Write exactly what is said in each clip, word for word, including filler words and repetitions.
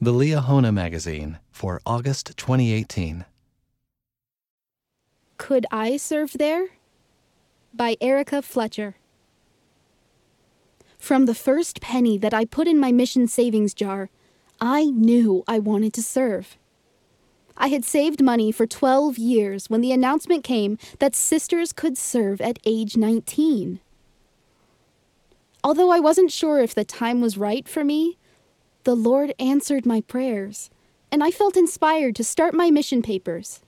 The Liahona Magazine for August twenty eighteen. Could I Serve There? By Erica Fletcher. From the first penny that I put in my mission savings jar, I knew I wanted to serve. I had saved money for twelve years when the announcement came that sisters could serve at age nineteen. Although I wasn't sure if the time was right for me, the Lord answered my prayers, and I felt inspired to start my mission papers.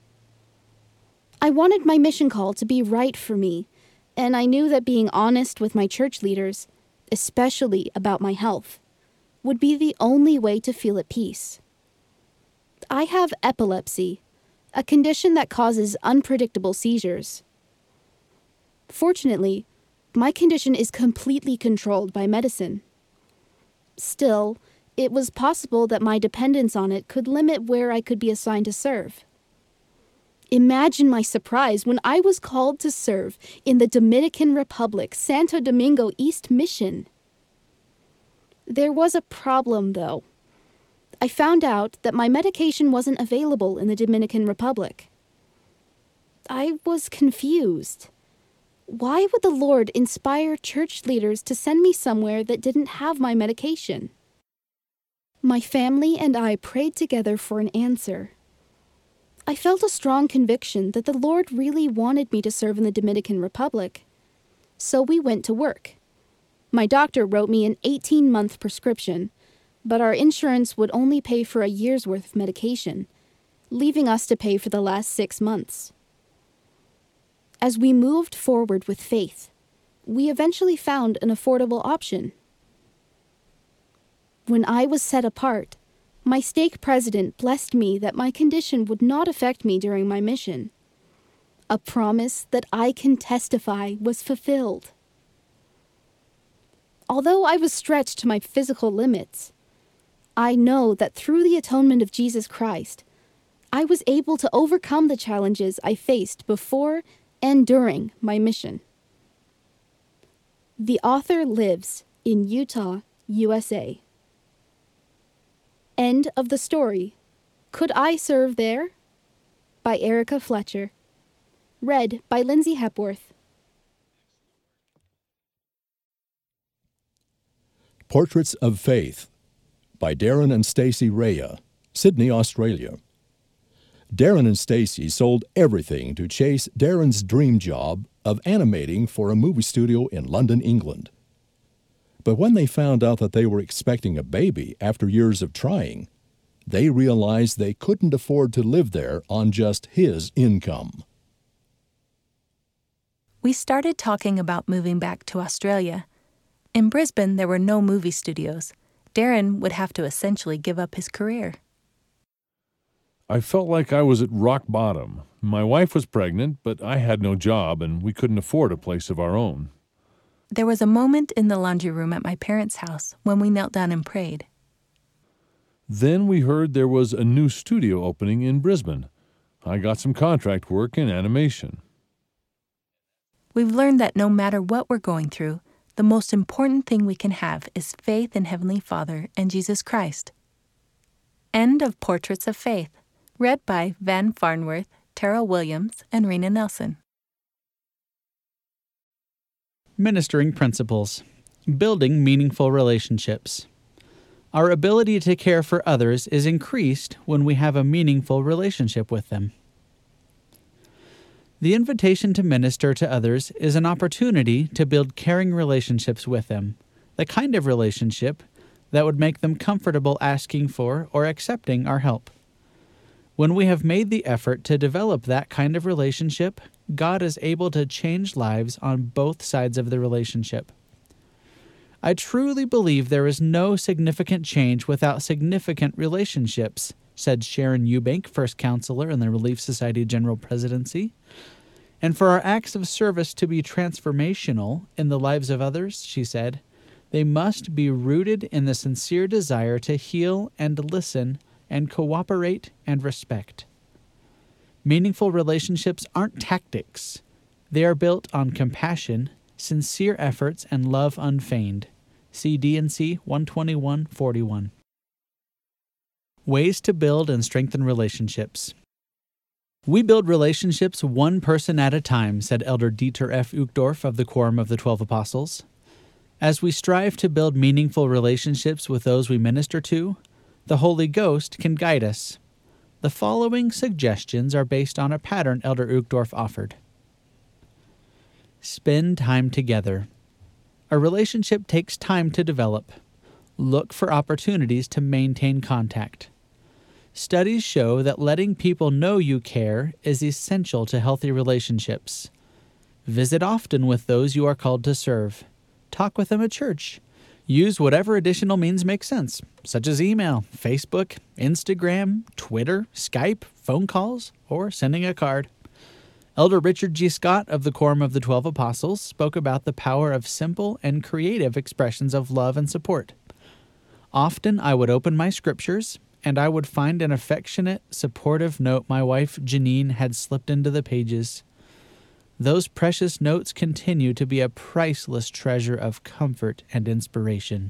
I wanted my mission call to be right for me, and I knew that being honest with my church leaders, especially about my health, would be the only way to feel at peace. I have epilepsy, a condition that causes unpredictable seizures. Fortunately, my condition is completely controlled by medicine. Still, it was possible that my dependence on it could limit where I could be assigned to serve. Imagine my surprise when I was called to serve in the Dominican Republic, Santo Domingo East Mission. There was a problem, though. I found out that my medication wasn't available in the Dominican Republic. I was confused. Why would the Lord inspire church leaders to send me somewhere that didn't have my medication? My family and I prayed together for an answer. I felt a strong conviction that the Lord really wanted me to serve in the Dominican Republic. So we went to work. My doctor wrote me an eighteen-month prescription, but our insurance would only pay for a year's worth of medication, leaving us to pay for the last six months. As we moved forward with faith, we eventually found an affordable option. When I was set apart, my stake president blessed me that my condition would not affect me during my mission. A promise that I can testify was fulfilled. Although I was stretched to my physical limits, I know that through the atonement of Jesus Christ, I was able to overcome the challenges I faced before and during my mission. The author lives in Utah, U S A. End of the story. Could I Serve There? By Erica Fletcher. Read by Lindsay Hepworth. Portraits of Faith by Darren and Stacey Rhea, Sydney, Australia. Darren and Stacey sold everything to chase Darren's dream job of animating for a movie studio in London, England. But when they found out that they were expecting a baby after years of trying, they realized they couldn't afford to live there on just his income. We started talking about moving back to Australia. In Brisbane, there were no movie studios. Darren would have to essentially give up his career. I felt like I was at rock bottom. My wife was pregnant, but I had no job and we couldn't afford a place of our own. There was a moment in the laundry room at my parents' house when we knelt down and prayed. Then we heard there was a new studio opening in Brisbane. I got some contract work in animation. We've learned that no matter what we're going through, the most important thing we can have is faith in Heavenly Father and Jesus Christ. End of Portraits of Faith. Read by Van Farnworth, Tara Williams, and Rena Nelson. Ministering Principles. Building meaningful relationships. Our ability to care for others is increased when we have a meaningful relationship with them. The invitation to minister to others is an opportunity to build caring relationships with them, the kind of relationship that would make them comfortable asking for or accepting our help. When we have made the effort to develop that kind of relationship, God is able to change lives on both sides of the relationship. I truly believe there is no significant change without significant relationships, said Sharon Eubank, first counselor in the Relief Society General Presidency. And for our acts of service to be transformational in the lives of others, she said, they must be rooted in the sincere desire to heal and listen and cooperate and respect. Meaningful relationships aren't tactics. They are built on compassion, sincere efforts, and love unfeigned. See D and C one twenty-one forty-one. Ways to build and strengthen relationships. We build relationships one person at a time, said Elder Dieter F. Uchtdorf of the Quorum of the Twelve Apostles. As we strive to build meaningful relationships with those we minister to, the Holy Ghost can guide us. The following suggestions are based on a pattern Elder Uchtdorf offered. Spend time together. A relationship takes time to develop. Look for opportunities to maintain contact. Studies show that letting people know you care is essential to healthy relationships. Visit often with those you are called to serve. Talk with them at church. Use whatever additional means make sense, such as email, Facebook, Instagram, Twitter, Skype, phone calls, or sending a card. Elder Richard G. Scott of the Quorum of the Twelve Apostles spoke about the power of simple and creative expressions of love and support. Often I would open my scriptures, and I would find an affectionate, supportive note my wife Janine had slipped into the pages. Those precious notes continue to be a priceless treasure of comfort and inspiration.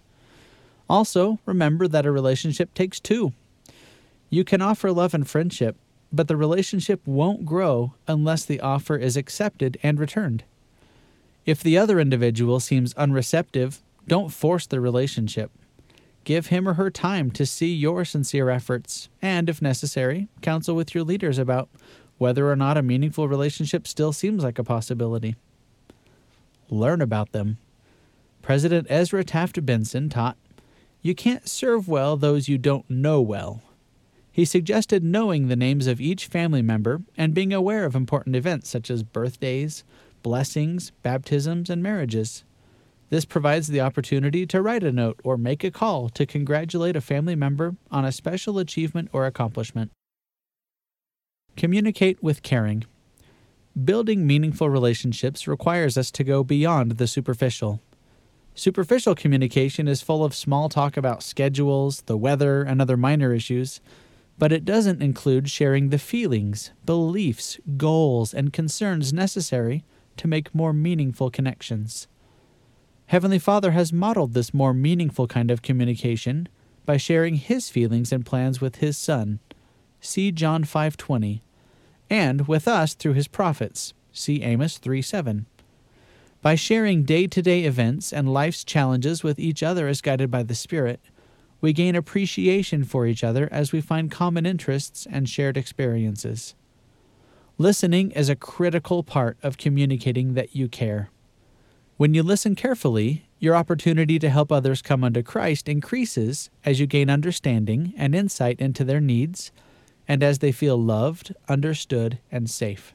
Also, remember that a relationship takes two. You can offer love and friendship, but the relationship won't grow unless the offer is accepted and returned. If the other individual seems unreceptive, don't force the relationship. Give him or her time to see your sincere efforts, and, if necessary, counsel with your leaders about whether or not a meaningful relationship still seems like a possibility. Learn about them. President Ezra Taft Benson taught, "You can't serve well those you don't know well." He suggested knowing the names of each family member and being aware of important events such as birthdays, blessings, baptisms, and marriages. This provides the opportunity to write a note or make a call to congratulate a family member on a special achievement or accomplishment. Communicate with caring. Building meaningful relationships requires us to go beyond the superficial. Superficial communication is full of small talk about schedules, the weather, and other minor issues, but it doesn't include sharing the feelings, beliefs, goals, and concerns necessary to make more meaningful connections. Heavenly Father has modeled this more meaningful kind of communication by sharing His feelings and plans with His Son, see John five twenty, and with us through His prophets, see Amos three seven. By sharing day-to-day events and life's challenges with each other as guided by the Spirit, we gain appreciation for each other as we find common interests and shared experiences. Listening is a critical part of communicating that you care. When you listen carefully, your opportunity to help others come unto Christ increases as you gain understanding and insight into their needs, and as they feel loved, understood, and safe.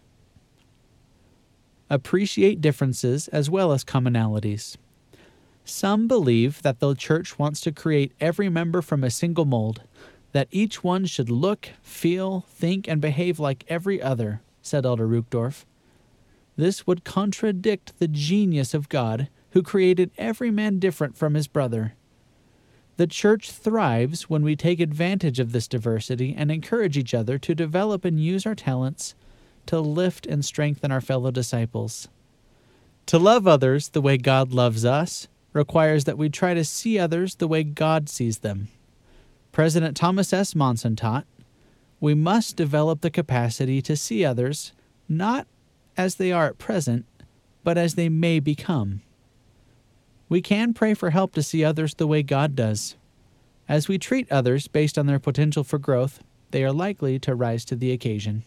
Appreciate differences as well as commonalities. Some believe that the church wants to create every member from a single mold, that each one should look, feel, think, and behave like every other, said Elder Uchtdorf. This would contradict the genius of God, who created every man different from his brother. The church thrives when we take advantage of this diversity and encourage each other to develop and use our talents to lift and strengthen our fellow disciples. To love others the way God loves us requires that we try to see others the way God sees them. President Thomas S. Monson taught, "We must develop the capacity to see others not as they are at present, but as they may become." We can pray for help to see others the way God does. As we treat others based on their potential for growth, they are likely to rise to the occasion.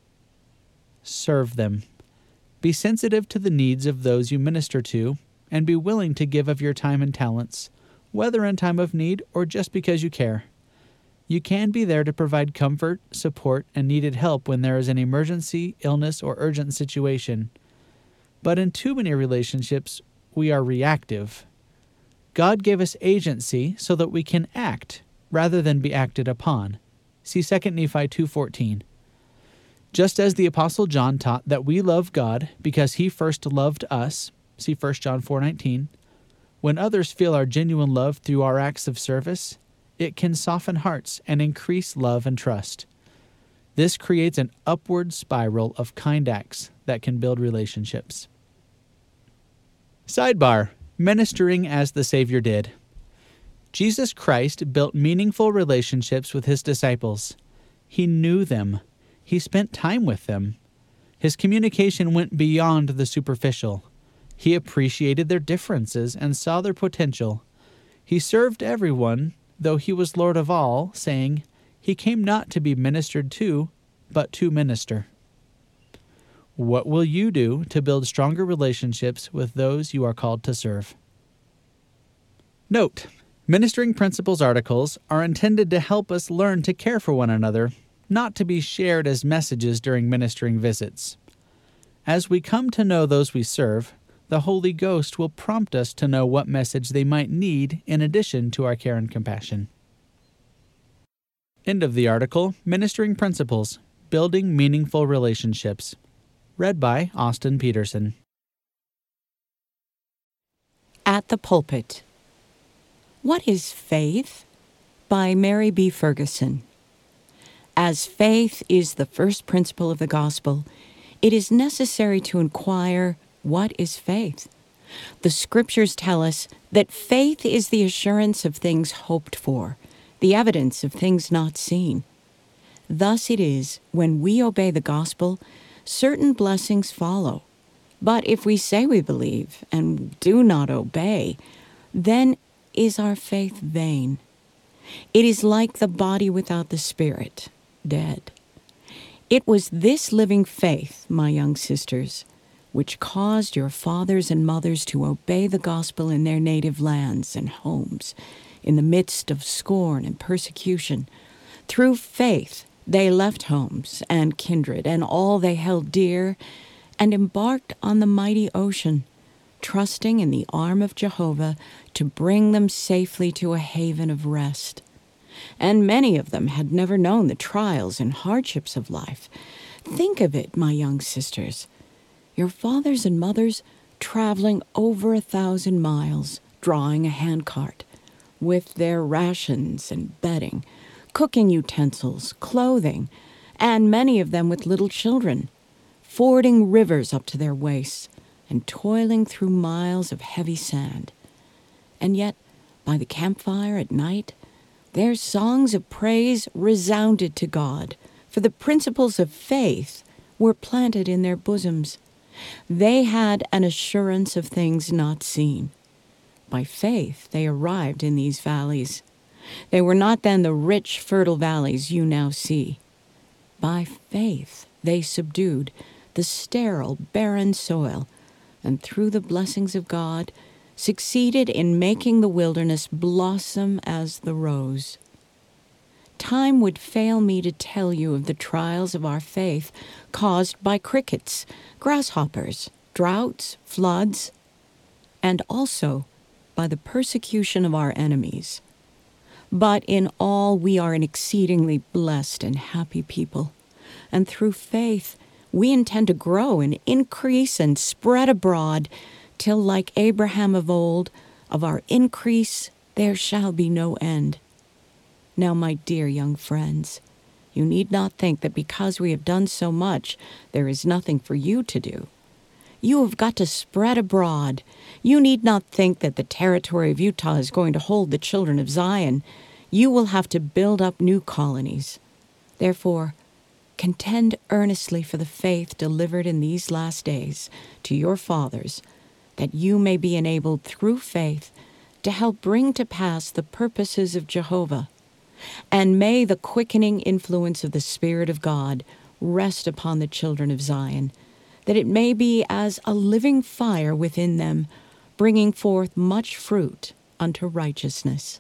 Serve them. Be sensitive to the needs of those you minister to, and be willing to give of your time and talents, whether in time of need or just because you care. You can be there to provide comfort, support, and needed help when there is an emergency, illness, or urgent situation. But in too many relationships, we are reactive. God gave us agency so that we can act rather than be acted upon. See Second Nephi two fourteen. Just as the Apostle John taught that we love God because He first loved us, see First John four nineteen, when others feel our genuine love through our acts of service, it can soften hearts and increase love and trust. This creates an upward spiral of kind acts that can build relationships. Sidebar: Ministering as the Savior did. Jesus Christ built meaningful relationships with his disciples. He knew them. He spent time with them. His communication went beyond the superficial. He appreciated their differences and saw their potential. He served everyone, though he was Lord of all, saying, "He came not to be ministered to, but to minister." What will you do to build stronger relationships with those you are called to serve? Note: Ministering Principles articles are intended to help us learn to care for one another, not to be shared as messages during ministering visits. As we come to know those we serve, the Holy Ghost will prompt us to know what message they might need in addition to our care and compassion. End of the article, Ministering Principles, Building Meaningful Relationships. Read by Austin Peterson. At the Pulpit. What is faith? By Mary B. Ferguson. As faith is the first principle of the gospel, it is necessary to inquire, what is faith? The scriptures tell us that faith is the assurance of things hoped for, the evidence of things not seen. Thus it is, when we obey the gospel, certain blessings follow. But if we say we believe and do not obey, then is our faith vain. It is like the body without the spirit, dead. It was this living faith, my young sisters, which caused your fathers and mothers to obey the gospel in their native lands and homes, in the midst of scorn and persecution. Through faith, they left homes and kindred and all they held dear, and embarked on the mighty ocean, trusting in the arm of Jehovah to bring them safely to a haven of rest. And many of them had never known the trials and hardships of life. Think of it, my young sisters. Your fathers and mothers traveling over a thousand miles, drawing a handcart, with their rations and bedding, cooking utensils, clothing, and many of them with little children, fording rivers up to their waists, and toiling through miles of heavy sand. And yet, by the campfire at night, their songs of praise resounded to God, for the principles of faith were planted in their bosoms. They had an assurance of things not seen. By faith they arrived in these valleys. They were not then the rich, fertile valleys you now see. By faith they subdued the sterile, barren soil, and through the blessings of God, succeeded in making the wilderness blossom as the rose. Time would fail me to tell you of the trials of our faith caused by crickets, grasshoppers, droughts, floods, and also by the persecution of our enemies. But in all we are an exceedingly blessed and happy people, and through faith we intend to grow and increase and spread abroad, till, like Abraham of old, of our increase there shall be no end. Now, my dear young friends, you need not think that because we have done so much, there is nothing for you to do. You have got to spread abroad. You need not think that the territory of Utah is going to hold the children of Zion. You will have to build up new colonies. Therefore, contend earnestly for the faith delivered in these last days to your fathers, that you may be enabled through faith to help bring to pass the purposes of Jehovah. And may the quickening influence of the Spirit of God rest upon the children of Zion, that it may be as a living fire within them, bringing forth much fruit unto righteousness.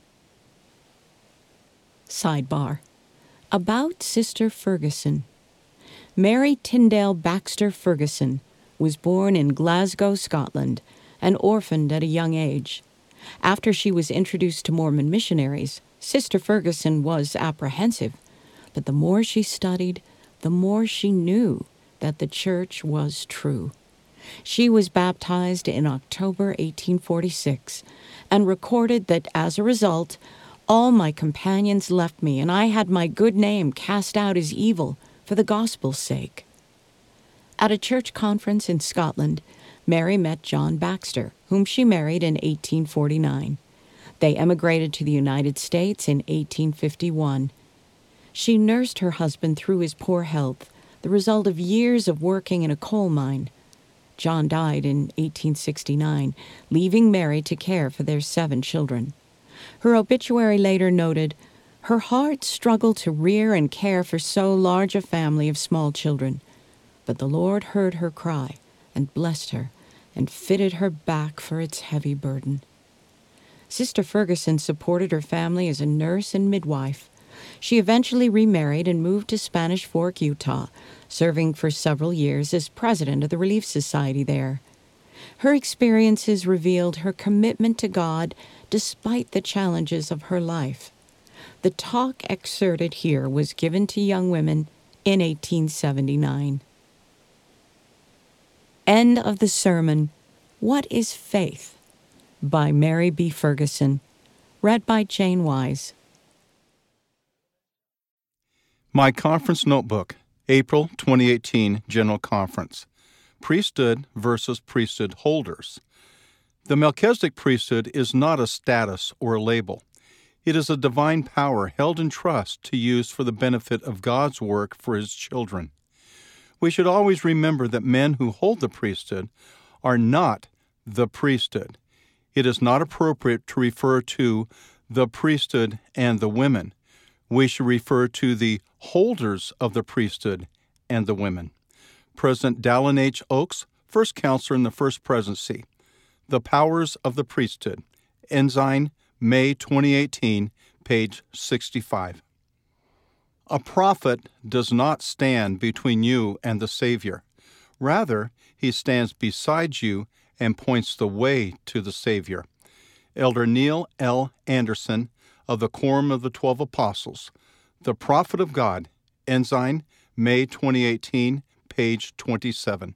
Sidebar. About Sister Ferguson. Mary Tyndale Baxter Ferguson was born in Glasgow, Scotland, and orphaned at a young age. After she was introduced to Mormon missionaries, Sister Ferguson was apprehensive, but the more she studied, the more she knew that the church was true. She was baptized in October eighteen forty-six, and recorded that as a result, all my companions left me, and I had my good name cast out as evil for the gospel's sake. At a church conference in Scotland, Mary met John Baxter, whom she married in eighteen forty-nine. They emigrated to the United States in eighteen fifty-one. She nursed her husband through his poor health, the result of years of working in a coal mine. John died in eighteen sixty-nine, leaving Mary to care for their seven children. Her obituary later noted, "Her heart struggled to rear and care for so large a family of small children, but the Lord heard her cry and blessed her and fitted her back for its heavy burden." Sister Ferguson supported her family as a nurse and midwife. She eventually remarried and moved to Spanish Fork, Utah, serving for several years as president of the Relief Society there. Her experiences revealed her commitment to God despite the challenges of her life. The talk excerpted here was given to young women in eighteen seventy-nine. End of the sermon, What is Faith? By Mary B. Ferguson. Read by Jane Wise. My Conference Notebook, April twenty eighteen General Conference. Priesthood versus priesthood holders. The Melchizedek priesthood is not a status or a label. It is a divine power held in trust to use for the benefit of God's work for His children. We should always remember that men who hold the priesthood are not the priesthood. It is not appropriate to refer to the priesthood and the women. We should refer to the holders of the priesthood and the women. President Dallin H. Oaks, First Counselor in the First Presidency. The Powers of the Priesthood. Ensign, May twenty eighteen, page sixty-five. A prophet does not stand between you and the Savior. Rather, he stands beside you and points the way to the Savior. Elder Neil L. Anderson of the Quorum of the Twelve Apostles, The Prophet of God, Ensign, May twenty eighteen, page twenty-seven.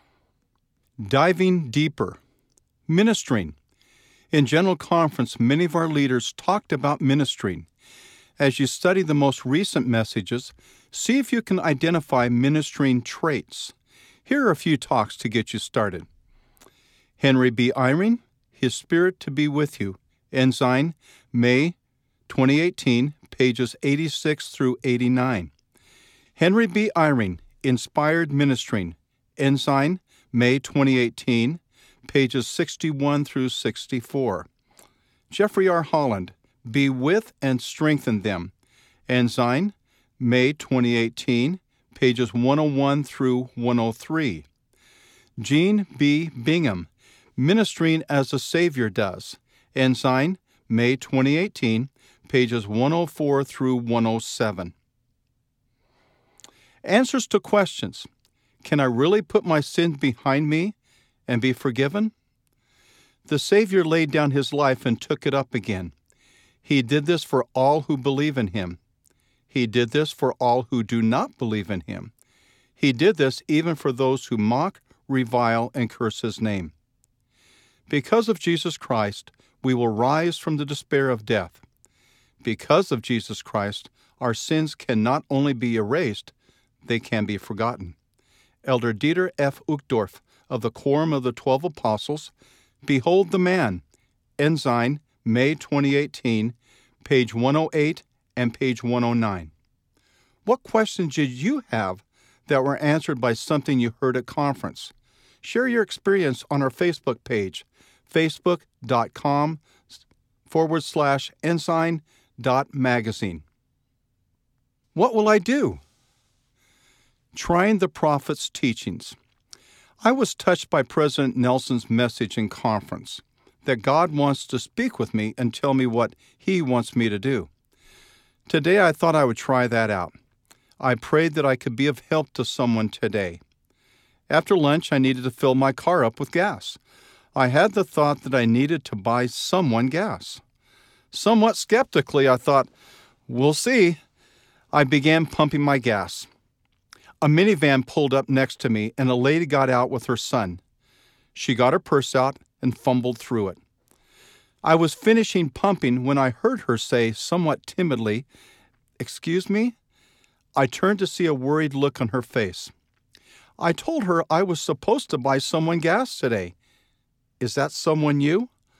Diving deeper. Ministering. In General Conference, many of our leaders talked about ministering. As you study the most recent messages, see if you can identify ministering traits. Here are a few talks to get you started. Henry B. Eyring, His Spirit to be with you, Ensign, May twenty eighteen, pages eighty-six through eighty-nine. Henry B. Eyring, Inspired Ministering, Ensign, May twenty eighteen, pages sixty-one through sixty-four. Jeffrey R. Holland, Be with and strengthen them, Ensign, May twenty eighteen, pages one oh one through one oh three. Gene B. Bingham, Ministering as the Savior Does, Ensign, May twenty eighteen, pages one oh four through one oh seven. Answers to questions. Can I really put my sin behind me and be forgiven? The Savior laid down His life and took it up again. He did this for all who believe in Him. He did this for all who do not believe in Him. He did this even for those who mock, revile, and curse His name. Because of Jesus Christ, we will rise from the despair of death. Because of Jesus Christ, our sins can not only be erased, they can be forgotten. Elder Dieter F. Uchtdorf of the Quorum of the Twelve Apostles, Behold the Man, Ensign, May twenty eighteen, page one oh eight and page one oh nine. What questions did you have that were answered by something you heard at conference? Share your experience on our Facebook page, facebook.com forward slash ensign dot magazine. What will I do? Trying the Prophet's Teachings. I was touched by President Nelson's message in conference, that God wants to speak with me and tell me what He wants me to do. Today I thought I would try that out. I prayed that I could be of help to someone today. After lunch, I needed to fill my car up with gas. I had the thought that I needed to buy someone gas. Somewhat skeptically, I thought, we'll see. I began pumping my gas. A minivan pulled up next to me, and a lady got out with her son. She got her purse out and fumbled through it. I was finishing pumping when I heard her say, somewhat timidly, "Excuse me?" I turned to see a worried look on her face. I told her I was supposed to buy someone gas today. Is that someone you?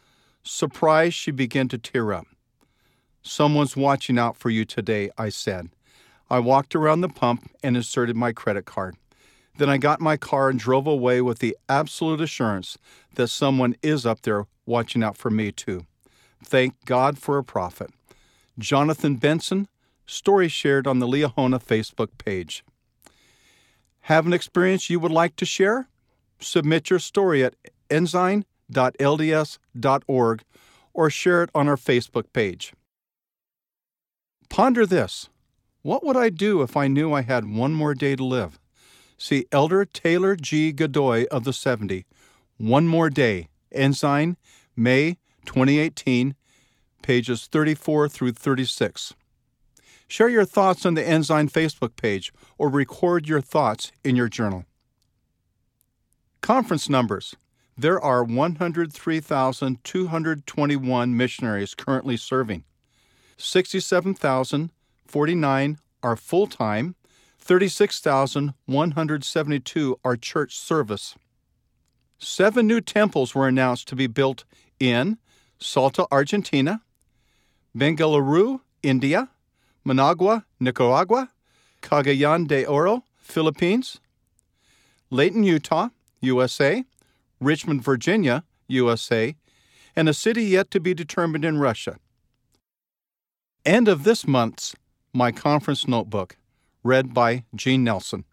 Surprised, she began to tear up. "Someone's watching out for you today," I said. I walked around the pump and inserted my credit card. Then I got in my car and drove away with the absolute assurance that someone is up there watching out for me too. Thank God for a prophet. Jonathan Benson, story shared on the Liahona Facebook page. Have an experience you would like to share? Submit your story at ensign dot l d s dot org or share it on our Facebook page. Ponder this. What would I do if I knew I had one more day to live? See Elder Taylor G. Godoy of the seventy, One More Day, Ensign, May twenty eighteen, pages thirty-four through thirty-six. Share your thoughts on the Ensign Facebook page or record your thoughts in your journal. Conference numbers. There are one hundred three thousand two hundred twenty-one missionaries currently serving. sixty-seven thousand forty-nine are full-time, thirty-six thousand one hundred seventy-two are church service. Seven new temples were announced to be built in Salta, Argentina, Bengaluru, India, Managua, Nicaragua, Cagayan de Oro, Philippines, Layton, Utah, U S A, Richmond, Virginia, U S A, and a city yet to be determined in Russia. End of this month's My Conference Notebook, read by Gene Nelson.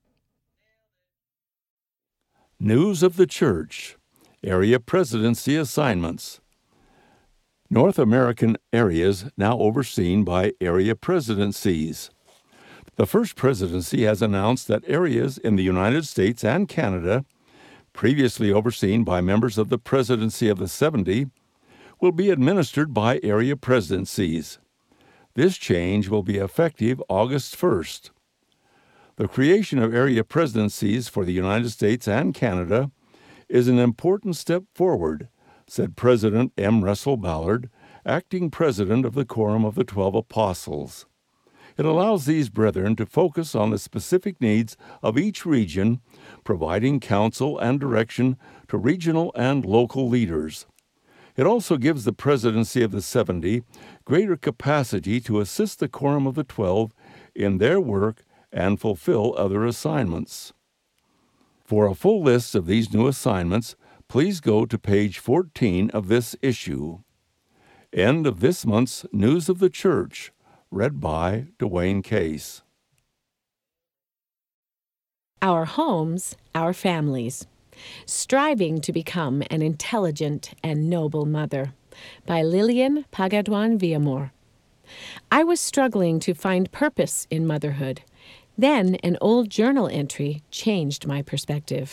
News of the Church, Area Presidency Assignments. North American areas now overseen by area presidencies. The first presidency has announced that areas in the United States and Canada, previously overseen by members of the Presidency of the seventy, will be administered by area presidencies. This change will be effective August first. The creation of area presidencies for the United States and Canada is an important step forward, said President M. Russell Ballard, acting president of the Quorum of the Twelve Apostles. It allows these brethren to focus on the specific needs of each region, providing counsel and direction to regional and local leaders. It also gives the presidency of the seventy greater capacity to assist the Quorum of the Twelve in their work and fulfill other assignments. For a full list of these new assignments, please go to page fourteen of this issue. End of this month's News of the Church, read by Dwayne Case. Our Homes, Our Families. Striving to Become an Intelligent and Noble Mother, by Lillian Pagaduan Villamor. I was struggling to find purpose in motherhood. Then an old journal entry changed my perspective.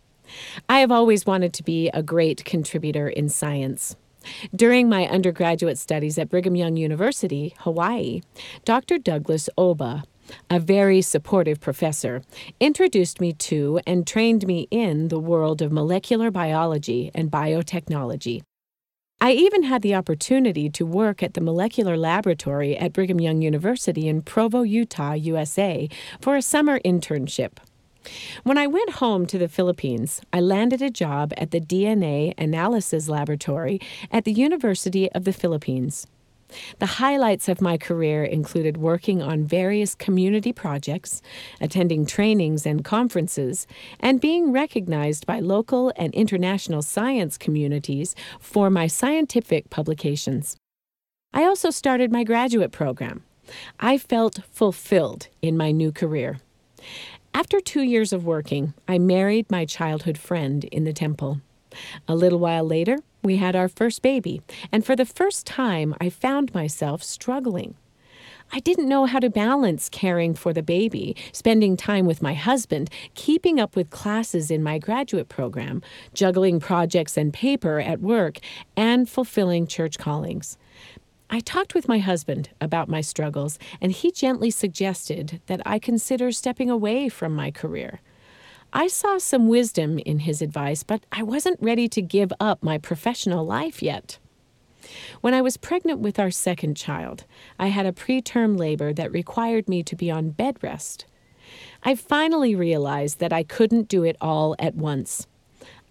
I have always wanted to be a great contributor in science. During my undergraduate studies at Brigham Young University, Hawaii, Doctor Douglas Oba, a very supportive professor, introduced me to and trained me in the world of molecular biology and biotechnology. I even had the opportunity to work at the molecular laboratory at Brigham Young University in Provo, Utah, U S A, for a summer internship. When I went home to the Philippines, I landed a job at the D N A Analysis Laboratory at the University of the Philippines. The highlights of my career included working on various community projects, attending trainings and conferences, and being recognized by local and international science communities for my scientific publications. I also started my graduate program. I felt fulfilled in my new career. After two years of working, I married my childhood friend in the temple. A little while later, we had our first baby, and for the first time, I found myself struggling. I didn't know how to balance caring for the baby, spending time with my husband, keeping up with classes in my graduate program, juggling projects and paper at work, and fulfilling church callings. I talked with my husband about my struggles, and he gently suggested that I consider stepping away from my career. I saw some wisdom in his advice, but I wasn't ready to give up my professional life yet. When I was pregnant with our second child, I had a preterm labor that required me to be on bed rest. I finally realized that I couldn't do it all at once.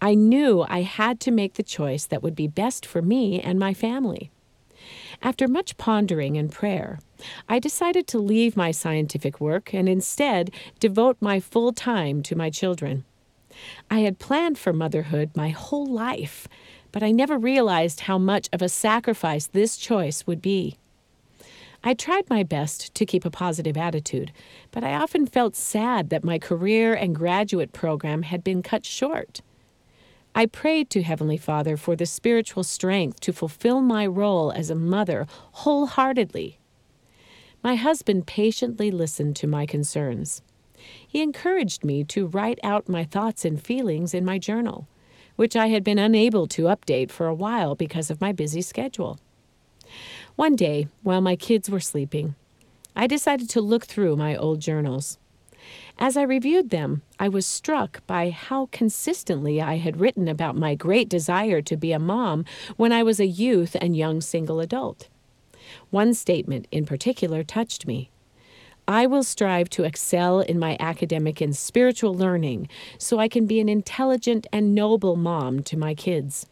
I knew I had to make the choice that would be best for me and my family. After much pondering and prayer, I decided to leave my scientific work and instead devote my full time to my children. I had planned for motherhood my whole life, but I never realized how much of a sacrifice this choice would be. I tried my best to keep a positive attitude, but I often felt sad that my career and graduate program had been cut short. I prayed to Heavenly Father for the spiritual strength to fulfill my role as a mother wholeheartedly. My husband patiently listened to my concerns. He encouraged me to write out my thoughts and feelings in my journal, which I had been unable to update for a while because of my busy schedule. One day, while my kids were sleeping, I decided to look through my old journals. As I reviewed them, I was struck by how consistently I had written about my great desire to be a mom when I was a youth and young single adult. One statement in particular touched me. I will strive to excel in my academic and spiritual learning so I can be an intelligent and noble mom to my kids.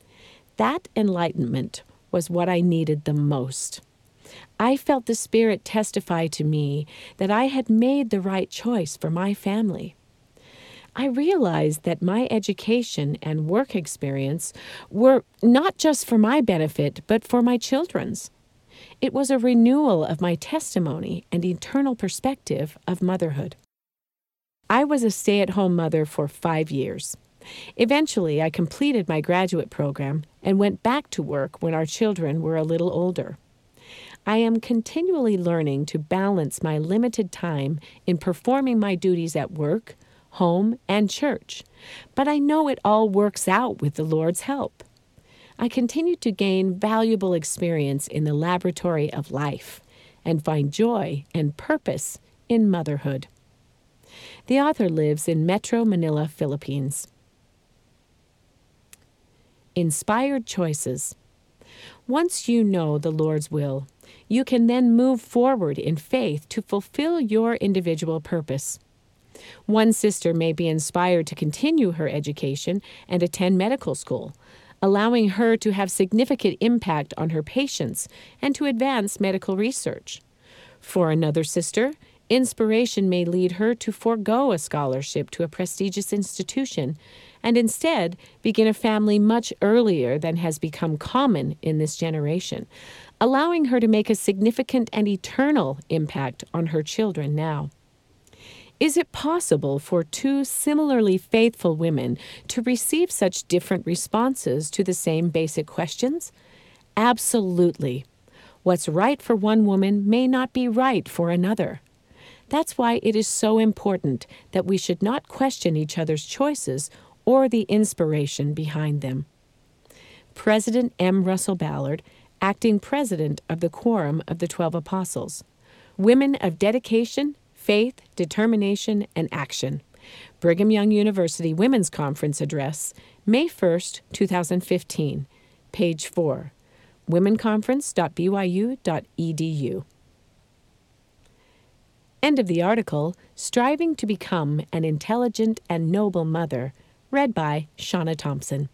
That enlightenment was what I needed the most. I felt the Spirit testify to me that I had made the right choice for my family. I realized that my education and work experience were not just for my benefit, but for my children's. It was a renewal of my testimony and eternal perspective of motherhood. I was a stay-at-home mother for five years. Eventually, I completed my graduate program and went back to work when our children were a little older. I am continually learning to balance my limited time in performing my duties at work, home, and church, but I know it all works out with the Lord's help. I continue to gain valuable experience in the laboratory of life and find joy and purpose in motherhood. The author lives in Metro Manila, Philippines. Inspired choices. Once you know the Lord's will, you can then move forward in faith to fulfill your individual purpose. One sister may be inspired to continue her education and attend medical school, allowing her to have significant impact on her patients and to advance medical research. For another sister, inspiration may lead her to forego a scholarship to a prestigious institution and instead begin a family much earlier than has become common in this generation, allowing her to make a significant and eternal impact on her children now. Is it possible for two similarly faithful women to receive such different responses to the same basic questions? Absolutely. What's right for one woman may not be right for another. That's why it is so important that we should not question each other's choices or the inspiration behind them. President M. Russell Ballard, acting president of the Quorum of the Twelve Apostles. Women of dedication, faith, determination, and action. Brigham Young University Women's Conference Address, May first, two thousand fifteen, page four, women conference dot b y u dot e d u. End of the article, Striving to Become an Intelligent and Noble Mother, read by Shauna Thompson.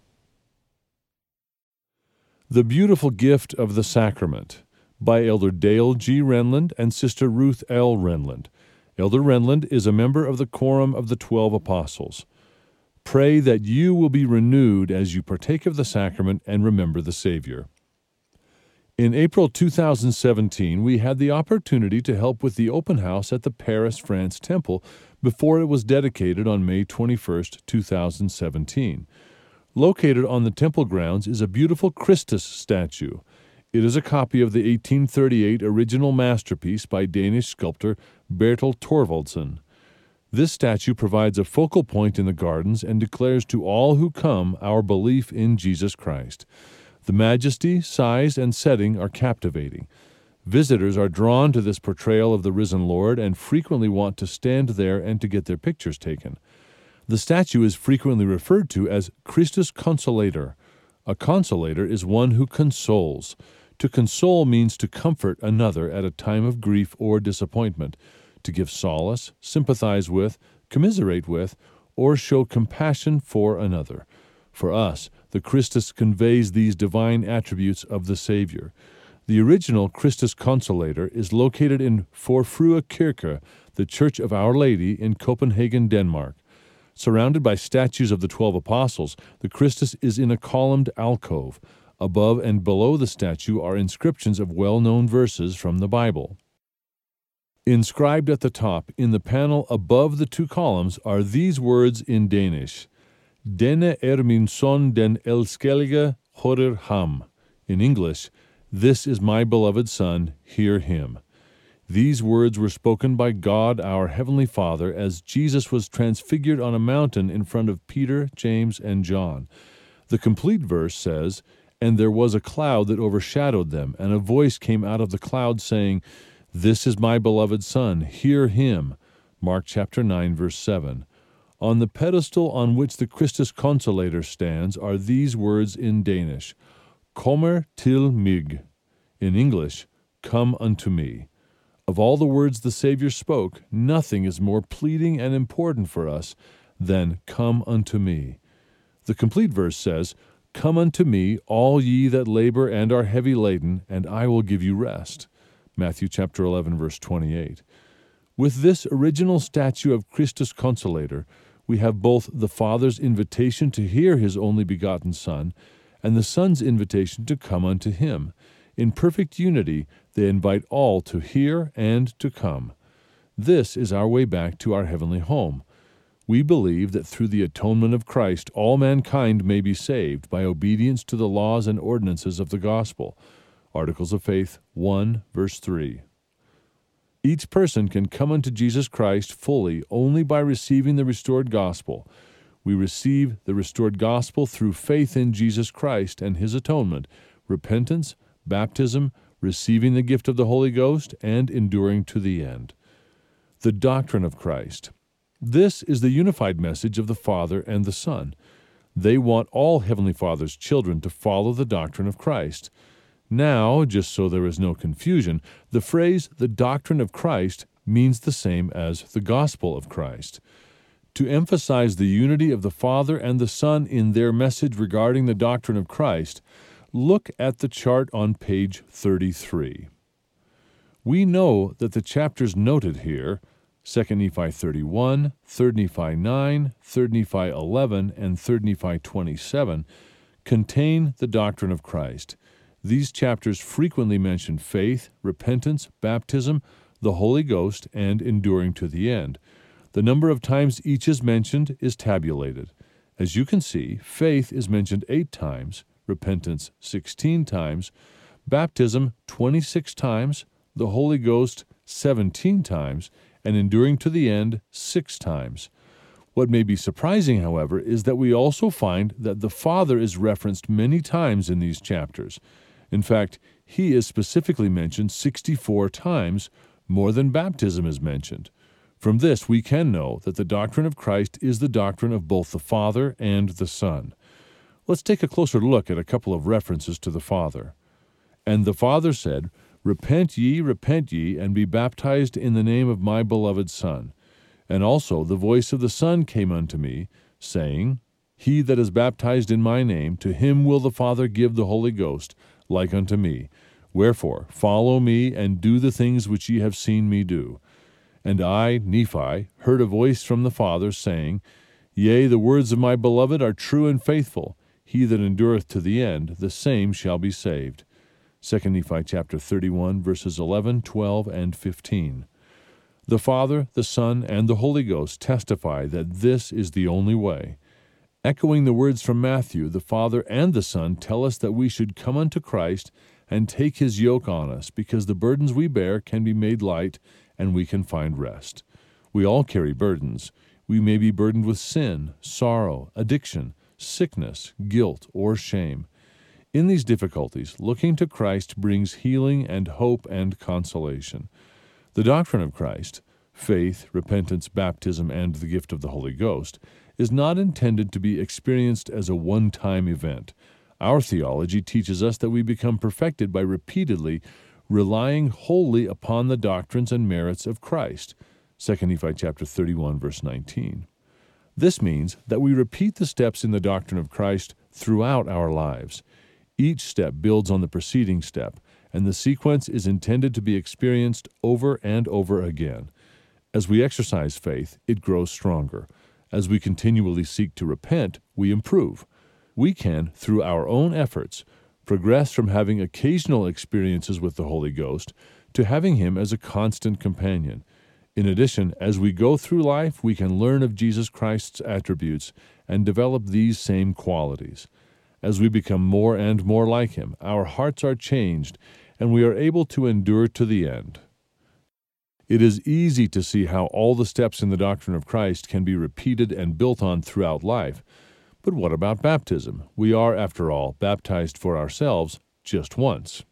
The Beautiful Gift of the Sacrament by Elder Dale G. Renlund and Sister Ruth L. Renlund. Elder Renlund is a member of the Quorum of the Twelve Apostles. Pray that you will be renewed as you partake of the sacrament and remember the Savior. In April two thousand seventeen, we had the opportunity to help with the open house at the Paris, France Temple before it was dedicated on May twenty-first, two thousand seventeen. Located on the temple grounds is a beautiful Christus statue. It is a copy of the eighteen thirty-eight original masterpiece by Danish sculptor Bertel Thorvaldsen. This statue provides a focal point in the gardens and declares to all who come our belief in Jesus Christ. The majesty, size, and setting are captivating. Visitors are drawn to this portrayal of the risen Lord and frequently want to stand there and to get their pictures taken. The statue is frequently referred to as Christus Consolator. A consolator is one who consoles. To console means to comfort another at a time of grief or disappointment, to give solace, sympathize with, commiserate with, or show compassion for another. For us, the Christus conveys these divine attributes of the Savior. The original Christus Consolator is located in Forfrue Kirke, the Church of Our Lady in Copenhagen, Denmark. Surrounded by statues of the twelve apostles, the Christus is in a columned alcove. Above and below the statue are inscriptions of well-known verses from the Bible. Inscribed at the top, in the panel above the two columns, are these words in Danish: Denne er min son den elskelige, hører ham. In English, This is my beloved Son, hear him. These words were spoken by God our Heavenly Father as Jesus was transfigured on a mountain in front of Peter, James, and John. The complete verse says, And there was a cloud that overshadowed them, and a voice came out of the cloud saying, This is my beloved Son, hear him. Mark chapter nine, verse seven. On the pedestal on which the Christus Consolator stands are these words in Danish, Kommer til mig. In English, Come unto me. Of all the words the Savior spoke, nothing is more pleading and important for us than Come unto me. The complete verse says, Come unto me, all ye that labor and are heavy laden, and I will give you rest. Matthew chapter eleven, verse twenty-eight. With this original statue of Christus Consolator, we have both the Father's invitation to hear his only begotten Son, and the Son's invitation to come unto him. In perfect unity, they invite all to hear and to come. This is our way back to our heavenly home. We believe that through the atonement of Christ, all mankind may be saved by obedience to the laws and ordinances of the gospel. Articles of Faith one, verse three. Each person can come unto Jesus Christ fully only by receiving the restored gospel. We receive the restored gospel through faith in Jesus Christ and his atonement, repentance, baptism, receiving the gift of the Holy Ghost, and enduring to the end. The doctrine of Christ. This is the unified message of the Father and the Son. They want all Heavenly Father's children to follow the doctrine of Christ. Now, just so there is no confusion, the phrase, the doctrine of Christ, means the same as the gospel of Christ. To emphasize the unity of the Father and the Son in their message regarding the doctrine of Christ, look at the chart on page thirty-three. We know that the chapters noted here, Second Nephi thirty-one, Third Nephi nine, Third Nephi eleven, and Third Nephi twenty-seven, contain the doctrine of Christ. These chapters frequently mention faith, repentance, baptism, the Holy Ghost, and enduring to the end. The number of times each is mentioned is tabulated. As you can see, faith is mentioned eight times, repentance sixteen times, baptism twenty-six times, the Holy Ghost seventeen times, and enduring to the end six times. What may be surprising, however, is that we also find that the Father is referenced many times in these chapters. In fact, he is specifically mentioned sixty-four times, more than baptism is mentioned. From this, we can know that the doctrine of Christ is the doctrine of both the Father and the Son. Let's take a closer look at a couple of references to the Father. And the Father said, Repent ye, repent ye, and be baptized in the name of my beloved Son. And also the voice of the Son came unto me, saying, He that is baptized in my name, to him will the Father give the Holy Ghost, like unto me. Wherefore, follow me, and do the things which ye have seen me do. And I, Nephi, heard a voice from the Father, saying, Yea, the words of my beloved are true and faithful. He that endureth to the end, the same shall be saved. Second Nephi chapter thirty-one, verses eleven, twelve, and fifteen. The Father, the Son, and the Holy Ghost testify that this is the only way. Echoing the words from Matthew, the Father and the Son tell us that we should come unto Christ and take his yoke on us, because the burdens we bear can be made light, and we can find rest. We all carry burdens. We may be burdened with sin, sorrow, addiction, sickness, guilt, or shame. In these difficulties, looking to Christ brings healing and hope and consolation. The doctrine of Christ, faith, repentance, baptism, and the gift of the Holy Ghost, is not intended to be experienced as a one-time event. Our theology teaches us that we become perfected by repeatedly relying wholly upon the doctrines and merits of Christ. Second Nephi chapter thirty-one, verse nineteen. This means that we repeat the steps in the doctrine of Christ throughout our lives. Each step builds on the preceding step, and the sequence is intended to be experienced over and over again. As we exercise faith, it grows stronger. As we continually seek to repent, we improve. We can, through our own efforts, progress from having occasional experiences with the Holy Ghost to having Him as a constant companion. In addition, as we go through life, we can learn of Jesus Christ's attributes and develop these same qualities. As we become more and more like Him, our hearts are changed, and we are able to endure to the end. It is easy to see how all the steps in the doctrine of Christ can be repeated and built on throughout life. But what about baptism? We are, after all, baptized for ourselves just once.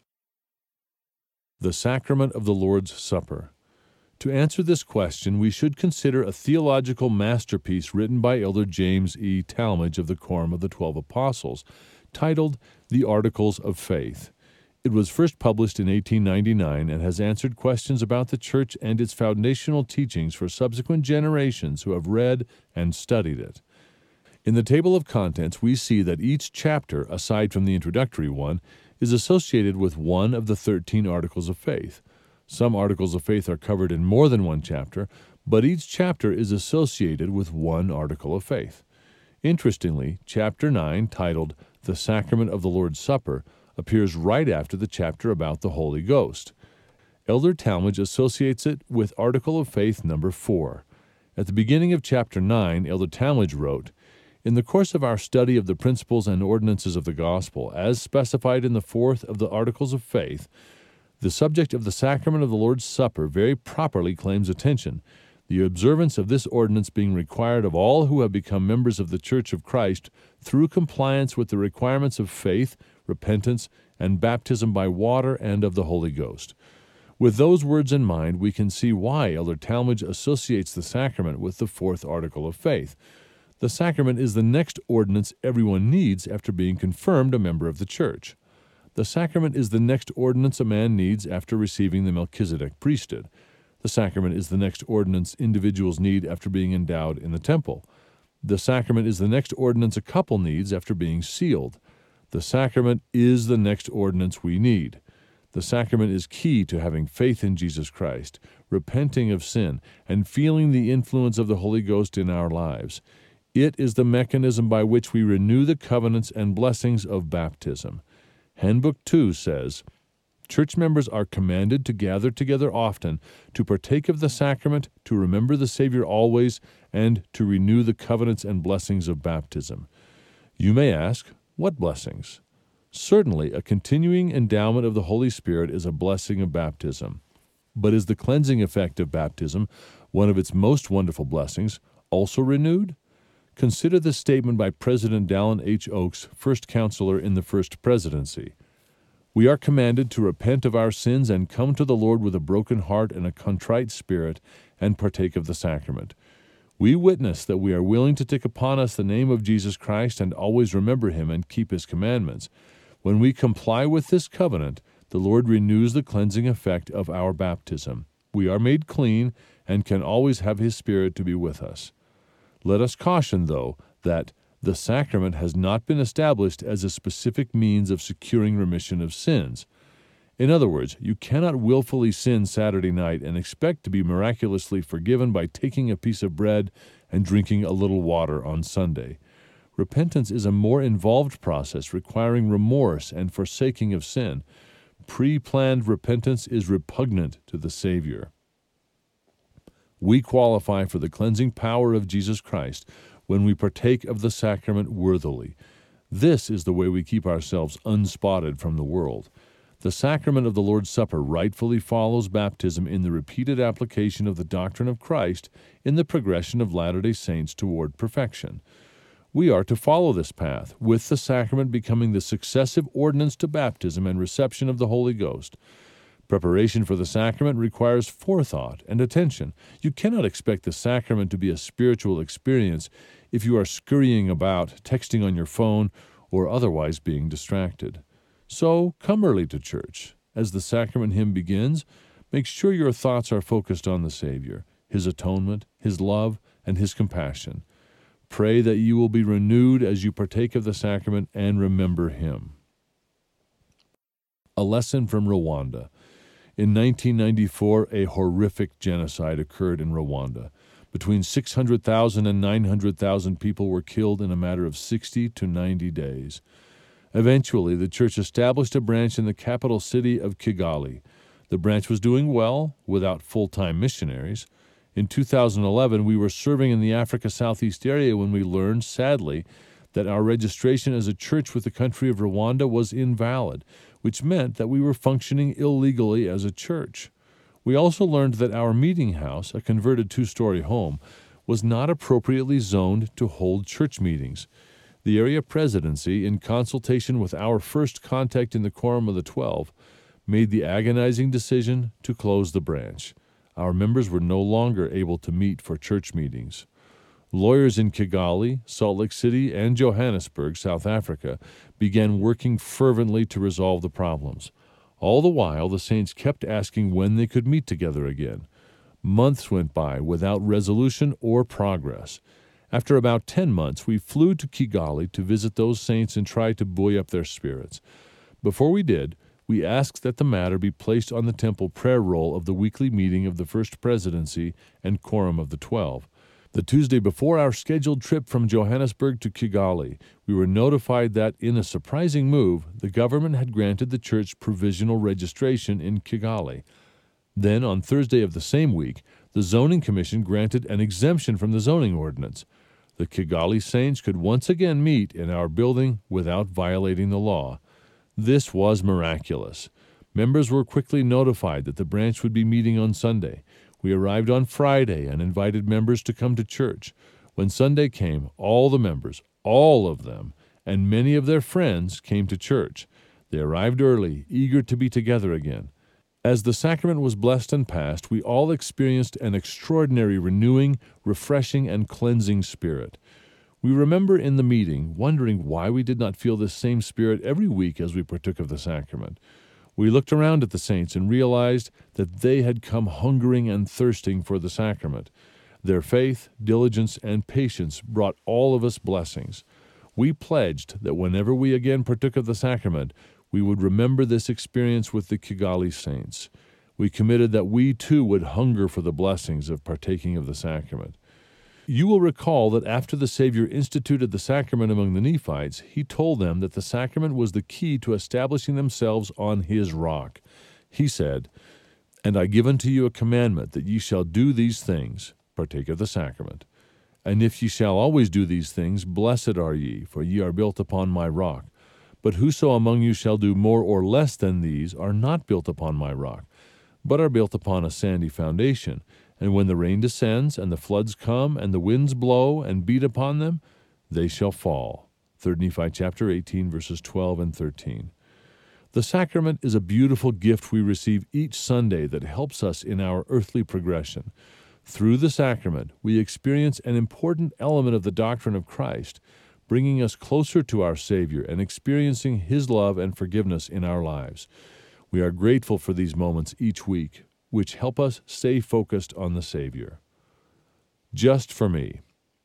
The Sacrament of the Lord's Supper. To answer this question, we should consider a theological masterpiece written by Elder James E. Talmage of the Quorum of the Twelve Apostles, titled The Articles of Faith. It was first published in eighteen ninety-nine and has answered questions about the Church and its foundational teachings for subsequent generations who have read and studied it. In the table of contents, we see that each chapter, aside from the introductory one, is associated with one of the thirteen Articles of Faith. Some Articles of Faith are covered in more than one chapter, but each chapter is associated with one Article of Faith. Interestingly, Chapter nine, titled The Sacrament of the Lord's Supper, appears right after the chapter about the Holy Ghost. Elder Talmage associates it with Article of Faith number four. At the beginning of Chapter nine, Elder Talmage wrote, "In the course of our study of the principles and ordinances of the Gospel, as specified in the fourth of the Articles of Faith, the subject of the Sacrament of the Lord's Supper very properly claims attention, the observance of this ordinance being required of all who have become members of the Church of Christ through compliance with the requirements of faith, repentance, and baptism by water and of the Holy Ghost." With those words in mind, we can see why Elder Talmage associates the sacrament with the fourth Article of Faith. The sacrament is the next ordinance everyone needs after being confirmed a member of the Church. The sacrament is the next ordinance a man needs after receiving the Melchizedek priesthood. The sacrament is the next ordinance individuals need after being endowed in the temple. The sacrament is the next ordinance a couple needs after being sealed. The sacrament is the next ordinance we need. The sacrament is key to having faith in Jesus Christ, repenting of sin, and feeling the influence of the Holy Ghost in our lives. It is the mechanism by which we renew the covenants and blessings of baptism. Handbook two says, "Church members are commanded to gather together often, to partake of the sacrament, to remember the Savior always, and to renew the covenants and blessings of baptism." You may ask, what blessings? Certainly, a continuing endowment of the Holy Spirit is a blessing of baptism. But is the cleansing effect of baptism, one of its most wonderful blessings, also renewed? Consider this statement by President Dallin H. Oaks, first counselor in the First Presidency. "We are commanded to repent of our sins and come to the Lord with a broken heart and a contrite spirit and partake of the sacrament. We witness that we are willing to take upon us the name of Jesus Christ and always remember Him and keep His commandments. When we comply with this covenant, the Lord renews the cleansing effect of our baptism. We are made clean and can always have His Spirit to be with us. Let us caution, though, that the sacrament has not been established as a specific means of securing remission of sins. In other words, you cannot willfully sin Saturday night and expect to be miraculously forgiven by taking a piece of bread and drinking a little water on Sunday. Repentance is a more involved process requiring remorse and forsaking of sin. Pre-planned repentance is repugnant to the Savior. We qualify for the cleansing power of Jesus Christ when we partake of the sacrament worthily. This is the way we keep ourselves unspotted from the world. The sacrament of the Lord's Supper rightfully follows baptism in the repeated application of the doctrine of Christ in the progression of Latter-day Saints toward perfection. We are to follow this path, with the sacrament becoming the successive ordinance to baptism and reception of the Holy Ghost. Preparation for the sacrament requires forethought and attention. You cannot expect the sacrament to be a spiritual experience if you are scurrying about, texting on your phone, or otherwise being distracted. So, come early to church. As the sacrament hymn begins, make sure your thoughts are focused on the Savior, His atonement, His love, and His compassion. Pray that you will be renewed as you partake of the sacrament and remember him. A lesson from Rwanda. In nineteen ninety-four, a horrific genocide occurred in Rwanda. Between six hundred thousand and nine hundred thousand people were killed in a matter of sixty to ninety days. Eventually, the church established a branch in the capital city of Kigali. The branch was doing well without full-time missionaries. In two thousand eleven, we were serving in the Africa Southeast area when we learned, sadly, that our registration as a church with the country of Rwanda was invalid, which meant that we were functioning illegally as a church. We also learned that our meeting house, a converted two-story home, was not appropriately zoned to hold church meetings. The area presidency, in consultation with our first contact in the Quorum of the Twelve, made the agonizing decision to close the branch. Our members were no longer able to meet for church meetings. Lawyers in Kigali, Salt Lake City, and Johannesburg, South Africa, began working fervently to resolve the problems. All the while, the saints kept asking when they could meet together again. Months went by without resolution or progress. After about ten months, we flew to Kigali to visit those saints and try to buoy up their spirits. Before we did, we asked that the matter be placed on the temple prayer roll of the weekly meeting of the First Presidency and Quorum of the Twelve. The Tuesday before our scheduled trip from Johannesburg to Kigali, we were notified that, in a surprising move, the government had granted the church provisional registration in Kigali. Then, on Thursday of the same week, the Zoning Commission granted an exemption from the zoning ordinance. The Kigali saints could once again meet in our building without violating the law. This was miraculous. Members were quickly notified that the branch would be meeting on Sunday. We arrived on Friday and invited members to come to church. When Sunday came, all the members, all of them, and many of their friends came to church. They arrived early, eager to be together again. As the sacrament was blessed and passed, we all experienced an extraordinary renewing, refreshing, and cleansing spirit. We remember in the meeting wondering why we did not feel this same spirit every week as we partook of the sacrament. We looked around at the saints and realized that they had come hungering and thirsting for the sacrament. Their faith, diligence, and patience brought all of us blessings. We pledged that whenever we again partook of the sacrament, we would remember this experience with the Kigali saints. We committed that we too would hunger for the blessings of partaking of the sacrament. You will recall that after the Savior instituted the sacrament among the Nephites, he told them that the sacrament was the key to establishing themselves on his rock. He said, "And I give unto you a commandment, that ye shall do these things," partake of the sacrament. "And if ye shall always do these things, blessed are ye, for ye are built upon my rock. But whoso among you shall do more or less than these are not built upon my rock, but are built upon a sandy foundation. And when the rain descends, and the floods come, and the winds blow, and beat upon them, they shall fall." Third Nephi chapter eighteen, verses twelve and thirteen. The sacrament is a beautiful gift we receive each Sunday that helps us in our earthly progression. Through the sacrament, we experience an important element of the doctrine of Christ, bringing us closer to our Savior and experiencing his love and forgiveness in our lives. We are grateful for these moments each week, which help us stay focused on the Savior. Just for me.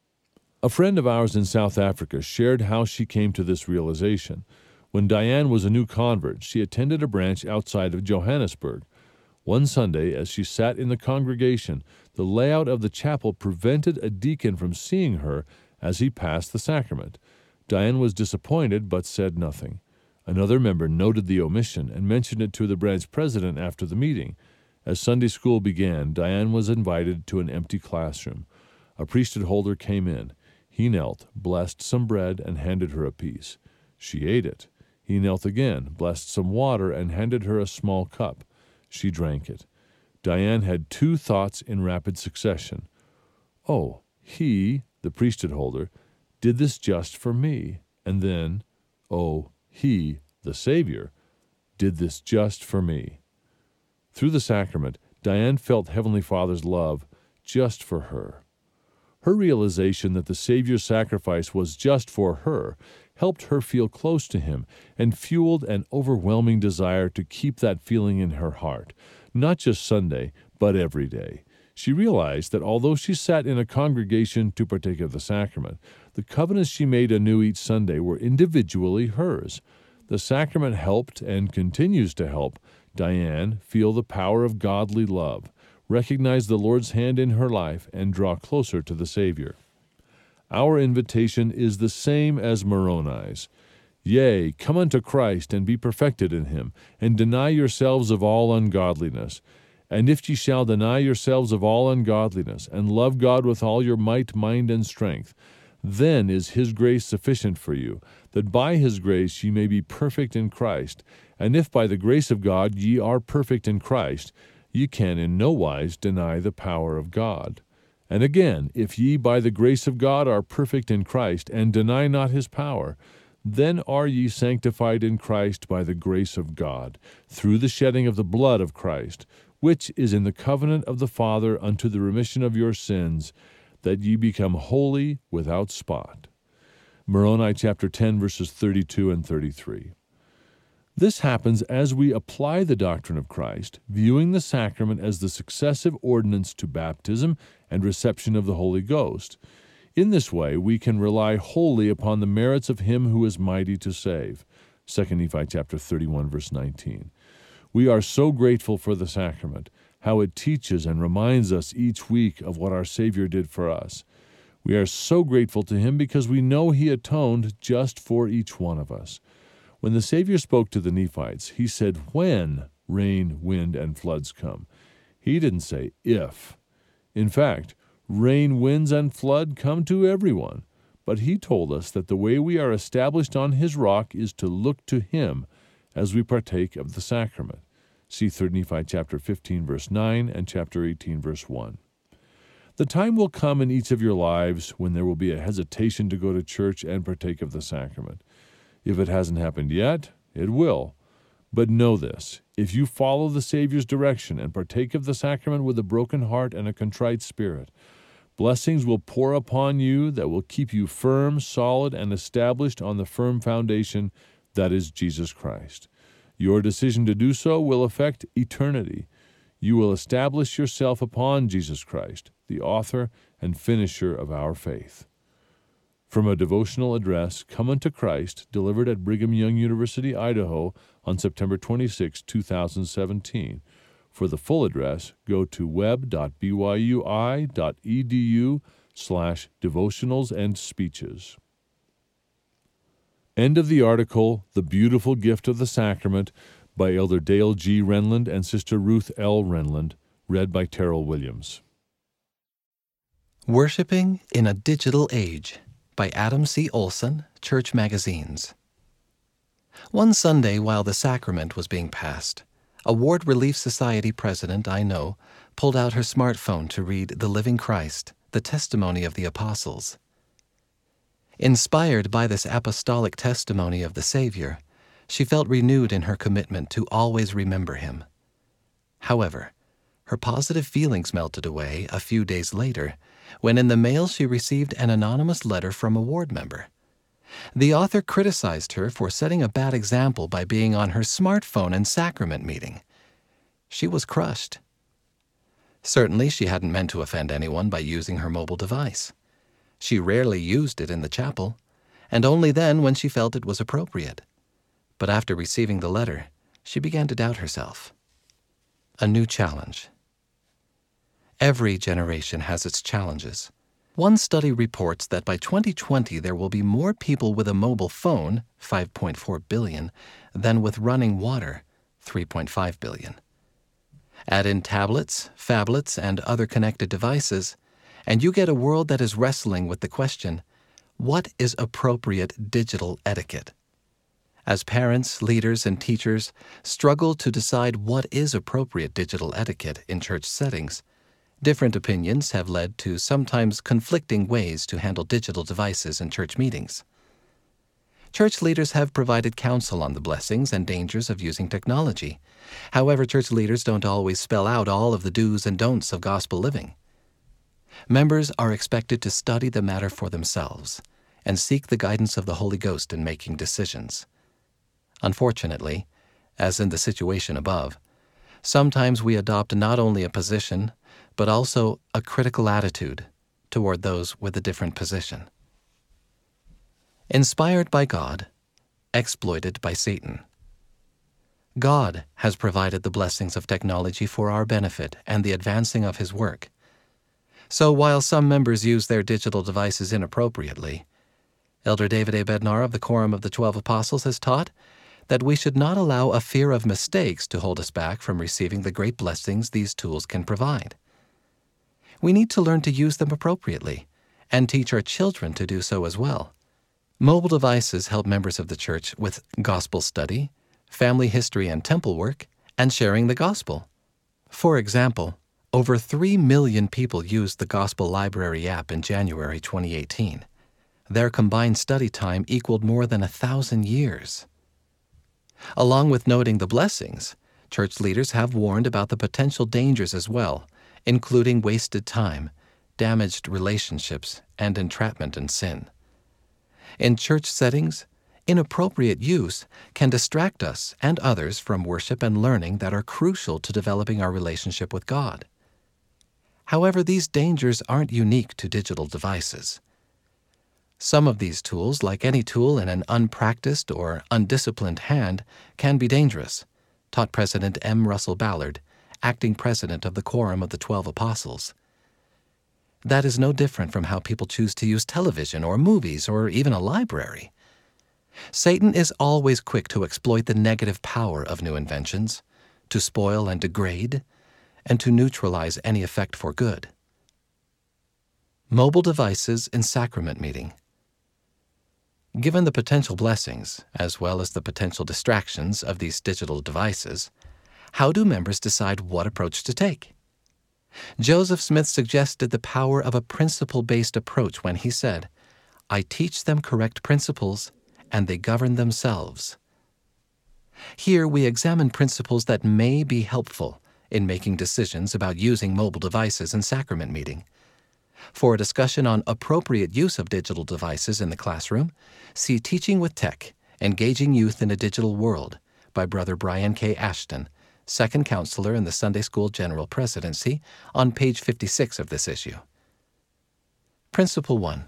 A friend of ours in South Africa shared how she came to this realization. When Diane was a new convert, she attended a branch outside of Johannesburg. One Sunday, as she sat in the congregation, the layout of the chapel prevented a deacon from seeing her as he passed the sacrament. Diane was disappointed but said nothing. Another member noted the omission and mentioned it to the branch president after the meeting. As Sunday school began, Diane was invited to an empty classroom. A priesthood holder came in. He knelt, blessed some bread, and handed her a piece. She ate it. He knelt again, blessed some water, and handed her a small cup. She drank it. Diane had two thoughts in rapid succession. Oh, he, the priesthood holder, did this just for me. And then, oh, he, the Savior, did this just for me. Through the sacrament, Diane felt Heavenly Father's love just for her. Her realization that the Savior's sacrifice was just for her helped her feel close to him and fueled an overwhelming desire to keep that feeling in her heart, not just Sunday, but every day. She realized that although she sat in a congregation to partake of the sacrament, the covenants she made anew each Sunday were individually hers. The sacrament helped and continues to help Diane feel the power of godly love, recognize the Lord's hand in her life, and draw closer to the Savior. Our invitation is the same as Moroni's. Yea, come unto Christ, and be perfected in him, and deny yourselves of all ungodliness. And if ye shall deny yourselves of all ungodliness, and love God with all your might, mind, and strength, then is his grace sufficient for you, that by his grace ye may be perfect in Christ. And if by the grace of God ye are perfect in Christ, ye can in no wise deny the power of God. And again, if ye by the grace of God are perfect in Christ, and deny not his power, then are ye sanctified in Christ by the grace of God, through the shedding of the blood of Christ, which is in the covenant of the Father unto the remission of your sins, that ye become holy without spot. Moroni chapter ten, verses thirty-two and thirty-three. This happens as we apply the doctrine of Christ, viewing the sacrament as the successive ordinance to baptism and reception of the Holy Ghost. In this way, we can rely wholly upon the merits of him who is mighty to save. Second Nephi chapter thirty-one, verse nineteen. We are so grateful for the sacrament, how it teaches and reminds us each week of what our Savior did for us. We are so grateful to him because we know he atoned just for each one of us. When the Savior spoke to the Nephites, he said, when rain, wind, and floods come. He didn't say if. In fact, rain, winds, and flood come to everyone. But he told us that the way we are established on his rock is to look to him as we partake of the sacrament. See Third Nephi chapter fifteen, verse nine, and chapter eighteen, verse one. The time will come in each of your lives when there will be a hesitation to go to church and partake of the sacrament. If it hasn't happened yet, it will. But know this, if you follow the Savior's direction and partake of the sacrament with a broken heart and a contrite spirit, blessings will pour upon you that will keep you firm, solid, and established on the firm foundation that is Jesus Christ. Your decision to do so will affect eternity. You will establish yourself upon Jesus Christ, the author and finisher of our faith. From a devotional address, Come Unto Christ, delivered at Brigham Young University, Idaho, on September twenty-sixth, two thousand seventeen. For the full address, go to web.byui.edu slash devotionals and speeches. End of the article, The Beautiful Gift of the Sacrament, by Elder Dale G. Renlund and Sister Ruth L. Renlund, read by Terrell Williams. Worshipping in a Digital Age, by Adam C. Olson, Church Magazines. One Sunday while the sacrament was being passed, a Ward Relief Society president I know pulled out her smartphone to read The Living Christ, the Testimony of the Apostles. Inspired by this apostolic testimony of the Savior, she felt renewed in her commitment to always remember him. However, her positive feelings melted away a few days later when in the mail she received an anonymous letter from a ward member. The author criticized her for setting a bad example by being on her smartphone in sacrament meeting. She was crushed. Certainly, she hadn't meant to offend anyone by using her mobile device. She rarely used it in the chapel, and only then when she felt it was appropriate. But after receiving the letter, she began to doubt herself. A new challenge. Every generation has its challenges. One study reports that by twenty twenty there will be more people with a mobile phone, five point four billion, than with running water, three point five billion. Add in tablets, phablets, and other connected devices, and you get a world that is wrestling with the question, what is appropriate digital etiquette? As parents, leaders, and teachers struggle to decide what is appropriate digital etiquette in church settings, different opinions have led to sometimes conflicting ways to handle digital devices in church meetings. Church leaders have provided counsel on the blessings and dangers of using technology. However, church leaders don't always spell out all of the do's and don'ts of gospel living. Members are expected to study the matter for themselves and seek the guidance of the Holy Ghost in making decisions. Unfortunately, as in the situation above, sometimes we adopt not only a position, but also a critical attitude toward those with a different position. Inspired by God, exploited by Satan. God has provided the blessings of technology for our benefit and the advancing of His work. So while some members use their digital devices inappropriately, Elder David A. Bednar of the Quorum of the Twelve Apostles has taught that we should not allow a fear of mistakes to hold us back from receiving the great blessings these tools can provide. We need to learn to use them appropriately and teach our children to do so as well. Mobile devices help members of the church with gospel study, family history and temple work, and sharing the gospel. For example, over three million people used the Gospel Library app in January twenty eighteen. Their combined study time equaled more than a thousand years. Along with noting the blessings, church leaders have warned about the potential dangers as well, including wasted time, damaged relationships, and entrapment in sin. In church settings, inappropriate use can distract us and others from worship and learning that are crucial to developing our relationship with God. However, these dangers aren't unique to digital devices. Some of these tools, like any tool in an unpracticed or undisciplined hand, can be dangerous, taught President M. Russell Ballard, acting president of the Quorum of the Twelve Apostles. That is no different from how people choose to use television or movies or even a library. Satan is always quick to exploit the negative power of new inventions, to spoil and degrade, and to neutralize any effect for good. Mobile devices in sacrament meeting. Given the potential blessings, as well as the potential distractions of these digital devices, how do members decide what approach to take? Joseph Smith suggested the power of a principle-based approach when he said, "I teach them correct principles, and they govern themselves." Here we examine principles that may be helpful in making decisions about using mobile devices in sacrament meeting. For a discussion on appropriate use of digital devices in the classroom, see Teaching with Tech, Engaging Youth in a Digital World by Brother Brian K. Ashton, second counselor in the Sunday School General Presidency, on page fifty-six of this issue. Principle one.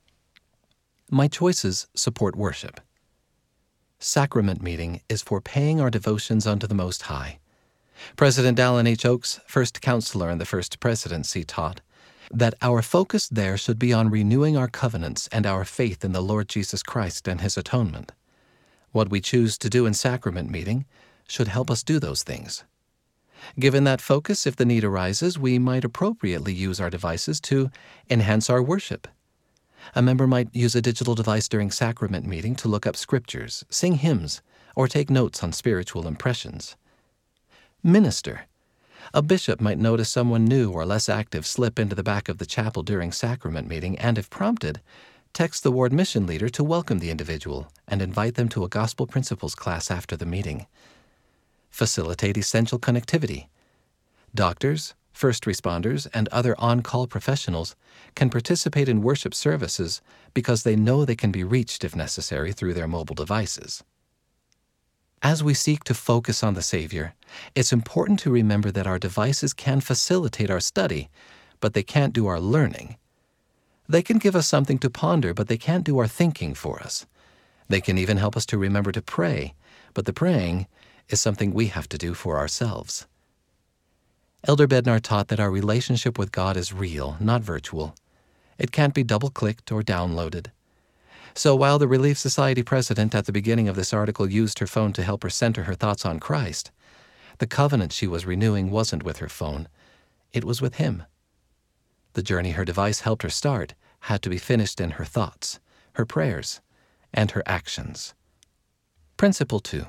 My choices support worship. Sacrament meeting is for paying our devotions unto the Most High. President Dallin H. Oaks, first counselor in the First Presidency, taught that our focus there should be on renewing our covenants and our faith in the Lord Jesus Christ and His atonement. What we choose to do in sacrament meeting should help us do those things. Given that focus, if the need arises, we might appropriately use our devices to enhance our worship. A member might use a digital device during sacrament meeting to look up scriptures, sing hymns, or take notes on spiritual impressions. Minister. A bishop might notice someone new or less active slip into the back of the chapel during sacrament meeting and, if prompted, text the ward mission leader to welcome the individual and invite them to a gospel principles class after the meeting. Facilitate essential connectivity. Doctors, first responders, and other on-call professionals can participate in worship services because they know they can be reached if necessary through their mobile devices. As we seek to focus on the Savior, it's important to remember that our devices can facilitate our study, but they can't do our learning. They can give us something to ponder, but they can't do our thinking for us. They can even help us to remember to pray, but the praying is something we have to do for ourselves. Elder Bednar taught that our relationship with God is real, not virtual. It can't be double-clicked or downloaded. So while the Relief Society president at the beginning of this article used her phone to help her center her thoughts on Christ, the covenant she was renewing wasn't with her phone. It was with Him. The journey her device helped her start had to be finished in her thoughts, her prayers, and her actions. Principle two.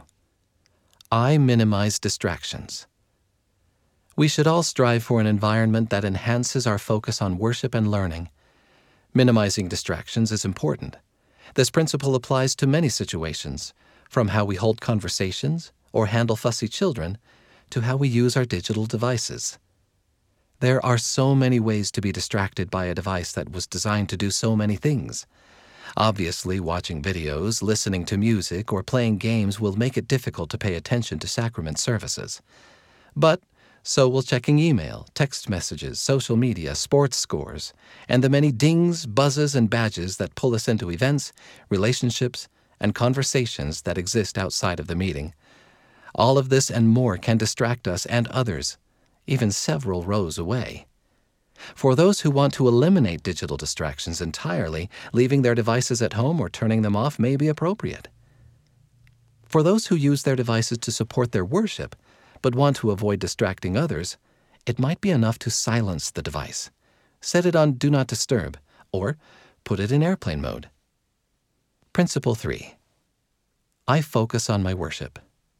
I minimize distractions. We should all strive for an environment that enhances our focus on worship and learning. Minimizing distractions is important. This principle applies to many situations, from how we hold conversations or handle fussy children to how we use our digital devices. There are so many ways to be distracted by a device that was designed to do so many things. Obviously, watching videos, listening to music, or playing games will make it difficult to pay attention to sacrament services. But So will checking email, text messages, social media, sports scores, and the many dings, buzzes, and badges that pull us into events, relationships, and conversations that exist outside of the meeting. All of this and more can distract us and others, even several rows away. For those who want to eliminate digital distractions entirely, leaving their devices at home or turning them off may be appropriate. For those who use their devices to support their worship, but want to avoid distracting others, it might be enough to silence the device, set it on Do Not Disturb, or put it in airplane mode. Principle three. I focus on my worship.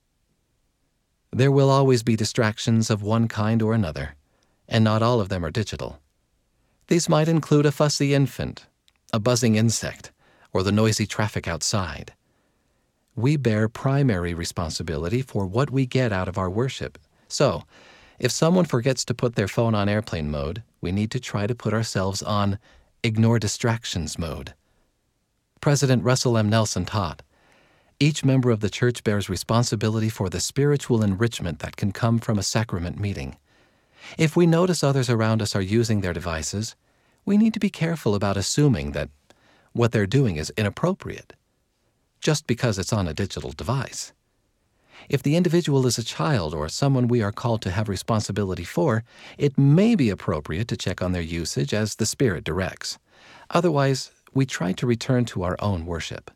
There will always be distractions of one kind or another, and not all of them are digital. These might include a fussy infant, a buzzing insect, or the noisy traffic outside. We bear primary responsibility for what we get out of our worship. So, if someone forgets to put their phone on airplane mode, we need to try to put ourselves on ignore distractions mode. President Russell M. Nelson taught, each member of the church bears responsibility for the spiritual enrichment that can come from a sacrament meeting. If we notice others around us are using their devices, we need to be careful about assuming that what they're doing is inappropriate, just because it's on a digital device. If the individual is a child or someone we are called to have responsibility for, it may be appropriate to check on their usage as the Spirit directs. Otherwise, we try to return to our own worship.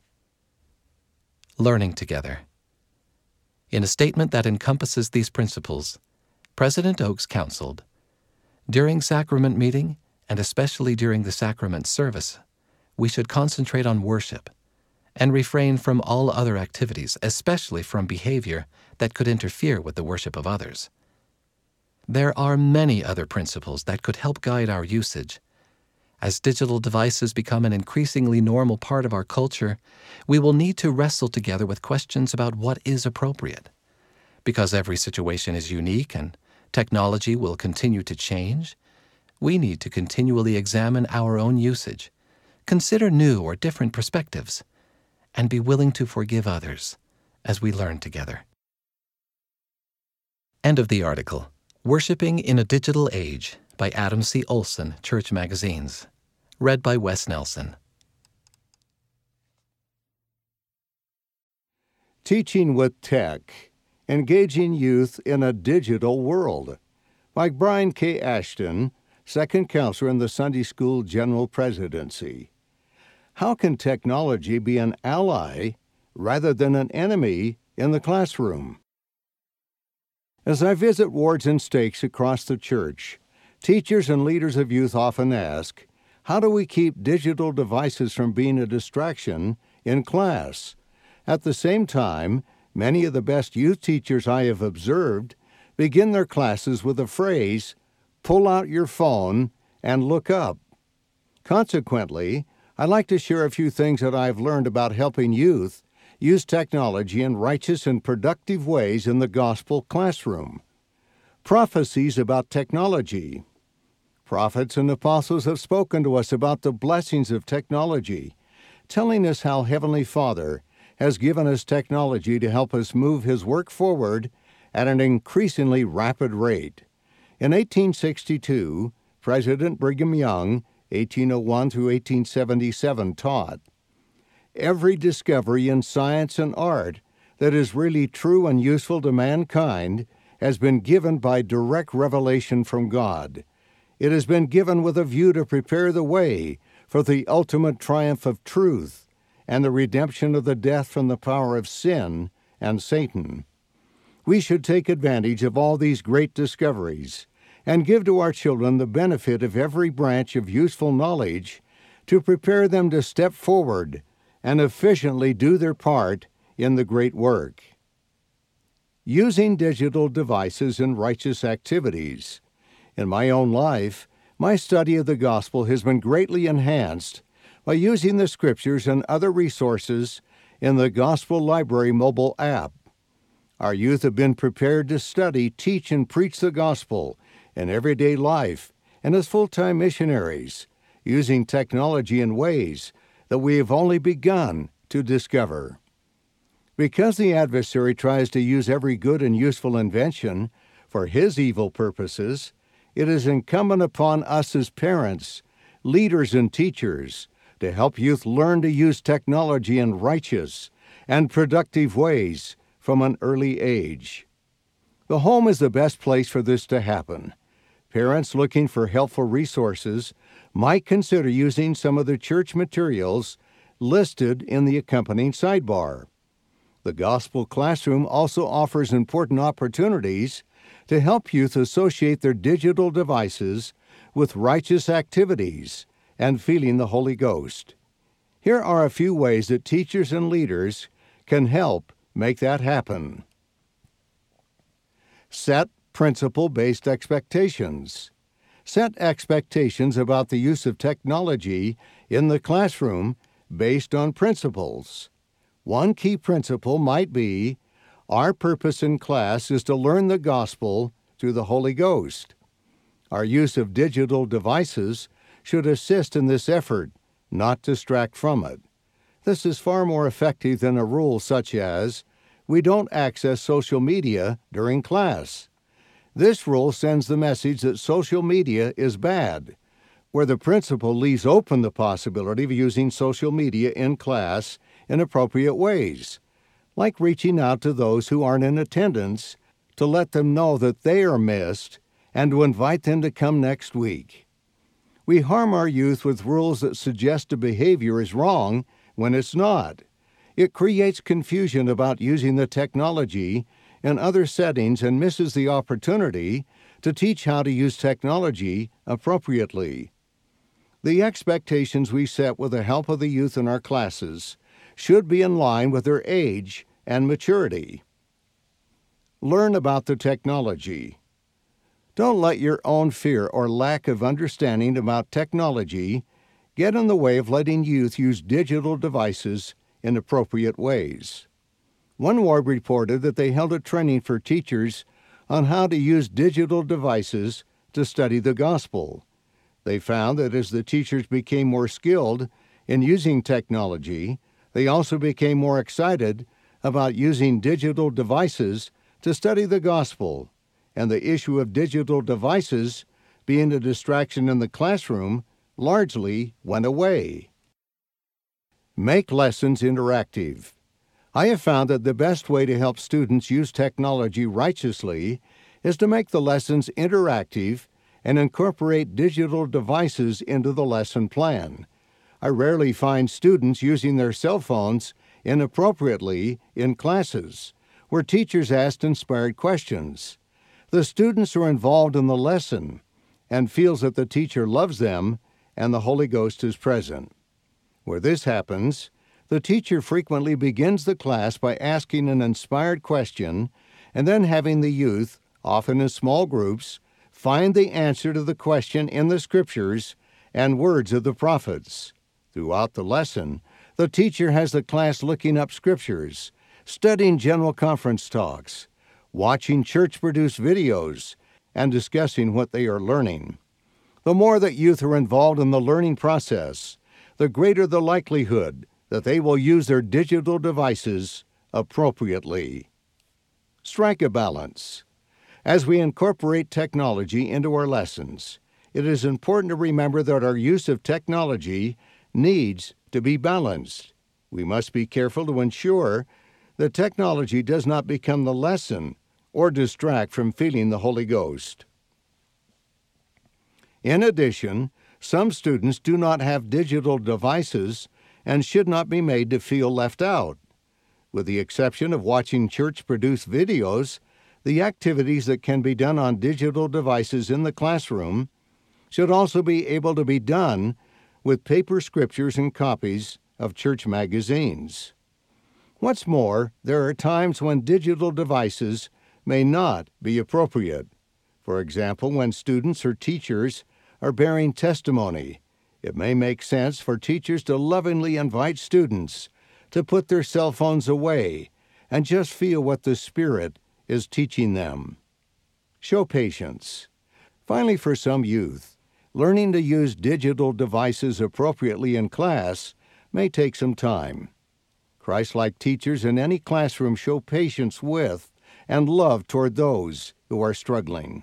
Learning together. In a statement that encompasses these principles, President Oaks counseled, during sacrament meeting, and especially during the sacrament service, we should concentrate on worship and refrain from all other activities, especially from behavior that could interfere with the worship of others. There are many other principles that could help guide our usage. As digital devices become an increasingly normal part of our culture, we will need to wrestle together with questions about what is appropriate. Because every situation is unique and technology will continue to change, we need to continually examine our own usage, consider new or different perspectives, and be willing to forgive others as we learn together. End of the article. Worshipping in a Digital Age by Adam C. Olson, Church Magazines. Read by Wes Nelson. Teaching with Tech, Engaging Youth in a Digital World by Brian K. Ashton, Second Counselor in the Sunday School General Presidency. How can technology be an ally rather than an enemy in the classroom? As I visit wards and stakes across the church, teachers and leaders of youth often ask, how do we keep digital devices from being a distraction in class? At the same time, many of the best youth teachers I have observed begin their classes with the phrase, pull out your phone and look up. Consequently, I'd like to share a few things that I've learned about helping youth use technology in righteous and productive ways in the gospel classroom. Prophecies about technology. Prophets and apostles have spoken to us about the blessings of technology, telling us how Heavenly Father has given us technology to help us move His work forward at an increasingly rapid rate. In eighteen sixty-two, President Brigham Young, eighteen oh one through eighteen seventy-seven, taught, every discovery in science and art that is really true and useful to mankind has been given by direct revelation from God. It has been given with a view to prepare the way for the ultimate triumph of truth and the redemption of the death from the power of sin and Satan. We should take advantage of all these great discoveries and give to our children the benefit of every branch of useful knowledge to prepare them to step forward and efficiently do their part in the great work. Using digital devices in righteous activities. In my own life, my study of the gospel has been greatly enhanced by using the scriptures and other resources in the Gospel Library mobile app. Our youth have been prepared to study, teach, and preach the gospel in everyday life and as full-time missionaries, using technology in ways that we have only begun to discover. Because the adversary tries to use every good and useful invention for his evil purposes, it is incumbent upon us as parents, leaders, and teachers to help youth learn to use technology in righteous and productive ways from an early age. The home is the best place for this to happen. Parents looking for helpful resources might consider using some of the church materials listed in the accompanying sidebar. The Gospel Classroom also offers important opportunities to help youth associate their digital devices with righteous activities and feeling the Holy Ghost. Here are a few ways that teachers and leaders can help make that happen. Set principle-based expectations. Set expectations about the use of technology in the classroom based on principles. One key principle might be, our purpose in class is to learn the gospel through the Holy Ghost. Our use of digital devices should assist in this effort, not distract from it. This is far more effective than a rule such as, we don't access social media during class. This rule sends the message that social media is bad, where the principal leaves open the possibility of using social media in class in appropriate ways, like reaching out to those who aren't in attendance to let them know that they are missed and to invite them to come next week. We harm our youth with rules that suggest a behavior is wrong when it's not. It creates confusion about using the technology in other settings and misses the opportunity to teach how to use technology appropriately. The expectations we set with the help of the youth in our classes should be in line with their age and maturity. Learn about the technology. Don't let your own fear or lack of understanding about technology get in the way of letting youth use digital devices in appropriate ways. One ward reported that they held a training for teachers on how to use digital devices to study the gospel. They found that as the teachers became more skilled in using technology, they also became more excited about using digital devices to study the gospel, and the issue of digital devices being a distraction in the classroom largely went away. Make lessons interactive. I have found that the best way to help students use technology righteously is to make the lessons interactive and incorporate digital devices into the lesson plan. I rarely find students using their cell phones inappropriately in classes, where teachers ask inspired questions. The students are involved in the lesson and feels that the teacher loves them and the Holy Ghost is present. Where this happens, the teacher frequently begins the class by asking an inspired question and then having the youth, often in small groups, find the answer to the question in the Scriptures and words of the prophets. Throughout the lesson, the teacher has the class looking up Scriptures, studying general conference talks, watching church-produced videos, and discussing what they are learning. The more that youth are involved in the learning process, the greater the likelihood that they will use their digital devices appropriately. Strike a balance. As we incorporate technology into our lessons, it is important to remember that our use of technology needs to be balanced. We must be careful to ensure that technology does not become the lesson or distract from feeling the Holy Ghost. In addition, some students do not have digital devices and should not be made to feel left out. With the exception of watching church-produced videos, the activities that can be done on digital devices in the classroom should also be able to be done with paper scriptures and copies of church magazines. What's more, there are times when digital devices may not be appropriate. For example, when students or teachers are bearing testimony, it may make sense for teachers to lovingly invite students to put their cell phones away and just feel what the Spirit is teaching them. Show patience. Finally, for some youth, learning to use digital devices appropriately in class may take some time. Christ-like teachers in any classroom show patience with and love toward those who are struggling.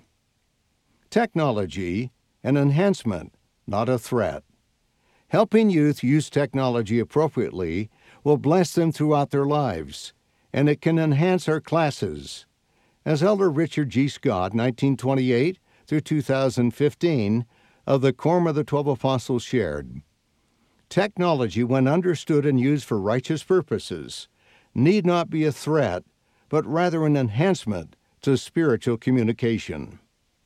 Technology, an enhancement, not a threat. Helping youth use technology appropriately will bless them throughout their lives, and it can enhance our classes. As Elder Richard G. Scott, nineteen twenty-eight through two thousand fifteen, of the Quorum of the Twelve Apostles shared, technology, when understood and used for righteous purposes, need not be a threat, but rather an enhancement to spiritual communication.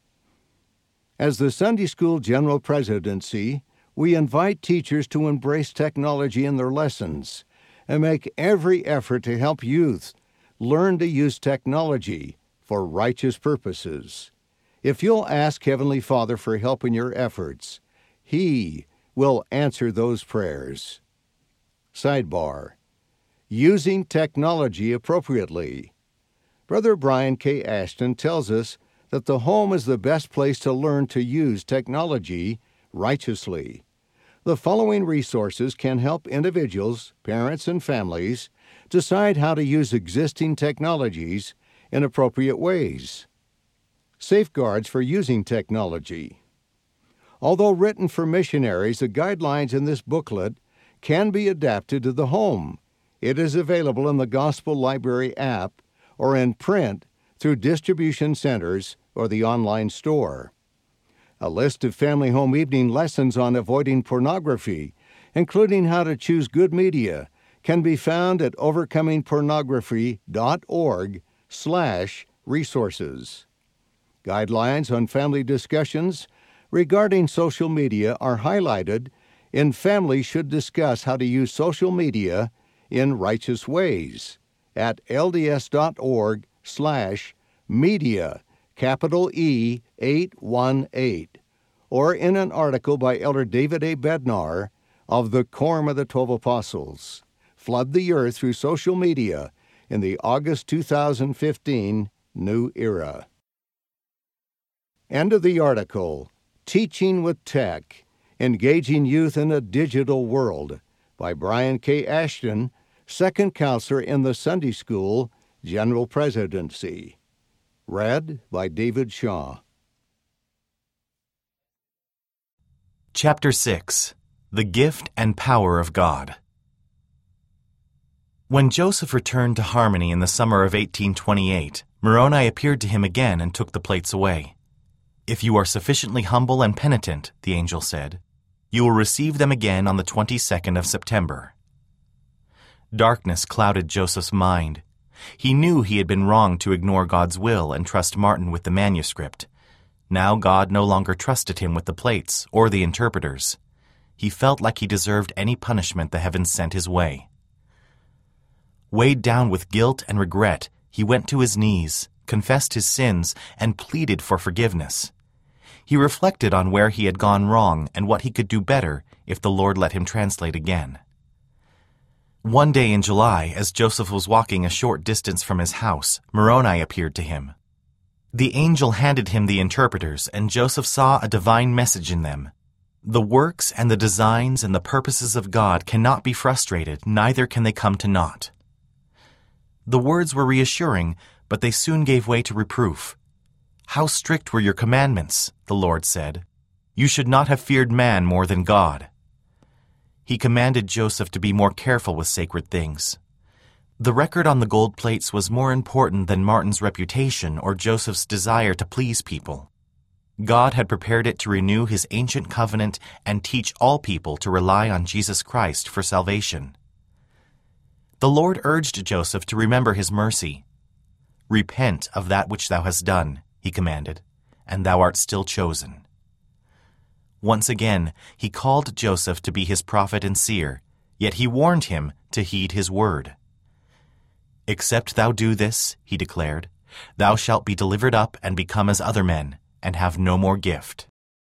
As the Sunday School General Presidency, we invite teachers to embrace technology in their lessons and make every effort to help youth learn to use technology for righteous purposes. If you'll ask Heavenly Father for help in your efforts, He will answer those prayers. Sidebar: Using technology appropriately. Brother Brian K. Ashton tells us that the home is the best place to learn to use technology righteously. The following resources can help individuals, parents, and families decide how to use existing technologies in appropriate ways. Safeguards for using technology. Although written for missionaries, the guidelines in this booklet can be adapted to the home. It is available in the Gospel Library app or in print through distribution centers or the online store. A list of family home evening lessons on avoiding pornography, including how to choose good media, can be found at overcoming pornography dot org slash resources. Guidelines on family discussions regarding social media are highlighted in Families Should Discuss How to Use Social Media in Righteous Ways at L D S dot org slash media, capital E eight one eight, or in an article by Elder David A. Bednar of the Quorum of the Twelve Apostles, Flood the Earth Through Social Media in the August two thousand fifteen New Era. End of the article, Teaching with Tech, Engaging Youth in a Digital World, by Brian K. Ashton, Second Counselor in the Sunday School General Presidency. Read by David Shaw. Chapter six. The Gift and Power of God. When Joseph returned to Harmony in the summer of eighteen twenty-eight, Moroni appeared to him again and took the plates away. "If you are sufficiently humble and penitent," the angel said, "you will receive them again on the twenty-second of September." Darkness clouded Joseph's mind. He knew he had been wrong to ignore God's will and trust Martin with the manuscript. Now God no longer trusted him with the plates or the interpreters. He felt like he deserved any punishment the heavens sent his way. Weighed down with guilt and regret, he went to his knees, confessed his sins, and pleaded for forgiveness. He reflected on where he had gone wrong and what he could do better if the Lord let him translate again. One day in July, as Joseph was walking a short distance from his house, Moroni appeared to him. The angel handed him the interpreters, and Joseph saw a divine message in them. The works and the designs and the purposes of God cannot be frustrated, neither can they come to naught. The words were reassuring, but they soon gave way to reproof. "How strict were your commandments," the Lord said. "You should not have feared man more than God." He commanded Joseph to be more careful with sacred things. The record on the gold plates was more important than Martin's reputation or Joseph's desire to please people. God had prepared it to renew his ancient covenant and teach all people to rely on Jesus Christ for salvation. The Lord urged Joseph to remember his mercy. "Repent of that which thou hast done," he commanded, "and thou art still chosen." Once again, he called Joseph to be his prophet and seer, yet he warned him to heed his word. "Except thou do this," he declared, "thou shalt be delivered up and become as other men, and have no more gift."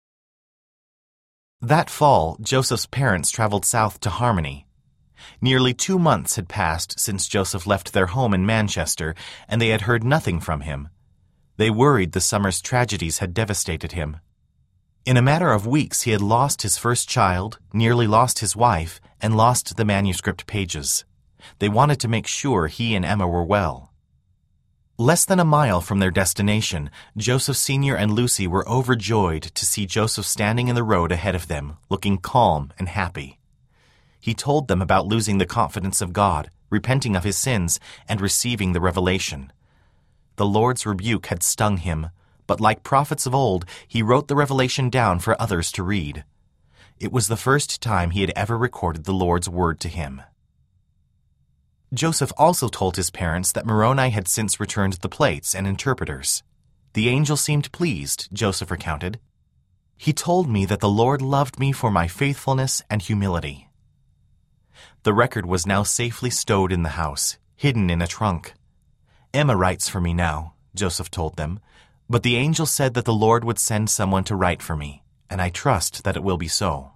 That fall, Joseph's parents traveled south to Harmony. Nearly two months had passed since Joseph left their home in Manchester, and they had heard nothing from him. They worried the summer's tragedies had devastated him. In a matter of weeks, he had lost his first child, nearly lost his wife, and lost the manuscript pages. They wanted to make sure he and Emma were well. Less than a mile from their destination, Joseph Senior and Lucy were overjoyed to see Joseph standing in the road ahead of them, looking calm and happy. He told them about losing the confidence of God, repenting of his sins, and receiving the revelation. The Lord's rebuke had stung him, but like prophets of old, he wrote the revelation down for others to read. It was the first time he had ever recorded the Lord's word to him. Joseph also told his parents that Moroni had since returned the plates and interpreters. The angel seemed pleased, Joseph recounted. He told me that the Lord loved me for my faithfulness and humility. The record was now safely stowed in the house, hidden in a trunk. Emma writes for me now, Joseph told them, but the angel said that the Lord would send someone to write for me, and I trust that it will be so.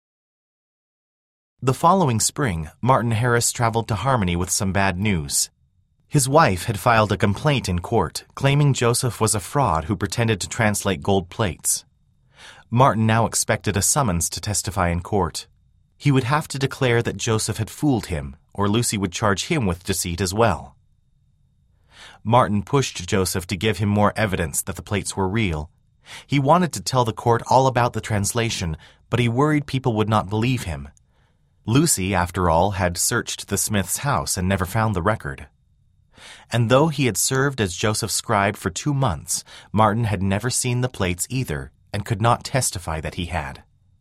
The following spring, Martin Harris traveled to Harmony with some bad news. His wife had filed a complaint in court, claiming Joseph was a fraud who pretended to translate gold plates. Martin now expected a summons to testify in court. He would have to declare that Joseph had fooled him, or Lucy would charge him with deceit as well. Martin pushed Joseph to give him more evidence that the plates were real. He wanted to tell the court all about the translation, but he worried people would not believe him. Lucy, after all, had searched the Smith's house and never found the record. And though he had served as Joseph's scribe for two months, Martin had never seen the plates either and could not testify that he had.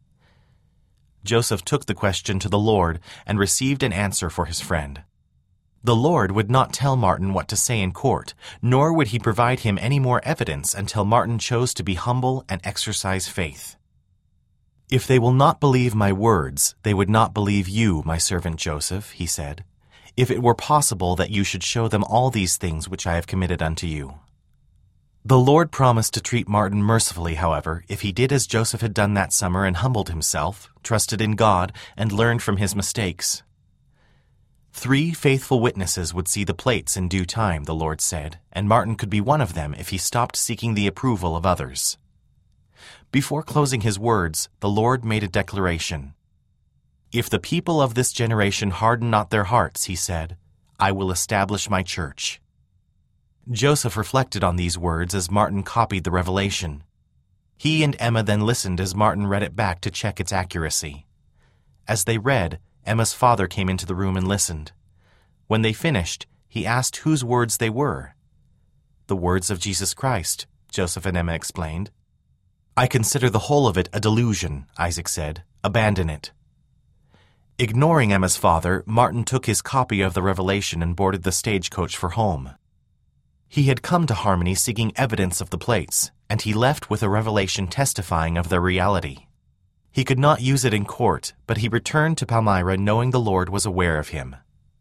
Joseph took the question to the Lord and received an answer for his friend. The Lord would not tell Martin what to say in court, nor would he provide him any more evidence until Martin chose to be humble and exercise faith. If they will not believe my words, they would not believe you, my servant Joseph, he said, if it were possible that you should show them all these things which I have committed unto you. The Lord promised to treat Martin mercifully, however, if he did as Joseph had done that summer and humbled himself, trusted in God, and learned from his mistakes. Three faithful witnesses would see the plates in due time, the Lord said, and Martin could be one of them if he stopped seeking the approval of others. Before closing his words, the Lord made a declaration. If the people of this generation harden not their hearts, he said, I will establish my church. Joseph reflected on these words as Martin copied the revelation. He and Emma then listened as Martin read it back to check its accuracy. As they read, Emma's father came into the room and listened. When they finished, he asked whose words they were. The words of Jesus Christ, Joseph and Emma explained. I consider the whole of it a delusion, Isaac said. Abandon it. Ignoring Emma's father, Martin took his copy of the revelation and boarded the stagecoach for home. He had come to Harmony seeking evidence of the plates, and he left with a revelation testifying of their reality. He could not use it in court, but he returned to Palmyra knowing the Lord was aware of him.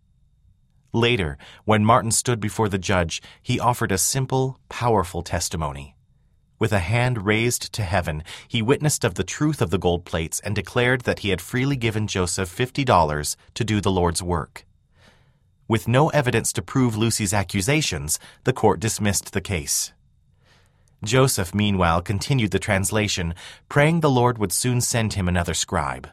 Later, when Martin stood before the judge, he offered a simple, powerful testimony. With a hand raised to heaven, he witnessed of the truth of the gold plates and declared that he had freely given Joseph fifty dollars to do the Lord's work. With no evidence to prove Lucy's accusations, the court dismissed the case. Joseph, meanwhile, continued the translation, praying the Lord would soon send him another scribe.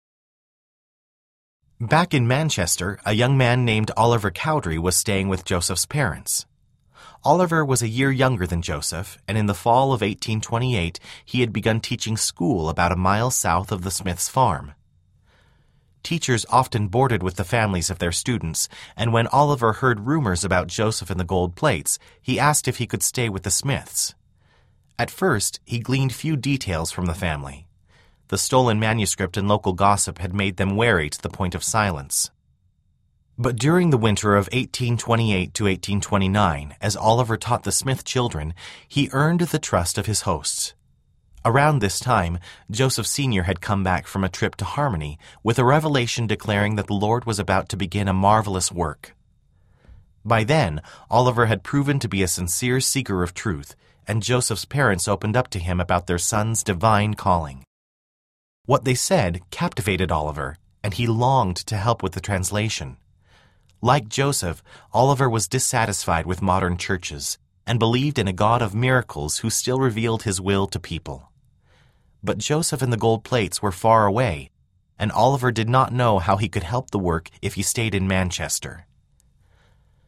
Back in Manchester, a young man named Oliver Cowdery was staying with Joseph's parents. Oliver was a year younger than Joseph, and in the fall of eighteen twenty-eight, he had begun teaching school about a mile south of the Smiths' farm. Teachers often boarded with the families of their students, and when Oliver heard rumors about Joseph and the gold plates, he asked if he could stay with the Smiths. At first, he gleaned few details from the family. The stolen manuscript and local gossip had made them wary to the point of silence. But during the winter of eighteen twenty-eight to eighteen twenty-nine, as Oliver taught the Smith children, he earned the trust of his hosts. Around this time, Joseph Senior had come back from a trip to Harmony with a revelation declaring that the Lord was about to begin a marvelous work. By then, Oliver had proven to be a sincere seeker of truth, and Joseph's parents opened up to him about their son's divine calling. What they said captivated Oliver, and he longed to help with the translation. Like Joseph, Oliver was dissatisfied with modern churches and believed in a God of miracles who still revealed his will to people. But Joseph and the gold plates were far away, and Oliver did not know how he could help the work if he stayed in Manchester.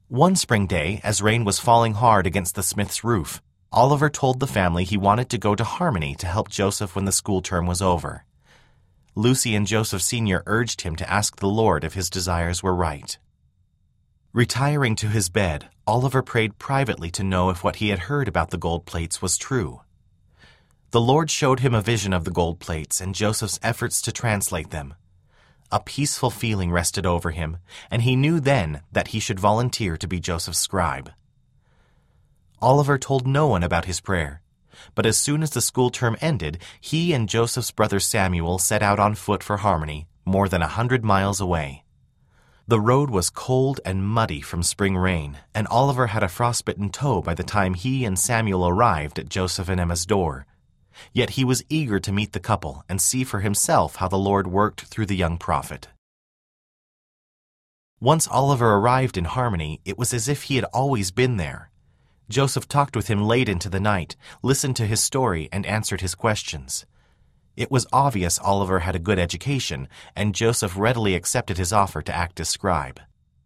One spring day, as rain was falling hard against the smith's roof, Oliver told the family he wanted to go to Harmony to help Joseph when the school term was over. Lucy and Joseph Senior urged him to ask the Lord if his desires were right. Retiring to his bed, Oliver prayed privately to know if what he had heard about the gold plates was true. The Lord showed him a vision of the gold plates and Joseph's efforts to translate them. A peaceful feeling rested over him, and he knew then that he should volunteer to be Joseph's scribe. Oliver told no one about his prayer, but as soon as the school term ended, he and Joseph's brother Samuel set out on foot for Harmony, more than a hundred miles away. The road was cold and muddy from spring rain, and Oliver had a frostbitten toe by the time he and Samuel arrived at Joseph and Emma's door. Yet he was eager to meet the couple and see for himself how the Lord worked through the young prophet. Once Oliver arrived in Harmony, it was as if he had always been there. Joseph talked with him late into the night, listened to his story, and answered his questions. It was obvious Oliver had a good education, and Joseph readily accepted his offer to act as scribe.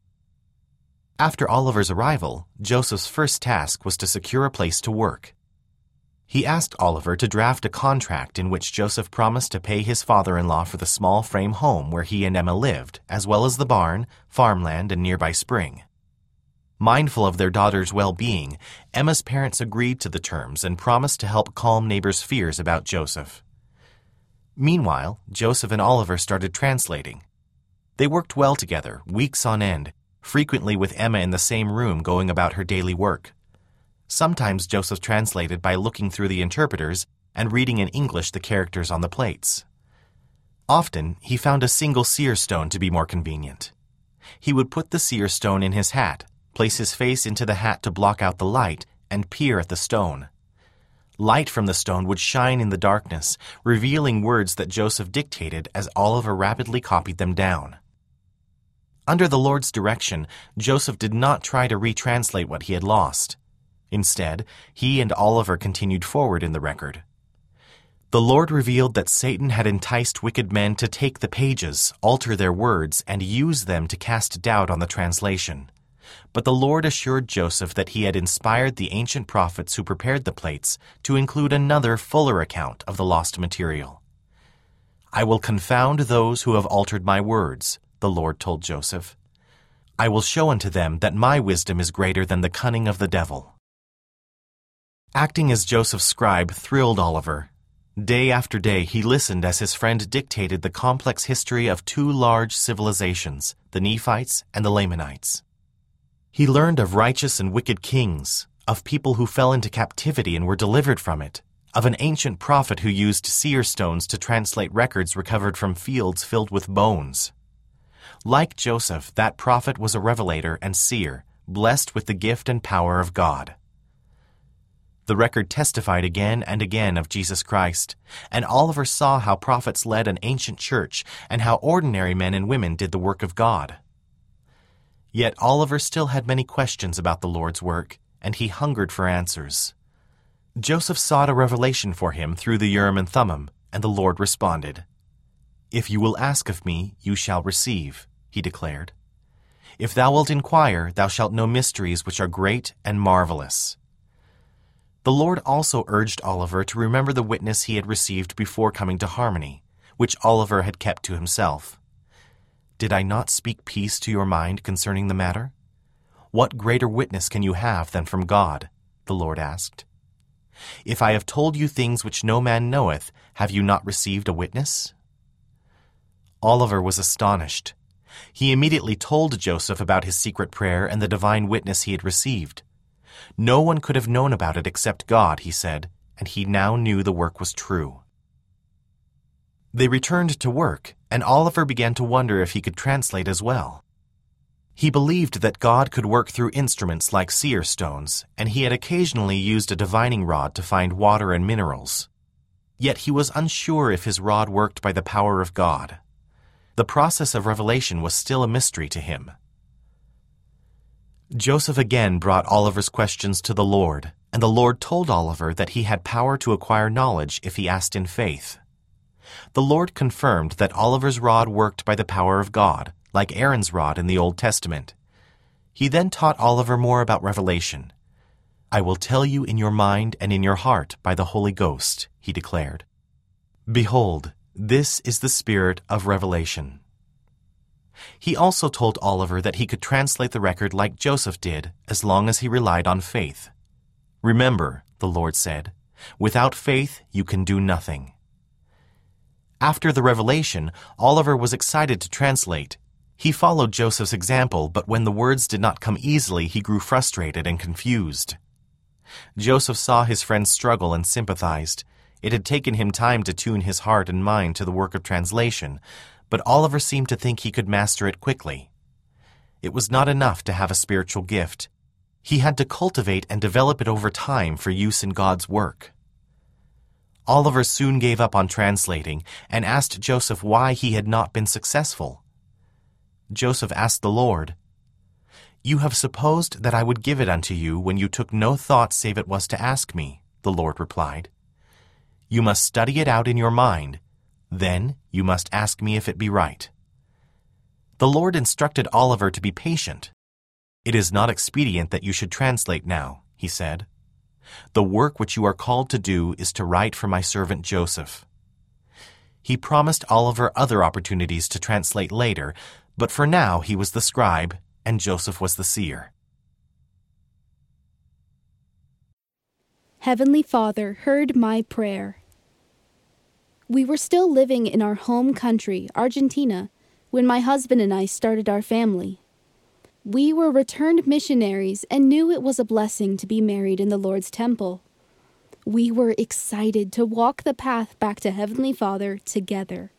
After Oliver's arrival, Joseph's first task was to secure a place to work. He asked Oliver to draft a contract in which Joseph promised to pay his father-in-law for the small frame home where he and Emma lived, as well as the barn, farmland, and nearby spring. Mindful of their daughter's well-being, Emma's parents agreed to the terms and promised to help calm neighbors' fears about Joseph. Meanwhile, Joseph and Oliver started translating. They worked well together, weeks on end, frequently with Emma in the same room going about her daily work. Sometimes Joseph translated by looking through the interpreters and reading in English the characters on the plates. Often, he found a single seer stone to be more convenient. He would put the seer stone in his hat, place his face into the hat to block out the light, and peer at the stone. Light from the stone would shine in the darkness, revealing words that Joseph dictated as Oliver rapidly copied them down. Under the Lord's direction, Joseph did not try to retranslate what he had lost. Instead, he and Oliver continued forward in the record. The Lord revealed that Satan had enticed wicked men to take the pages, alter their words, and use them to cast doubt on the translation. But the Lord assured Joseph that he had inspired the ancient prophets who prepared the plates to include another fuller account of the lost material. "I will confound those who have altered my words," the Lord told Joseph. "I will show unto them that my wisdom is greater than the cunning of the devil." Acting as Joseph's scribe thrilled Oliver. Day after day he listened as his friend dictated the complex history of two large civilizations, the Nephites and the Lamanites. He learned of righteous and wicked kings, of people who fell into captivity and were delivered from it, of an ancient prophet who used seer stones to translate records recovered from fields filled with bones. Like Joseph, that prophet was a revelator and seer, blessed with the gift and power of God. The record testified again and again of Jesus Christ, and Oliver saw how prophets led an ancient church and how ordinary men and women did the work of God. Yet Oliver still had many questions about the Lord's work, and he hungered for answers. Joseph sought a revelation for him through the Urim and Thummim, and the Lord responded. "If you will ask of me, you shall receive," he declared. "If thou wilt inquire, thou shalt know mysteries which are great and marvelous." The Lord also urged Oliver to remember the witness he had received before coming to Harmony, which Oliver had kept to himself. "Did I not speak peace to your mind concerning the matter? What greater witness can you have than from God?" the Lord asked. "If I have told you things which no man knoweth, have you not received a witness?" Oliver was astonished. He immediately told Joseph about his secret prayer and the divine witness he had received. No one could have known about it except God, he said, and he now knew the work was true. They returned to work, and Oliver began to wonder if he could translate as well. He believed that God could work through instruments like seer stones, and he had occasionally used a divining rod to find water and minerals. Yet he was unsure if his rod worked by the power of God. The process of revelation was still a mystery to him. Joseph again brought Oliver's questions to the Lord, and the Lord told Oliver that he had power to acquire knowledge if he asked in faith. The Lord confirmed that Oliver's rod worked by the power of God, like Aaron's rod in the Old Testament. He then taught Oliver more about Revelation. "I will tell you in your mind and in your heart by the Holy Ghost," he declared. "Behold, this is the spirit of revelation." He also told Oliver that he could translate the record like Joseph did, as long as he relied on faith. "Remember," the Lord said, "without faith you can do nothing." After the revelation, Oliver was excited to translate. He followed Joseph's example, but when the words did not come easily, he grew frustrated and confused. Joseph saw his friend's struggle and sympathized. It had taken him time to tune his heart and mind to the work of translation, but Oliver seemed to think he could master it quickly. It was not enough to have a spiritual gift. He had to cultivate and develop it over time for use in God's work. Oliver soon gave up on translating and asked Joseph why he had not been successful. Joseph asked the Lord, "You have supposed that I would give it unto you when you took no thought save it was to ask me," the Lord replied. "You must study it out in your mind. Then you must ask me if it be right." The Lord instructed Oliver to be patient. "It is not expedient that you should translate now," he said. "The work which you are called to do is to write for my servant Joseph." He promised Oliver other opportunities to translate later, but for now he was the scribe and Joseph was the seer. Heavenly Father heard my prayer. We were still living in our home country, Argentina, when my husband and I started our family. We were returned missionaries and knew it was a blessing to be married in the Lord's temple. We were excited to walk the path back to Heavenly Father together.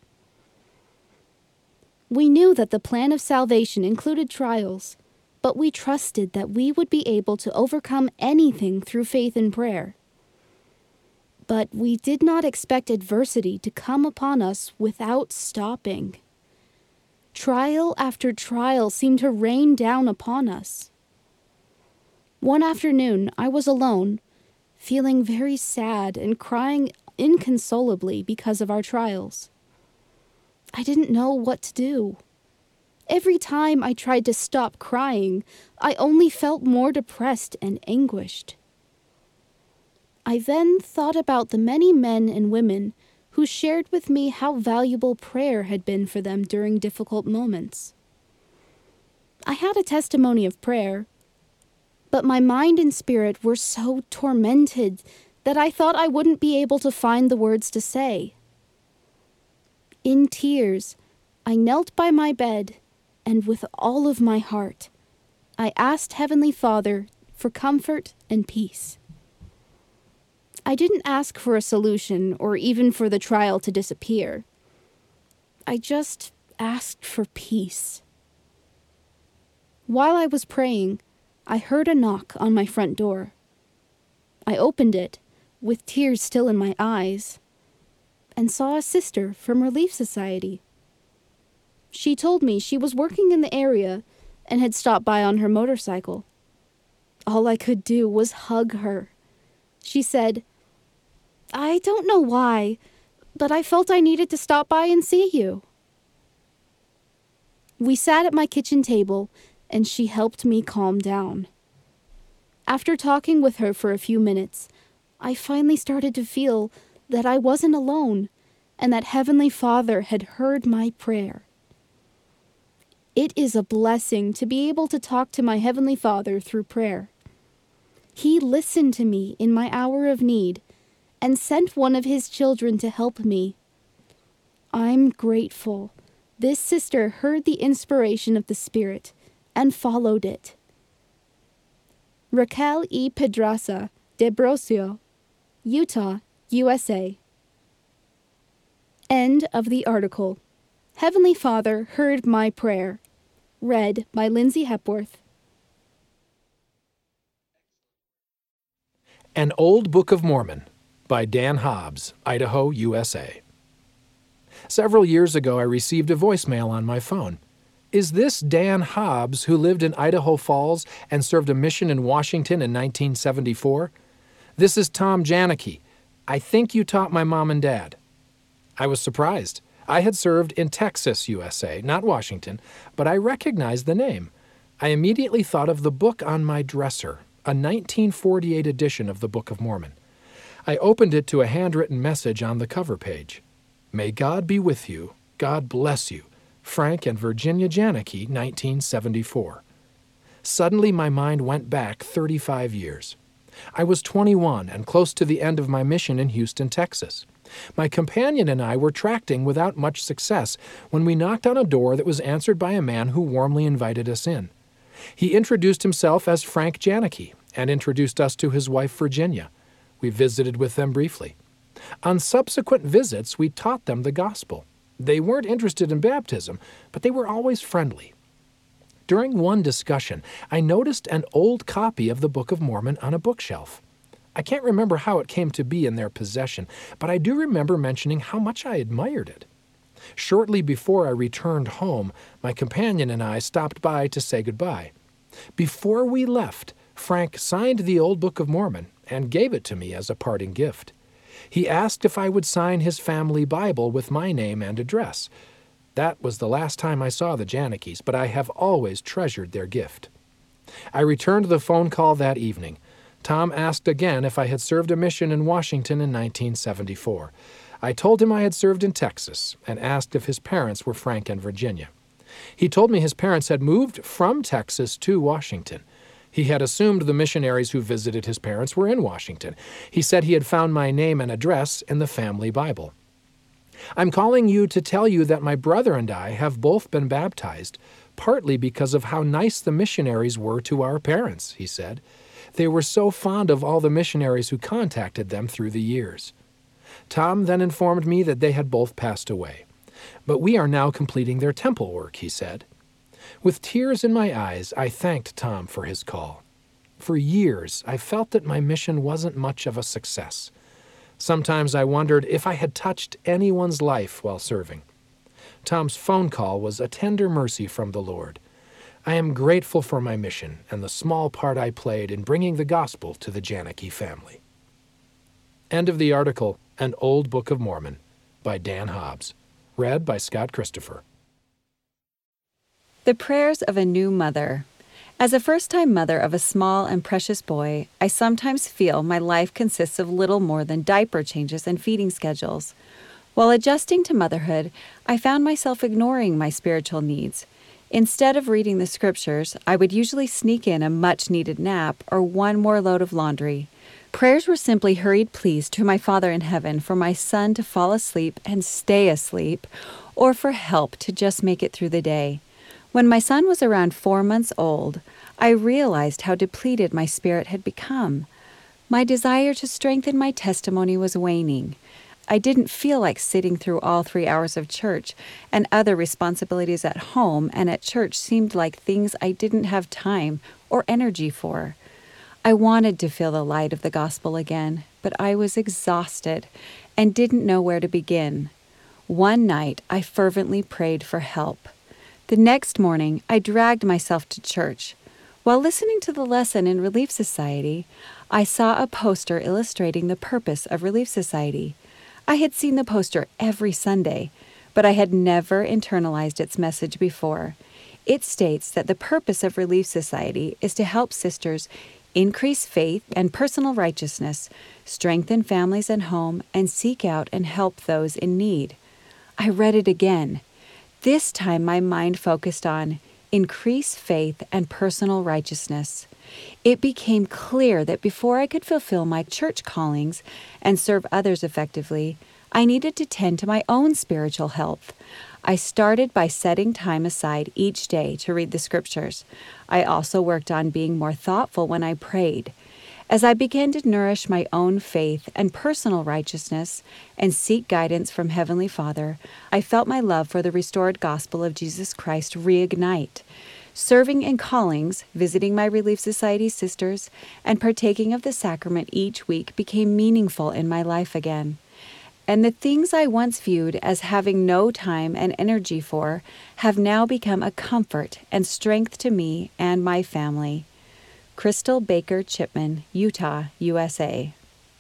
We knew that the plan of salvation included trials, but we trusted that we would be able to overcome anything through faith and prayer. But we did not expect adversity to come upon us without stopping. Trial after trial seemed to rain down upon us. One afternoon, I was alone, feeling very sad and crying inconsolably because of our trials. I didn't know what to do. Every time I tried to stop crying, I only felt more depressed and anguished. I then thought about the many men and women who shared with me how valuable prayer had been for them during difficult moments. I had a testimony of prayer, but my mind and spirit were so tormented that I thought I wouldn't be able to find the words to say. In tears, I knelt by my bed, and with all of my heart, I asked Heavenly Father for comfort and peace. I didn't ask for a solution or even for the trial to disappear. I just asked for peace. While I was praying, I heard a knock on my front door. I opened it, with tears still in my eyes, and saw a sister from Relief Society. She told me she was working in the area and had stopped by on her motorcycle. All I could do was hug her. She said, "I don't know why, but I felt I needed to stop by and see you." We sat at my kitchen table, and she helped me calm down. After talking with her for a few minutes, I finally started to feel that I wasn't alone and that Heavenly Father had heard my prayer. It is a blessing to be able to talk to my Heavenly Father through prayer. He listened to me in my hour of need and sent one of His children to help me. I'm grateful. This sister heard the inspiration of the Spirit and followed it. Raquel E. Pedraza, de Brosio, Utah, U S A. End of the article. Heavenly Father heard my prayer. Read by Lindsay Hepworth. An Old Book of Mormon by Dan Hobbs, Idaho, U S A. Several years ago, I received a voicemail on my phone. Is this Dan Hobbs who lived in Idaho Falls and served a mission in Washington in nineteen seventy-four? This is Tom Janicki. I think you taught my mom and dad. I was surprised. I had served in Texas, U S A, not Washington, but I recognized the name. I immediately thought of the book on my dresser, a nineteen forty-eight edition of the Book of Mormon. I opened it to a handwritten message on the cover page. May God be with you. God bless you. Frank and Virginia Janicki, nineteen seventy-four. Suddenly my mind went back thirty-five years. I was twenty-one and close to the end of my mission in Houston, Texas. My companion and I were tracting without much success when we knocked on a door that was answered by a man who warmly invited us in. He introduced himself as Frank Janicki and introduced us to his wife Virginia. We visited with them briefly. On subsequent visits, we taught them the gospel. They weren't interested in baptism, but they were always friendly. During one discussion, I noticed an old copy of the Book of Mormon on a bookshelf. I can't remember how it came to be in their possession, but I do remember mentioning how much I admired it. Shortly before I returned home, my companion and I stopped by to say goodbye. Before we left, Frank signed the old Book of Mormon and gave it to me as a parting gift. He asked if I would sign his family Bible with my name and address. That was the last time I saw the Janickis, but I have always treasured their gift. I returned the phone call that evening. Tom asked again if I had served a mission in Washington in nineteen seventy-four. I told him I had served in Texas and asked if his parents were Frank and Virginia. He told me his parents had moved from Texas to Washington. He had assumed the missionaries who visited his parents were in Washington. He said he had found my name and address in the family Bible. I'm calling you to tell you that my brother and I have both been baptized, partly because of how nice the missionaries were to our parents, he said. They were so fond of all the missionaries who contacted them through the years. Tom then informed me that they had both passed away. But we are now completing their temple work, he said. With tears in my eyes, I thanked Tom for his call. For years, I felt that my mission wasn't much of a success. Sometimes I wondered if I had touched anyone's life while serving. Tom's phone call was a tender mercy from the Lord. I am grateful for my mission and the small part I played in bringing the gospel to the Janicki family. End of the article, An Old Book of Mormon, by Dan Hobbs. Read by Scott Christopher. The Prayers of a New Mother. As a first-time mother of a small and precious boy, I sometimes feel my life consists of little more than diaper changes and feeding schedules. While adjusting to motherhood, I found myself ignoring my spiritual needs. Instead of reading the scriptures, I would usually sneak in a much-needed nap or one more load of laundry. Prayers were simply hurried pleas to my Father in heaven for my son to fall asleep and stay asleep, or for help to just make it through the day. When my son was around four months old, I realized how depleted my spirit had become. My desire to strengthen my testimony was waning. I didn't feel like sitting through all three hours of church, and other responsibilities at home and at church seemed like things I didn't have time or energy for. I wanted to feel the light of the gospel again, but I was exhausted and didn't know where to begin. One night, I fervently prayed for help. The next morning, I dragged myself to church. While listening to the lesson in Relief Society, I saw a poster illustrating the purpose of Relief Society. I had seen the poster every Sunday, but I had never internalized its message before. It states that the purpose of Relief Society is to help sisters increase faith and personal righteousness, strengthen families and home, and seek out and help those in need. I read it again. This time my mind focused on increase faith and personal righteousness. It became clear that before I could fulfill my church callings and serve others effectively, I needed to tend to my own spiritual health. I started by setting time aside each day to read the scriptures. I also worked on being more thoughtful when I prayed. As I began to nourish my own faith and personal righteousness and seek guidance from Heavenly Father, I felt my love for the restored gospel of Jesus Christ reignite. Serving in callings, visiting my Relief Society sisters, and partaking of the sacrament each week became meaningful in my life again. And the things I once viewed as having no time and energy for have now become a comfort and strength to me and my family. Crystal Baker Chipman, Utah, U S A.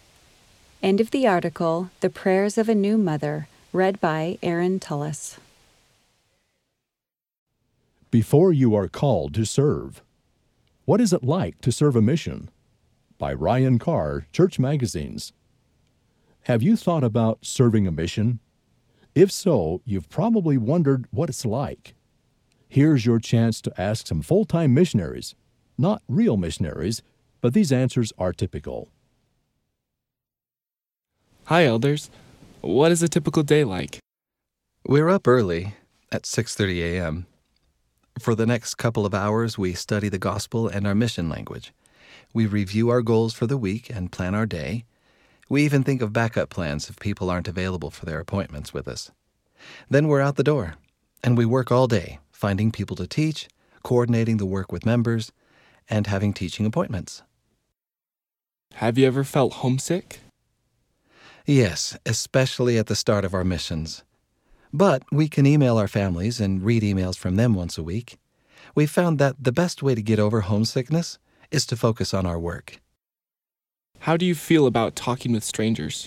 End of the article, The Prayers of a New Mother, read by Aaron Tullis. Before You Are Called to Serve. What is it like to serve a mission? By Ryan Carr, Church Magazines. Have you thought about serving a mission? If so, you've probably wondered what it's like. Here's your chance to ask some full-time missionaries. Not real missionaries, but these answers are typical. Hi, elders. What is a typical day like? We're up early at six thirty a.m. For the next couple of hours, we study the gospel and our mission language. We review our goals for the week and plan our day. We even think of backup plans if people aren't available for their appointments with us. Then we're out the door, and we work all day, finding people to teach, coordinating the work with members, and having teaching appointments. Have you ever felt homesick? Yes, especially at the start of our missions. But we can email our families and read emails from them once a week. We've found that the best way to get over homesickness is to focus on our work. How do you feel about talking with strangers?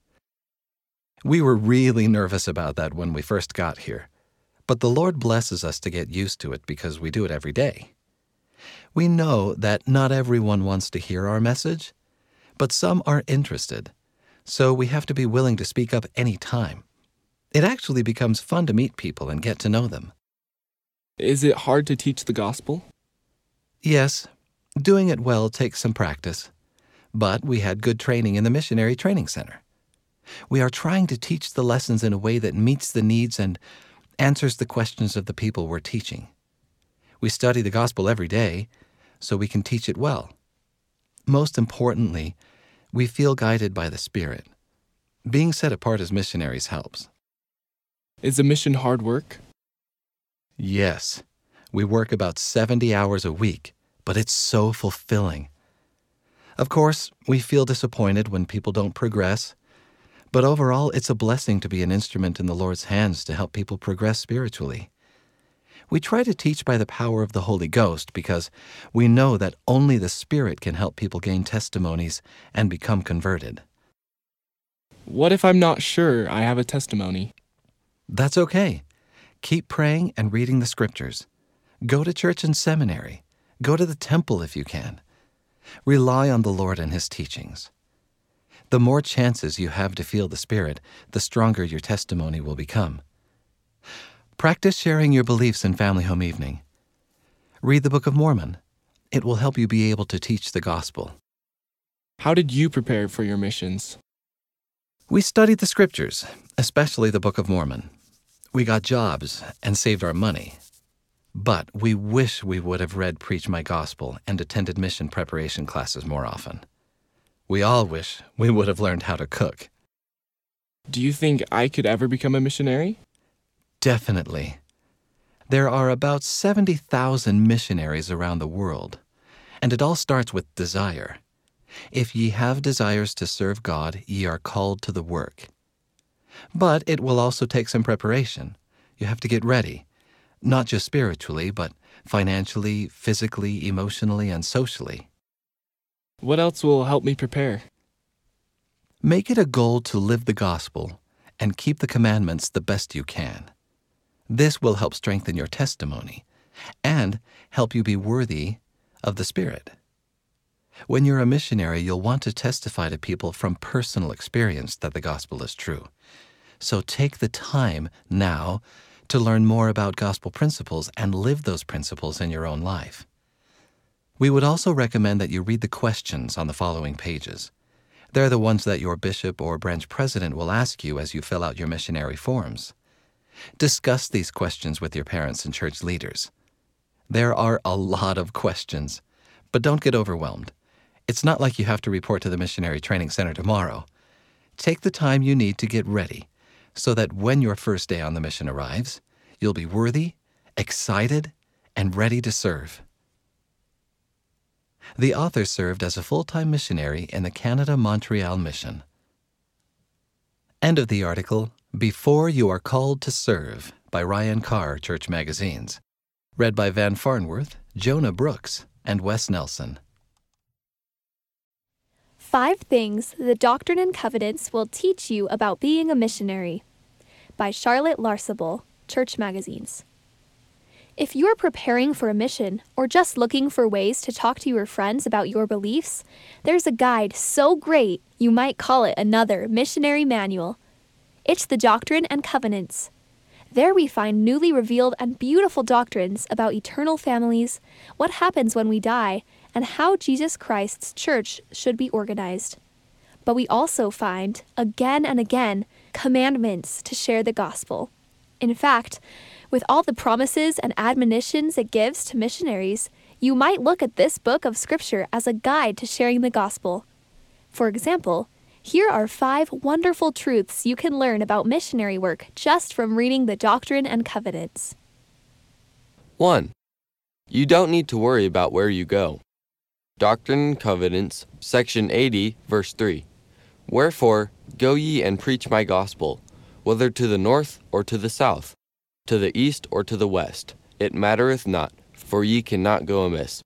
We were really nervous about that when we first got here, but the Lord blesses us to get used to it because we do it every day. We know that not everyone wants to hear our message, but some are interested, so we have to be willing to speak up any time. It actually becomes fun to meet people and get to know them. Is it hard to teach the gospel? Yes, doing it well takes some practice, but we had good training in the Missionary Training Center. We are trying to teach the lessons in a way that meets the needs and answers the questions of the people we're teaching. We study the gospel every day, so we can teach it well. Most importantly, we feel guided by the Spirit. Being set apart as missionaries helps. Is a mission hard work? Yes. We work about seventy hours a week, but it's so fulfilling. Of course, we feel disappointed when people don't progress, but overall, it's a blessing to be an instrument in the Lord's hands to help people progress spiritually. We try to teach by the power of the Holy Ghost because we know that only the Spirit can help people gain testimonies and become converted. What if I'm not sure I have a testimony? That's okay. Keep praying and reading the Scriptures. Go to church and seminary. Go to the temple if you can. Rely on the Lord and His teachings. The more chances you have to feel the Spirit, the stronger your testimony will become. Practice sharing your beliefs in Family Home Evening. Read the Book of Mormon. It will help you be able to teach the gospel. How did you prepare for your missions? We studied the Scriptures, especially the Book of Mormon. We got jobs and saved our money. But we wish we would have read Preach My Gospel and attended mission preparation classes more often. We all wish we would have learned how to cook. Do you think I could ever become a missionary? Definitely. There are about seventy thousand missionaries around the world, and it all starts with desire. If ye have desires to serve God, ye are called to the work. But it will also take some preparation. You have to get ready, not just spiritually, but financially, physically, emotionally, and socially. What else will help me prepare? Make it a goal to live the gospel and keep the commandments the best you can. This will help strengthen your testimony and help you be worthy of the Spirit. When you're a missionary, you'll want to testify to people from personal experience that the gospel is true. So take the time now to learn more about gospel principles and live those principles in your own life. We would also recommend that you read the questions on the following pages. They're the ones that your bishop or branch president will ask you as you fill out your missionary forms. Discuss these questions with your parents and church leaders. There are a lot of questions, but don't get overwhelmed. It's not like you have to report to the Missionary Training Center tomorrow. Take the time you need to get ready so that when your first day on the mission arrives, you'll be worthy, excited, and ready to serve. The author served as a full-time missionary in the Canada-Montreal Mission. End of the article, Before You Are Called to Serve, by Ryan Carr, Church Magazines. Read by Van Farnworth, Jonah Brooks, and Wes Nelson. Five Things the Doctrine and Covenants Will Teach You About Being a Missionary by Charlotte Larsable, Church Magazines. If you're preparing for a mission or just looking for ways to talk to your friends about your beliefs, there's a guide so great you might call it another missionary manual. It's the Doctrine and Covenants. There we find newly revealed and beautiful doctrines about eternal families, what happens when we die, and how Jesus Christ's church should be organized. But we also find, again and again, commandments to share the gospel. In fact, with all the promises and admonitions it gives to missionaries, you might look at this book of Scripture as a guide to sharing the gospel. For example, here are five wonderful truths you can learn about missionary work just from reading the Doctrine and Covenants. one. You don't need to worry about where you go. Doctrine and Covenants, section eighty, verse three. Wherefore, go ye and preach my gospel, whether to the north or to the south, to the east or to the west, it mattereth not, for ye cannot go amiss.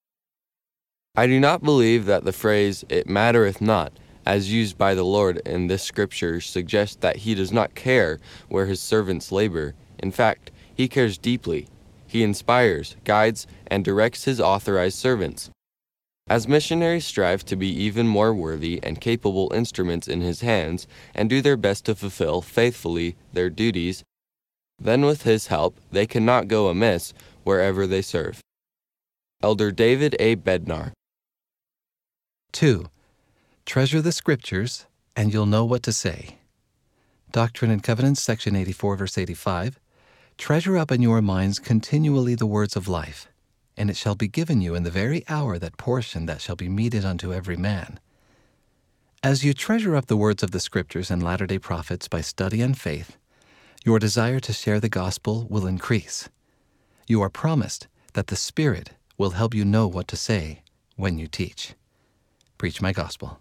I do not believe that the phrase, it mattereth not, as used by the Lord in this scripture suggests that he does not care where his servants labor. In fact, he cares deeply. He inspires, guides, and directs his authorized servants. As missionaries strive to be even more worthy and capable instruments in his hands and do their best to fulfill faithfully their duties, then with his help they cannot go amiss wherever they serve. Elder David A. Bednar. two. Treasure the Scriptures, and you'll know what to say. Doctrine and Covenants, section eighty-four, verse eighty-five. Treasure up in your minds continually the words of life, and it shall be given you in the very hour that portion that shall be meted unto every man. As you treasure up the words of the Scriptures and latter-day prophets by study and faith, your desire to share the gospel will increase. You are promised that the Spirit will help you know what to say when you teach. Preach my gospel.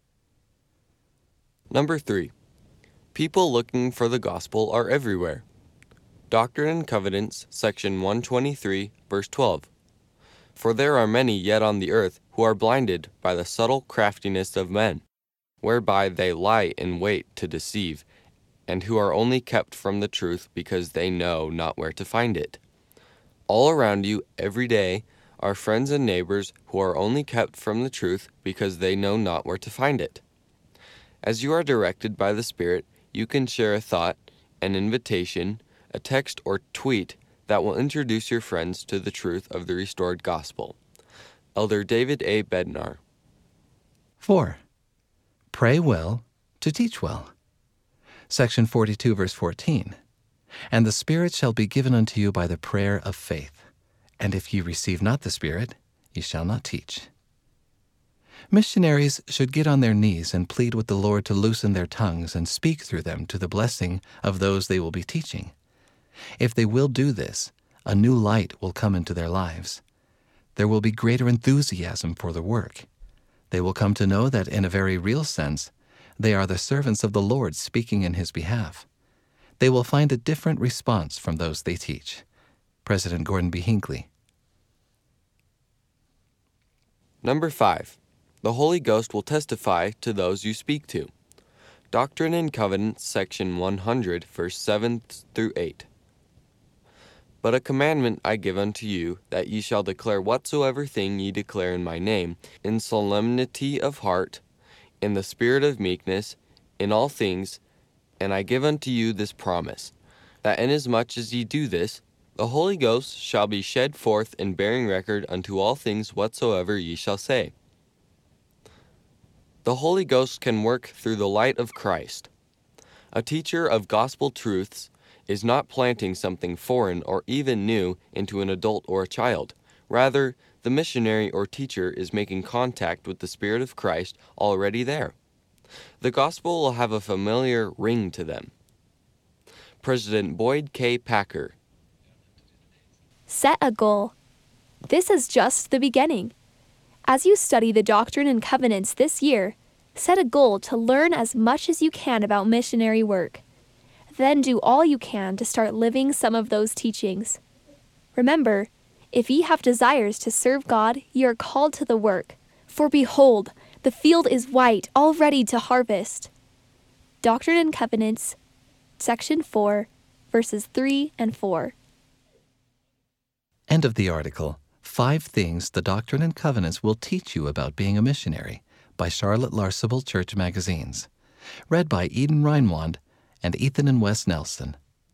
Number three. People looking for the gospel are everywhere. Doctrine and Covenants, section one twenty-three, verse twelve. For there are many yet on the earth who are blinded by the subtle craftiness of men, whereby they lie in wait to deceive, and who are only kept from the truth because they know not where to find it. All around you, every day, are friends and neighbors who are only kept from the truth because they know not where to find it. As you are directed by the Spirit, you can share a thought, an invitation, a text or tweet that will introduce your friends to the truth of the restored gospel. Elder David A. Bednar. four. Pray well to teach well. Section forty-two, verse fourteen. And the Spirit shall be given unto you by the prayer of faith. And if ye receive not the Spirit, ye shall not teach. Missionaries should get on their knees and plead with the Lord to loosen their tongues and speak through them to the blessing of those they will be teaching. If they will do this, a new light will come into their lives. There will be greater enthusiasm for the work. They will come to know that in a very real sense, they are the servants of the Lord speaking in his behalf. They will find a different response from those they teach. President Gordon B. Hinckley. Number five. The Holy Ghost will testify to those you speak to. Doctrine and Covenants, section one hundred, verse seven through eight. But a commandment I give unto you, that ye shall declare whatsoever thing ye declare in my name, in solemnity of heart, in the spirit of meekness, in all things. And I give unto you this promise, that inasmuch as ye do this, the Holy Ghost shall be shed forth in bearing record unto all things whatsoever ye shall say. The Holy Ghost can work through the light of Christ. A teacher of gospel truths is not planting something foreign or even new into an adult or a child. Rather, the missionary or teacher is making contact with the Spirit of Christ already there. The gospel will have a familiar ring to them. President Boyd K. Packer. Set a goal. This is just the beginning. As you study the Doctrine and Covenants this year, set a goal to learn as much as you can about missionary work. Then do all you can to start living some of those teachings. Remember, if ye have desires to serve God, ye are called to the work. For behold, the field is white, all ready to harvest. Doctrine and Covenants, section four, verses three and four. End of the article, Five Things the Doctrine and Covenants Will Teach You About Being a Missionary, by Charlotte Larsable Church Magazines. Read by Eden Reinwand and Ethan and Wes Nelson.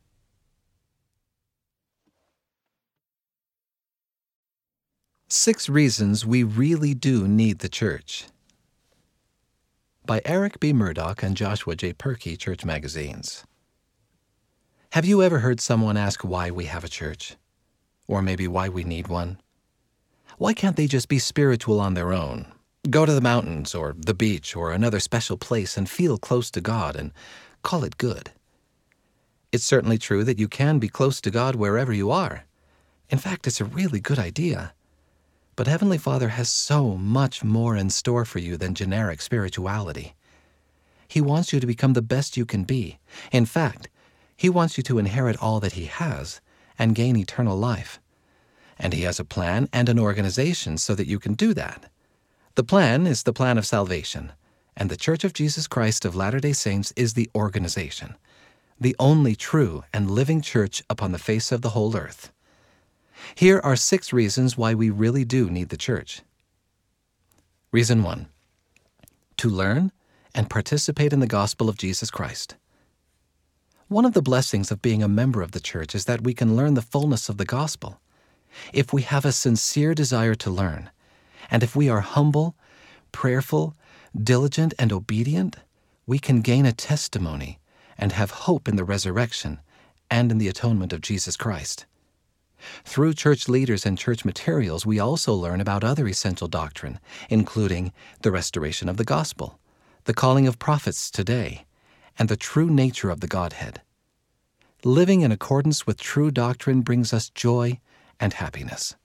Six Reasons We Really Do Need the Church, by Eric B. Murdoch and Joshua J. Perkey, Church Magazines. Have you ever heard someone ask why we have a church? Or maybe why we need one? Why can't they just be spiritual on their own? Go to the mountains or the beach or another special place and feel close to God and call it good. It's certainly true that you can be close to God wherever you are. In fact, it's a really good idea. But Heavenly Father has so much more in store for you than generic spirituality. He wants you to become the best you can be. In fact, He wants you to inherit all that He has and gain eternal life. And He has a plan and an organization so that you can do that. The plan is the plan of salvation, and the Church of Jesus Christ of Latter-day Saints is the organization, the only true and living church upon the face of the whole earth. Here are six reasons why we really do need the church. Reason one, to learn and participate in the gospel of Jesus Christ. One of the blessings of being a member of the church is that we can learn the fullness of the gospel. If we have a sincere desire to learn, and if we are humble, prayerful, diligent, and obedient, we can gain a testimony and have hope in the resurrection and in the atonement of Jesus Christ. Through church leaders and church materials, we also learn about other essential doctrine, including the restoration of the gospel, the calling of prophets today, and the true nature of the Godhead. Living in accordance with true doctrine brings us joy and happiness.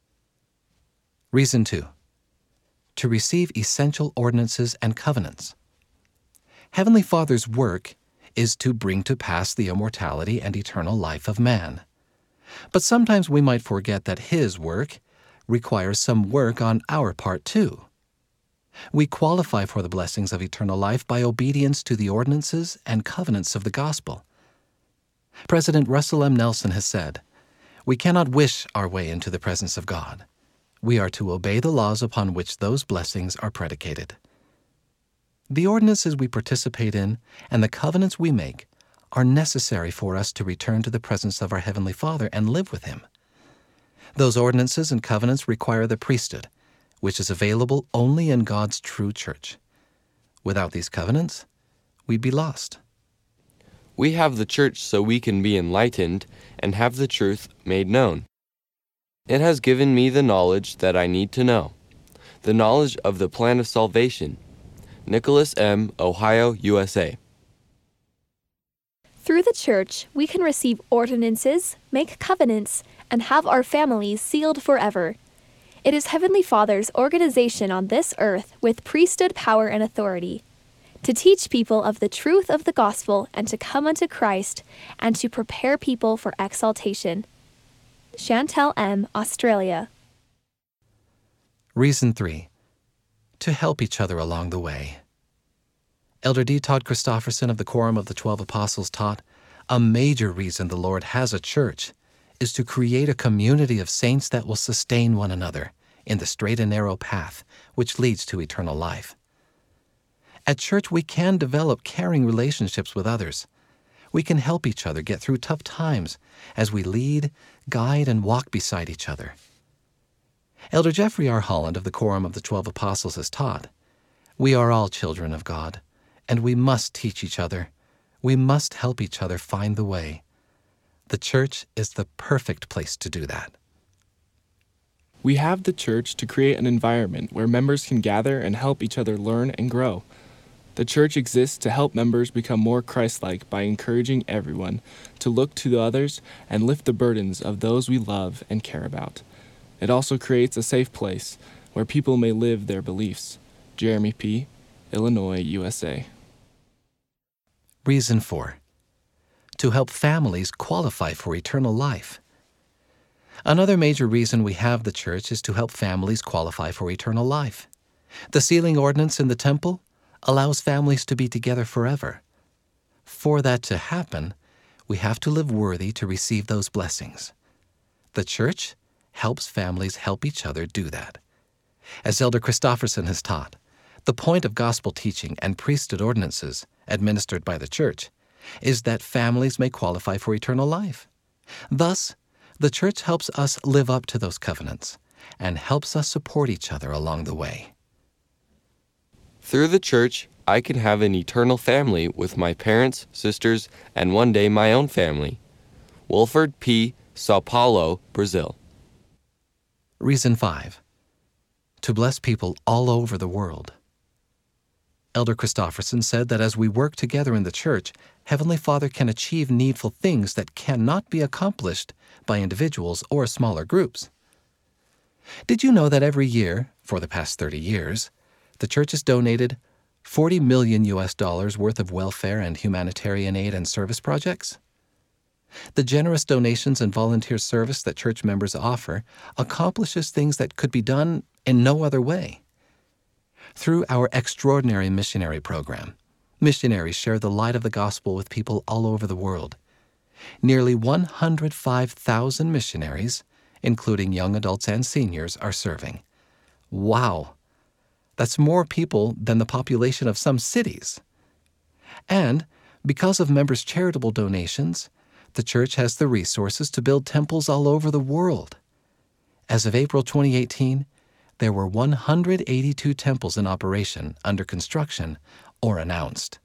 Reason two, to receive essential ordinances and covenants. Heavenly Father's work is to bring to pass the immortality and eternal life of man. But sometimes we might forget that His work requires some work on our part too. We qualify for the blessings of eternal life by obedience to the ordinances and covenants of the gospel. President Russell M. Nelson has said, "We cannot wish our way into the presence of God. We are to obey the laws upon which those blessings are predicated." The ordinances we participate in and the covenants we make are necessary for us to return to the presence of our Heavenly Father and live with Him. Those ordinances and covenants require the priesthood, which is available only in God's true church. Without these covenants, we'd be lost. We have the church so we can be enlightened and have the truth made known. It has given me the knowledge that I need to know, the knowledge of the plan of salvation. Nicholas M., Ohio, U S A. Through the church, we can receive ordinances, make covenants, and have our families sealed forever. It is Heavenly Father's organization on this earth with priesthood power and authority, to teach people of the truth of the gospel and to come unto Christ, and to prepare people for exaltation. Chantel M., Australia. Reason three, to help each other along the way. Elder D. Todd Christofferson of the Quorum of the Twelve Apostles taught, a major reason the Lord has a church is to create a community of saints that will sustain one another in the straight and narrow path which leads to eternal life. At church, we can develop caring relationships with others. We can help each other get through tough times as we lead, guide, and walk beside each other. Elder Jeffrey R. Holland of the Quorum of the Twelve Apostles has taught, we are all children of God, and we must teach each other. We must help each other find the way. The church is the perfect place to do that. We have the church to create an environment where members can gather and help each other learn and grow. The church exists to help members become more Christ-like by encouraging everyone to look to the others and lift the burdens of those we love and care about. It also creates a safe place where people may live their beliefs. Jeremy P., Illinois, U S A. Reason four, to help families qualify for eternal life. Another major reason we have the church is to help families qualify for eternal life. The sealing ordinance in the temple allows families to be together forever. For that to happen, we have to live worthy to receive those blessings. The church helps families help each other do that. As Elder Christofferson has taught, the point of gospel teaching and priesthood ordinances administered by the Church is that families may qualify for eternal life. Thus, the Church helps us live up to those covenants and helps us support each other along the way. Through the Church, I can have an eternal family with my parents, sisters, and one day my own family. Wilford P., Sao Paulo, Brazil. Reason five. To bless people all over the world. Elder Christofferson said that as we work together in the Church, Heavenly Father can achieve needful things that cannot be accomplished by individuals or smaller groups. Did you know that every year, for the past thirty years, the Church has donated forty million U S dollars worth of welfare and humanitarian aid and service projects? The generous donations and volunteer service that Church members offer accomplishes things that could be done in no other way. Through our extraordinary missionary program, missionaries share the light of the gospel with people all over the world. Nearly one hundred five thousand missionaries, including young adults and seniors, are serving. Wow! That's more people than the population of some cities. And because of members' charitable donations, the Church has the resources to build temples all over the world. As of April twenty eighteen, there were one hundred eighty-two temples in operation, under construction, or announced.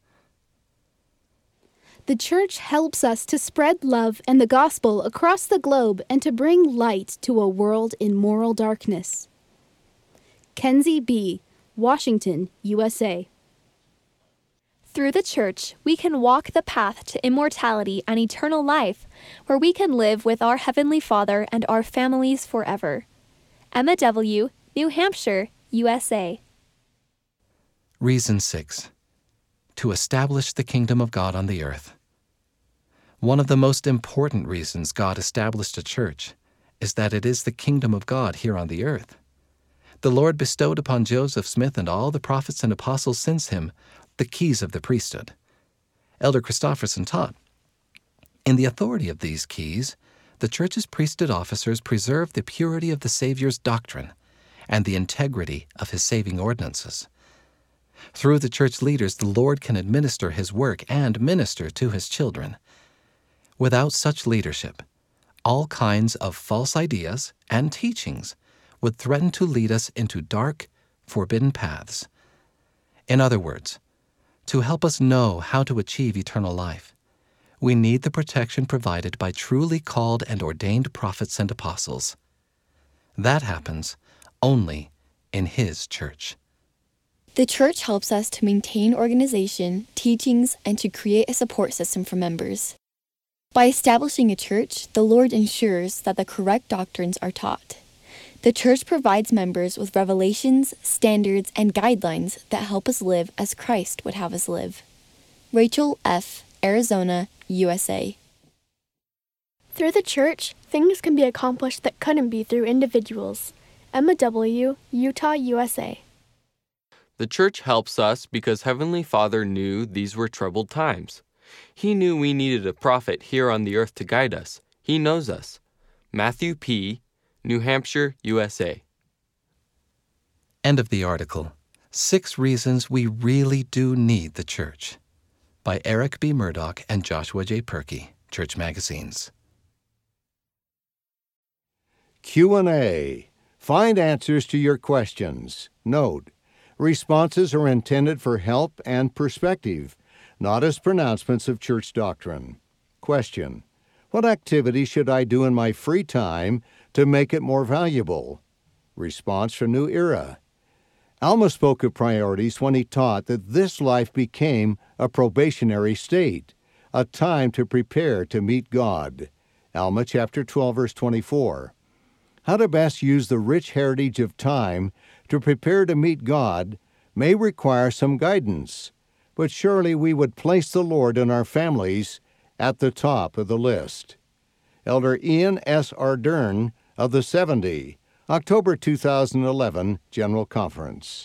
The Church helps us to spread love and the gospel across the globe and to bring light to a world in moral darkness. Kenzie B., Washington, U S A. Through the Church, we can walk the path to immortality and eternal life, where we can live with our Heavenly Father and our families forever. Emma W., New Hampshire, U S A. Reason six. To establish the kingdom of God on the earth. One of the most important reasons God established a church is that it is the kingdom of God here on the earth. The Lord bestowed upon Joseph Smith and all the prophets and apostles since him the keys of the priesthood. Elder Christofferson taught, in the authority of these keys, the Church's priesthood officers preserve the purity of the Savior's doctrine and the integrity of his saving ordinances. Through the Church leaders, the Lord can administer his work and minister to his children. Without such leadership, all kinds of false ideas and teachings would threaten to lead us into dark, forbidden paths. In other words, to help us know how to achieve eternal life, we need the protection provided by truly called and ordained prophets and apostles. That happens only in his church. The Church helps us to maintain organization, teachings, and to create a support system for members. By establishing a church, the Lord ensures that the correct doctrines are taught. The Church provides members with revelations, standards, and guidelines that help us live as Christ would have us live. Rachel F., Arizona, U S A. Through the Church, things can be accomplished that couldn't be through individuals. Emma W., Utah, U S A. The Church helps us because Heavenly Father knew these were troubled times. He knew we needed a prophet here on the earth to guide us. He knows us. Matthew P., New Hampshire, U S A. End of the article. Six Reasons We Really Do Need the Church, by Eric B. Murdoch and Joshua J. Perky, Church Magazines. Q and A. Find answers to your questions. Note, responses are intended for help and perspective, not as pronouncements of church doctrine. Question: what activity should I do in my free time to make it more valuable? Response from New Era. Alma spoke of priorities when he taught that this life became a probationary state, a time to prepare to meet God. Alma chapter twelve, verse twenty-four. How to best use the rich heritage of time to prepare to meet God may require some guidance, but surely we would place the Lord and our families at the top of the list. Elder Ian S. Ardern of the seventy, October two thousand eleven General Conference.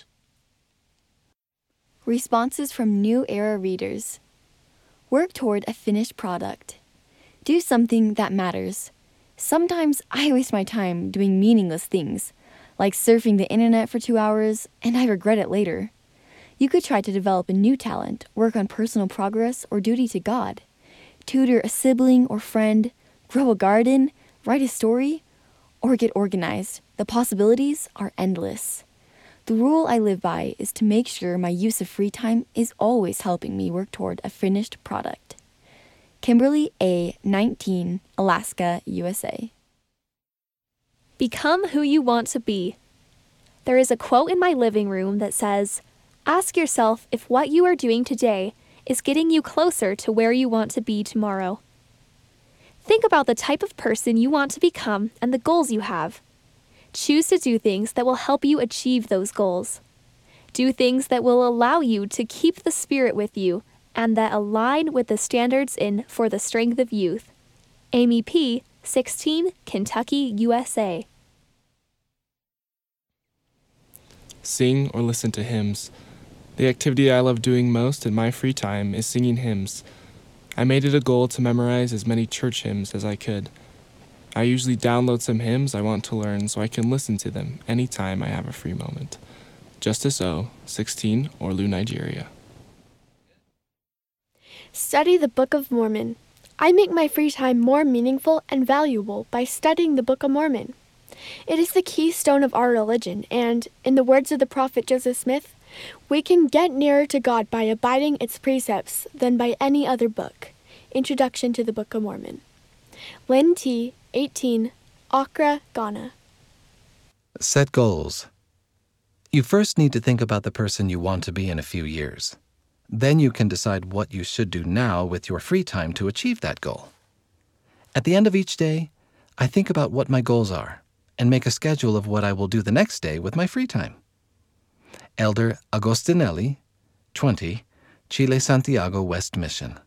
Responses from New Era readers. Work toward a finished product. Do something that matters. Sometimes I waste my time doing meaningless things, like surfing the internet for two hours, and I regret it later. You could try to develop a new talent, work on personal progress or duty to God, tutor a sibling or friend, grow a garden, write a story, or get organized. The possibilities are endless. The rule I live by is to make sure my use of free time is always helping me work toward a finished product. Kimberly A., nineteen, Alaska, U S A. Become who you want to be. There is a quote in my living room that says, "Ask yourself if what you are doing today is getting you closer to where you want to be tomorrow." Think about the type of person you want to become and the goals you have. Choose to do things that will help you achieve those goals. Do things that will allow you to keep the spirit with you and that align with the standards in For the Strength of Youth. Amy P., sixteen, Kentucky, U S A. Sing or listen to hymns. The activity I love doing most in my free time is singing hymns. I made it a goal to memorize as many church hymns as I could. I usually download some hymns I want to learn so I can listen to them anytime I have a free moment. Justice O., sixteen, Orlu, Nigeria. Study the Book of Mormon. I make my free time more meaningful and valuable by studying the Book of Mormon. It is the keystone of our religion, and, in the words of the prophet Joseph Smith, we can get nearer to God by abiding its precepts than by any other book. Introduction to the Book of Mormon. Lynn T., eighteen, Accra, Ghana. Set goals. You first need to think about the person you want to be in a few years. Then you can decide what you should do now with your free time to achieve that goal. At the end of each day, I think about what my goals are and make a schedule of what I will do the next day with my free time. Elder Agostinelli, twenty, Chile, Santiago, West Mission.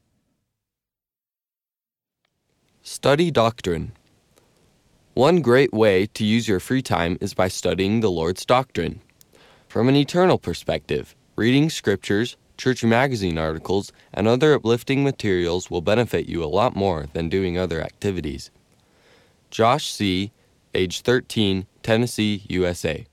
Study doctrine. One great way to use your free time is by studying the Lord's doctrine. From an eternal perspective, reading scriptures, church magazine articles, and other uplifting materials will benefit you a lot more than doing other activities. Josh C., age thirteen, Tennessee, U S A.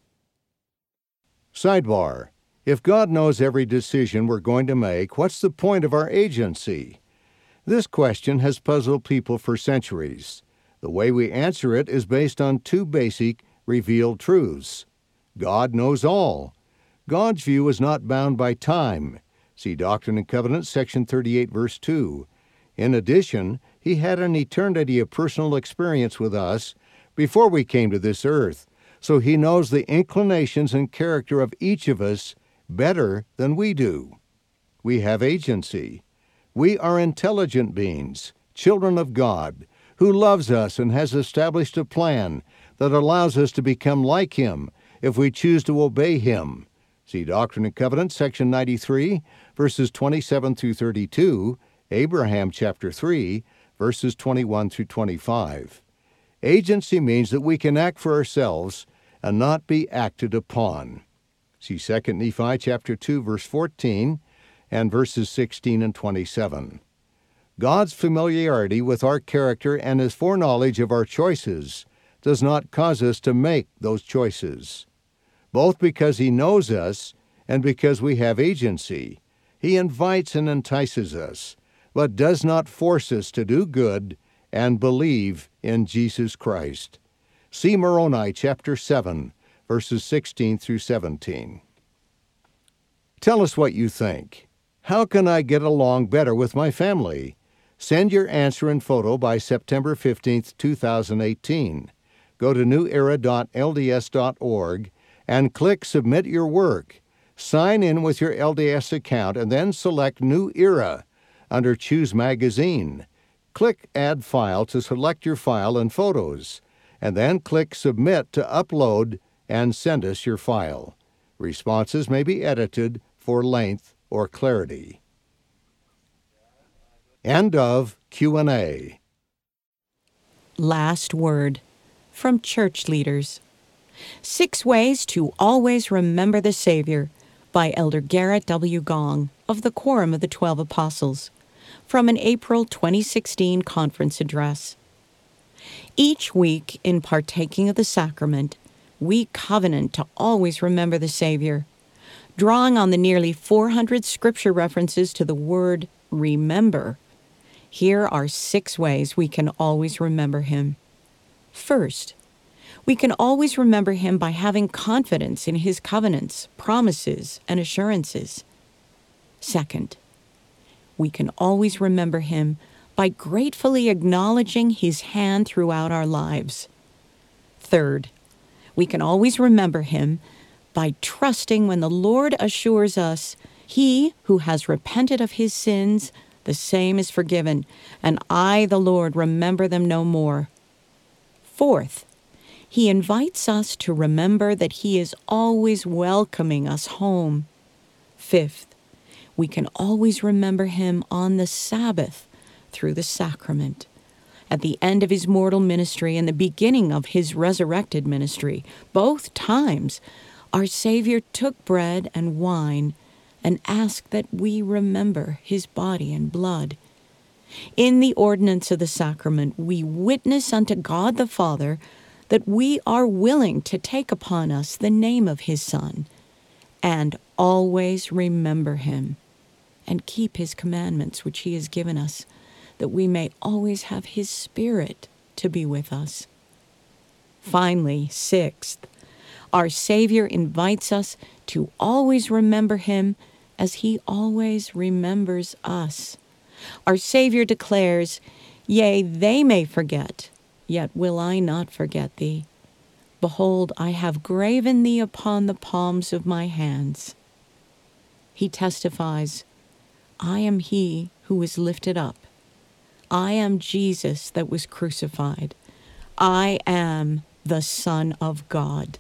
Sidebar. If God knows every decision we're going to make, what's the point of our agency? This question has puzzled people for centuries. The way we answer it is based on two basic, revealed truths. God knows all. God's view is not bound by time. See Doctrine and Covenants, section thirty-eight, verse two. In addition, He had an eternity of personal experience with us before we came to this earth, so He knows the inclinations and character of each of us better than we do. We have agency. We are intelligent beings, children of God, who loves us and has established a plan that allows us to become like Him if we choose to obey Him. See Doctrine and Covenants, section ninety-three, verses twenty-seven through thirty-two, Abraham chapter three, verses twenty-one through twenty-five. Agency means that we can act for ourselves and not be acted upon. See Second Nephi chapter two, verse fourteen, and verses sixteen and twenty-seven. God's familiarity with our character and His foreknowledge of our choices does not cause us to make those choices. Both because He knows us and because we have agency, He invites and entices us, but does not force us to do good and believe in Jesus Christ. See Moroni chapter seven, verses sixteen through seventeen. Tell us what you think. How can I get along better with my family? Send your answer and photo by September fifteenth, two thousand eighteen. Go to new era dot L D S dot org and click Submit Your Work. Sign in with your L D S account and then select New Era under Choose Magazine. Click Add File to select your file and photos, and then click Submit to upload and send us your file. Responses may be edited for length or clarity. End of Q and A. Last word from church leaders. Six Ways to Always Remember the Savior by Elder Garrett W. Gong of the Quorum of the Twelve Apostles from an April twenty sixteen conference address. Each week, in partaking of the sacrament, we covenant to always remember the Savior. Drawing on the nearly four hundred scripture references to the word remember, here are six ways we can always remember him. First, we can always remember him by having confidence in his covenants, promises, and assurances. Second, we can always remember him by gratefully acknowledging his hand throughout our lives. Third, we can always remember him by trusting when the Lord assures us, he who has repented of his sins, the same is forgiven, and I, the Lord, remember them no more. Fourth, he invites us to remember that he is always welcoming us home. Fifth, we can always remember him on the Sabbath through the sacrament. At the end of his mortal ministry and the beginning of his resurrected ministry, both times, our Savior took bread and wine and asked that we remember his body and blood. In the ordinance of the sacrament, we witness unto God the Father that we are willing to take upon us the name of his Son and always remember him and keep his commandments which he has given us, that we may always have his Spirit to be with us. Finally, sixth, our Savior invites us to always remember him as he always remembers us. Our Savior declares, "Yea, they may forget, yet will I not forget thee. Behold, I have graven thee upon the palms of my hands." He testifies, "I am he who was lifted up. I am Jesus that was crucified. I am the Son of God."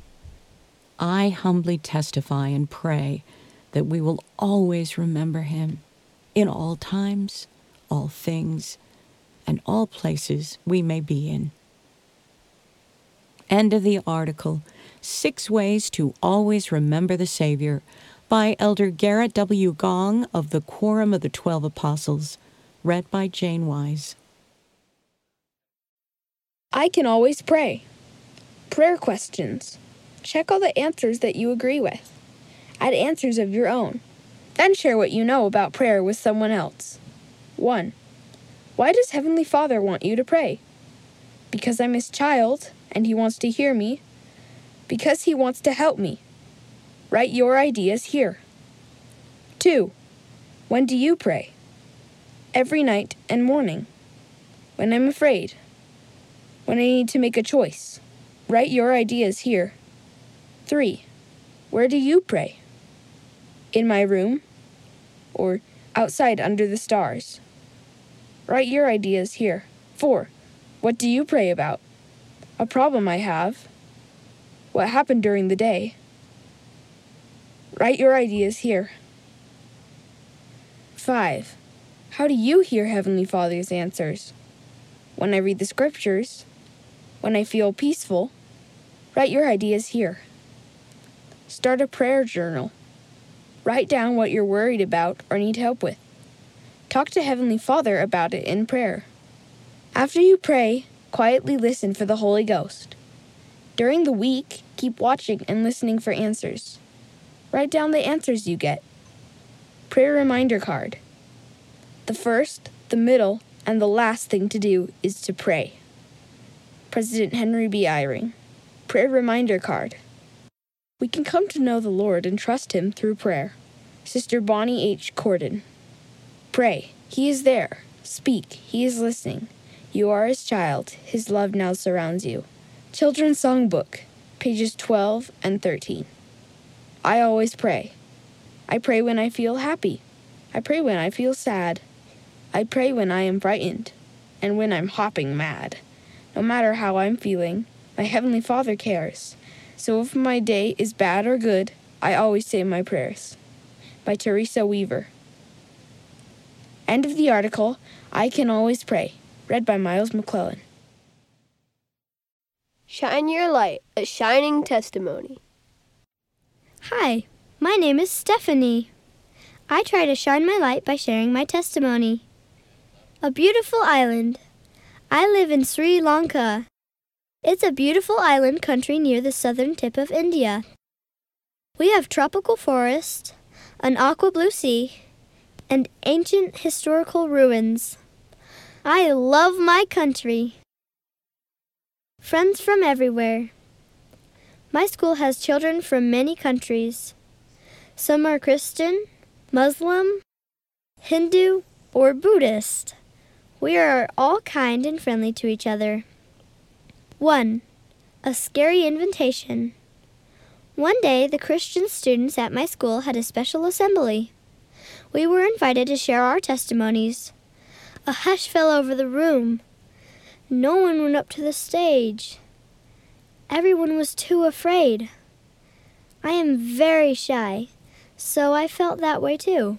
I humbly testify and pray that we will always remember him in all times, all things, and all places we may be in. End of the article, Six Ways to Always Remember the Savior, by Elder Garrett W. Gong of the Quorum of the Twelve Apostles, read by Jane Wise. I can always pray. Prayer questions. Check all the answers that you agree with. Add answers of your own. Then share what you know about prayer with someone else. one. Why does Heavenly Father want you to pray? Because I'm his child, and he wants to hear me. Because he wants to help me. Write your ideas here. two. When do you pray? Every night and morning. When I'm afraid. When I need to make a choice. Write your ideas here. three. Where do you pray? In my room? Or outside under the stars? Write your ideas here. four. What do you pray about? A problem I have. What happened during the day? Write your ideas here. five. How do you hear Heavenly Father's answers? When I read the scriptures? When I feel peaceful? Write your ideas here. Start a prayer journal. Write down what you're worried about or need help with. Talk to Heavenly Father about it in prayer. After you pray, quietly listen for the Holy Ghost. During the week, keep watching and listening for answers. Write down the answers you get. Prayer reminder card. The first, the middle, and the last thing to do is to pray. President Henry B. Eyring. Prayer reminder card. We can come to know the Lord and trust him through prayer. Sister Bonnie H. Corden. Pray. He is there. Speak. He is listening. You are his child. His love now surrounds you. Children's Songbook, pages twelve and thirteen. I always pray. I pray when I feel happy. I pray when I feel sad. I pray when I am frightened, and when I'm hopping mad. No matter how I'm feeling, my Heavenly Father cares. So if my day is bad or good, I always say my prayers. By Teresa Weaver. End of the article, I Can Always Pray, read by Miles McClellan. Shine your light, a shining testimony. Hi, my name is Stephanie. I try to shine my light by sharing my testimony. A beautiful island. I live in Sri Lanka. It's a beautiful island country near the southern tip of India. We have tropical forests, an aqua blue sea, and ancient historical ruins. I love my country. Friends from everywhere. My school has children from many countries. Some are Christian, Muslim, Hindu, or Buddhist. We are all kind and friendly to each other. one. A scary invitation. One day, the Christian students at my school had a special assembly. We were invited to share our testimonies. A hush fell over the room. No one went up to the stage. Everyone was too afraid. I am very shy, so I felt that way too.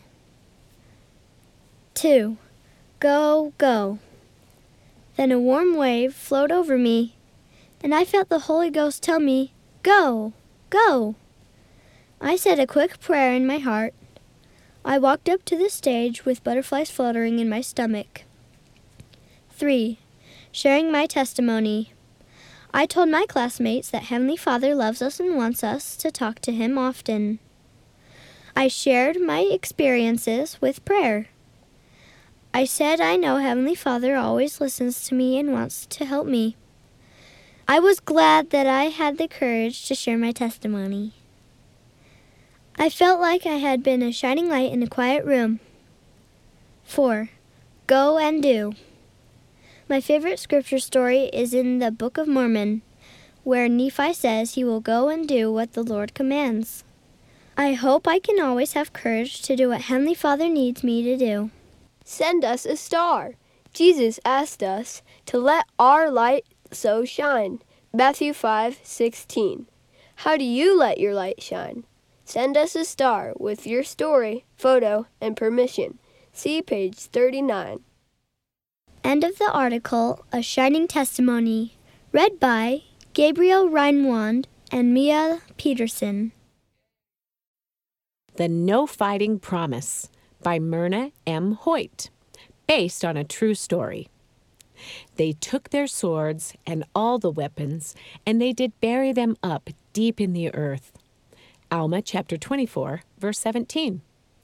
two. Go, go. Then a warm wave flowed over me, and I felt the Holy Ghost tell me, go, go. I said a quick prayer in my heart. I walked up to the stage with butterflies fluttering in my stomach. three. Sharing my testimony. I told my classmates that Heavenly Father loves us and wants us to talk to Him often. I shared my experiences with prayer. I said I know Heavenly Father always listens to me and wants to help me. I was glad that I had the courage to share my testimony. I felt like I had been a shining light in a quiet room. four. Go and do. My favorite scripture story is in the Book of Mormon, where Nephi says he will go and do what the Lord commands. I hope I can always have courage to do what Heavenly Father needs me to do. Send us a star. Jesus asked us to let our light so shine. Matthew five sixteen. How do you let your light shine? Send us a star with your story, photo, and permission. See page thirty-nine. End of the article, A Shining Testimony, read by Gabriel Reinwand and Mia Peterson. The No Fighting Promise by Myrna M. Hoyt, based on a true story. They took their swords and all the weapons, and they did bury them up deep in the earth. Alma chapter twenty-four, verse seventeen.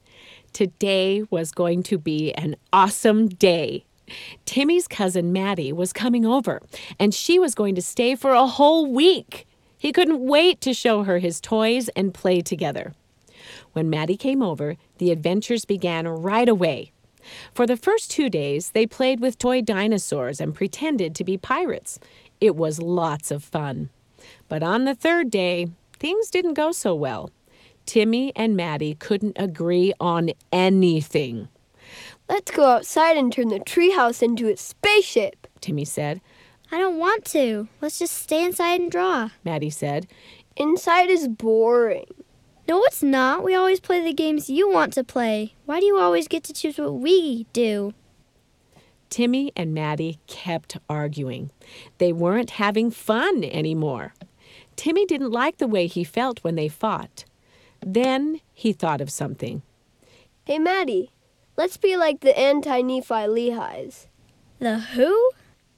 Today was going to be an awesome day. Timmy's cousin Maddie was coming over, and she was going to stay for a whole week. He couldn't wait to show her his toys and play together. When Maddie came over, the adventures began right away. For the first two days, they played with toy dinosaurs and pretended to be pirates. It was lots of fun. But on the third day, things didn't go so well. Timmy and Maddie couldn't agree on anything. Let's go outside and turn the treehouse into a spaceship, Timmy said. I don't want to. Let's just stay inside and draw, Maddie said. Inside is boring. No, it's not. We always play the games you want to play. Why do you always get to choose what we do? Timmy and Maddie kept arguing. They weren't having fun anymore. Timmy didn't like the way he felt when they fought. Then he thought of something. Hey, Maddie, let's be like the anti-Nephi Lehis. The who?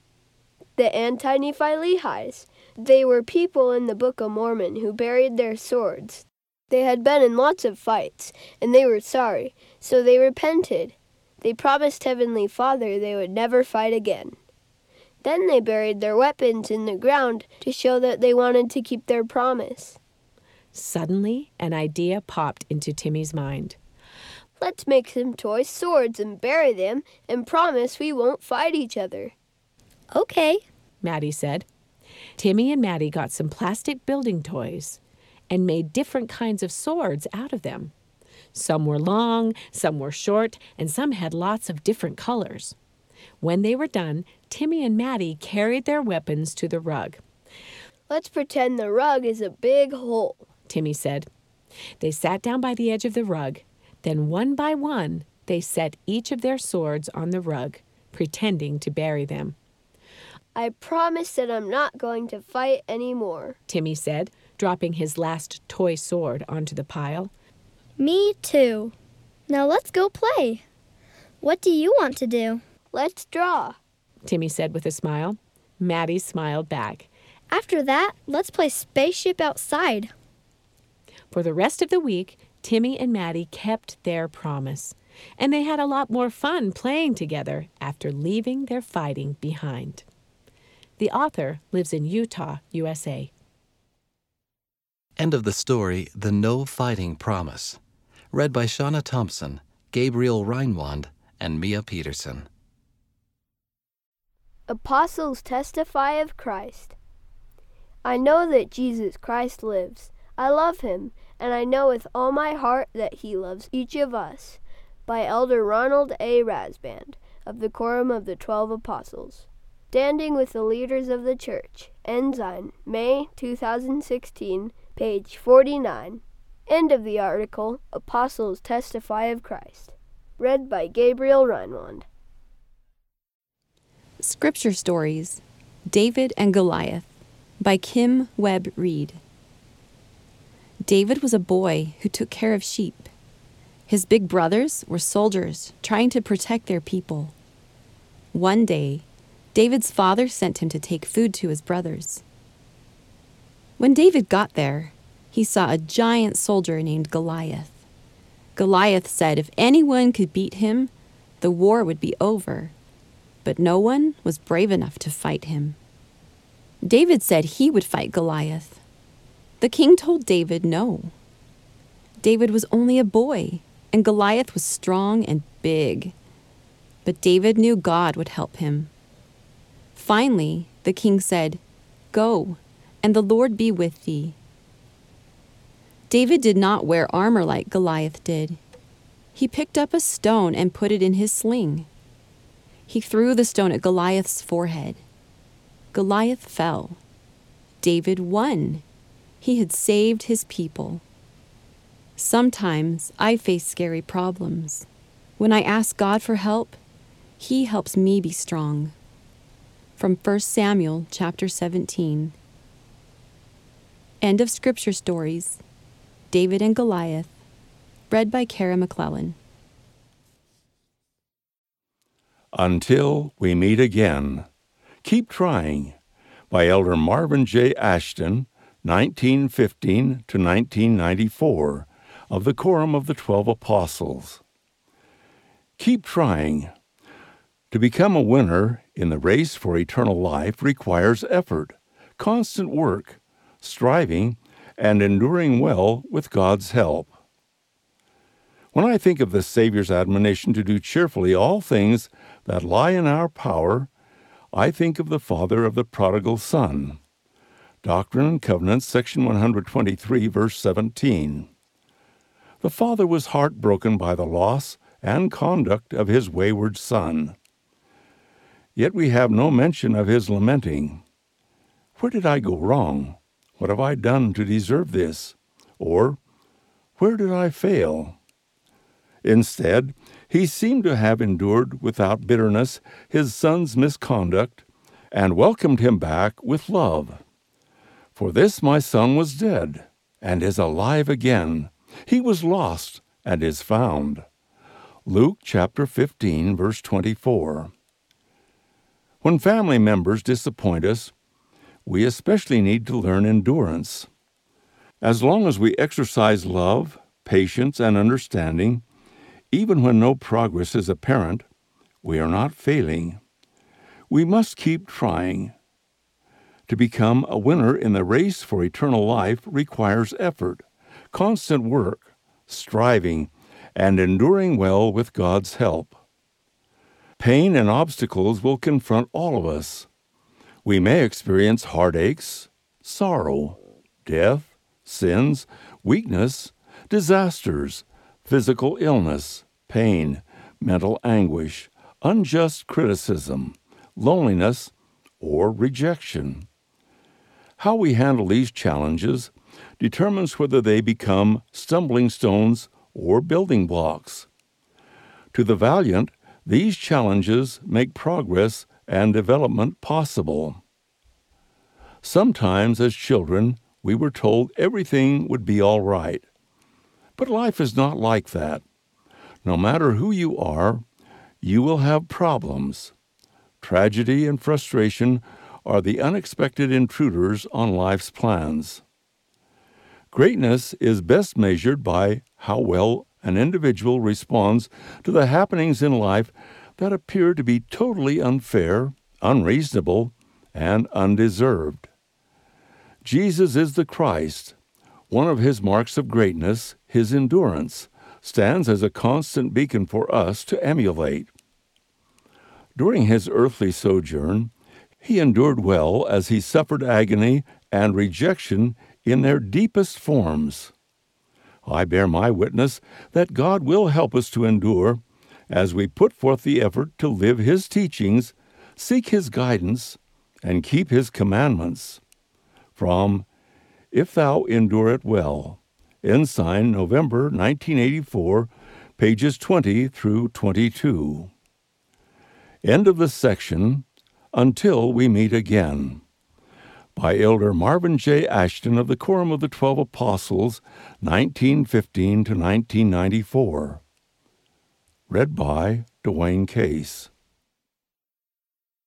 The anti-Nephi Lehis. They were people in the Book of Mormon who buried their swords. They had been in lots of fights, and they were sorry, so they repented. They promised Heavenly Father they would never fight again. Then they buried their weapons in the ground to show that they wanted to keep their promise. Suddenly, an idea popped into Timmy's mind. Let's make some toy swords and bury them and promise we won't fight each other. Okay, Maddie said. Timmy and Maddie got some plastic building toys and made different kinds of swords out of them. Some were long, some were short, and some had lots of different colors. When they were done, Timmy and Maddie carried their weapons to the rug. Let's pretend the rug is a big hole, Timmy said. They sat down by the edge of the rug. Then one by one, they set each of their swords on the rug, pretending to bury them. I promise that I'm not going to fight anymore, Timmy said, dropping his last toy sword onto the pile. Me too. Now let's go play. What do you want to do? Let's draw. Timmy said with a smile. Maddie smiled back. After that, let's play spaceship outside. For the rest of the week, Timmy and Maddie kept their promise, and they had a lot more fun playing together after leaving their fighting behind. The author lives in Utah, U S A. End of the story, The No Fighting Promise. Read by Shauna Thompson, Gabriel Reinwand, and Mia Peterson. Apostles testify of Christ. I know that Jesus Christ lives. I love him, and I know with all my heart that he loves each of us. By Elder Ronald A. Rasband, of the Quorum of the Twelve Apostles. Standing with the leaders of the church. Ensign, May two thousand sixteen, page forty-nine. End of the article, Apostles Testify of Christ. Read by Gabriel Reinwand. Scripture Stories, David and Goliath, by Kim Webb Reed. David was a boy who took care of sheep. His big brothers were soldiers trying to protect their people. One day, David's father sent him to take food to his brothers. When David got there, he saw a giant soldier named Goliath. Goliath said if anyone could beat him, the war would be over. But no one was brave enough to fight him. David said he would fight Goliath. The king told David no. David was only a boy, and Goliath was strong and big. But David knew God would help him. Finally, the king said, "Go, and the Lord be with thee." David did not wear armor like Goliath did. He picked up a stone and put it in his sling. He threw the stone at Goliath's forehead. Goliath fell. David won. He had saved his people. Sometimes I face scary problems. When I ask God for help, he helps me be strong. From First Samuel chapter seventeen. End of Scripture Stories, David and Goliath, read by Kara McClellan. Until We Meet Again. Keep Trying, by Elder Marvin J. Ashton, nineteen fifteen to nineteen ninety-four, of the Quorum of the Twelve Apostles. Keep trying. To become a winner in the race for eternal life requires effort, constant work, striving, and enduring well with God's help. When I think of the Savior's admonition to do cheerfully all things that lie in our power, I think of the father of the prodigal son. Doctrine and Covenants, section one hundred twenty-three, verse seventeen. The father was heartbroken by the loss and conduct of his wayward son. Yet we have no mention of his lamenting. Where did I go wrong? What have I done to deserve this? Or, where did I fail? Instead, he seemed to have endured without bitterness his son's misconduct and welcomed him back with love. For this my son was dead and is alive again. He was lost and is found. Luke chapter fifteen, verse twenty-four. When family members disappoint us, we especially need to learn endurance. As long as we exercise love, patience, and understanding, even when no progress is apparent, we are not failing. We must keep trying. To become a winner in the race for eternal life requires effort, constant work, striving, and enduring well with God's help. Pain and obstacles will confront all of us. We may experience heartaches, sorrow, death, sins, weakness, disasters, physical illness, pain, mental anguish, unjust criticism, loneliness, or rejection. How we handle these challenges determines whether they become stumbling stones or building blocks. To the valiant, these challenges make progress and development possible. Sometimes as children, we were told everything would be all right. But life is not like that. No matter who you are, you will have problems. tragedy, and frustration are the unexpected intruders on life's plans. Greatness is best measured by how well an individual responds to the happenings in life that appear to be totally unfair, unreasonable, and undeserved. Jesus is the Christ. One of his marks of greatness, his endurance, stands as a constant beacon for us to emulate. During his earthly sojourn, he endured well as he suffered agony and rejection in their deepest forms. I bear my witness that God will help us to endure as we put forth the effort to live his teachings, seek his guidance, and keep his commandments. From If Thou Endure It Well, Ensign, November nineteen eighty-four, pages twenty through twenty-two. End of the section, Until We Meet Again, by Elder Marvin J. Ashton of the Quorum of the Twelve Apostles, nineteen fifteen to nineteen ninety-four. Read by Dwayne Case.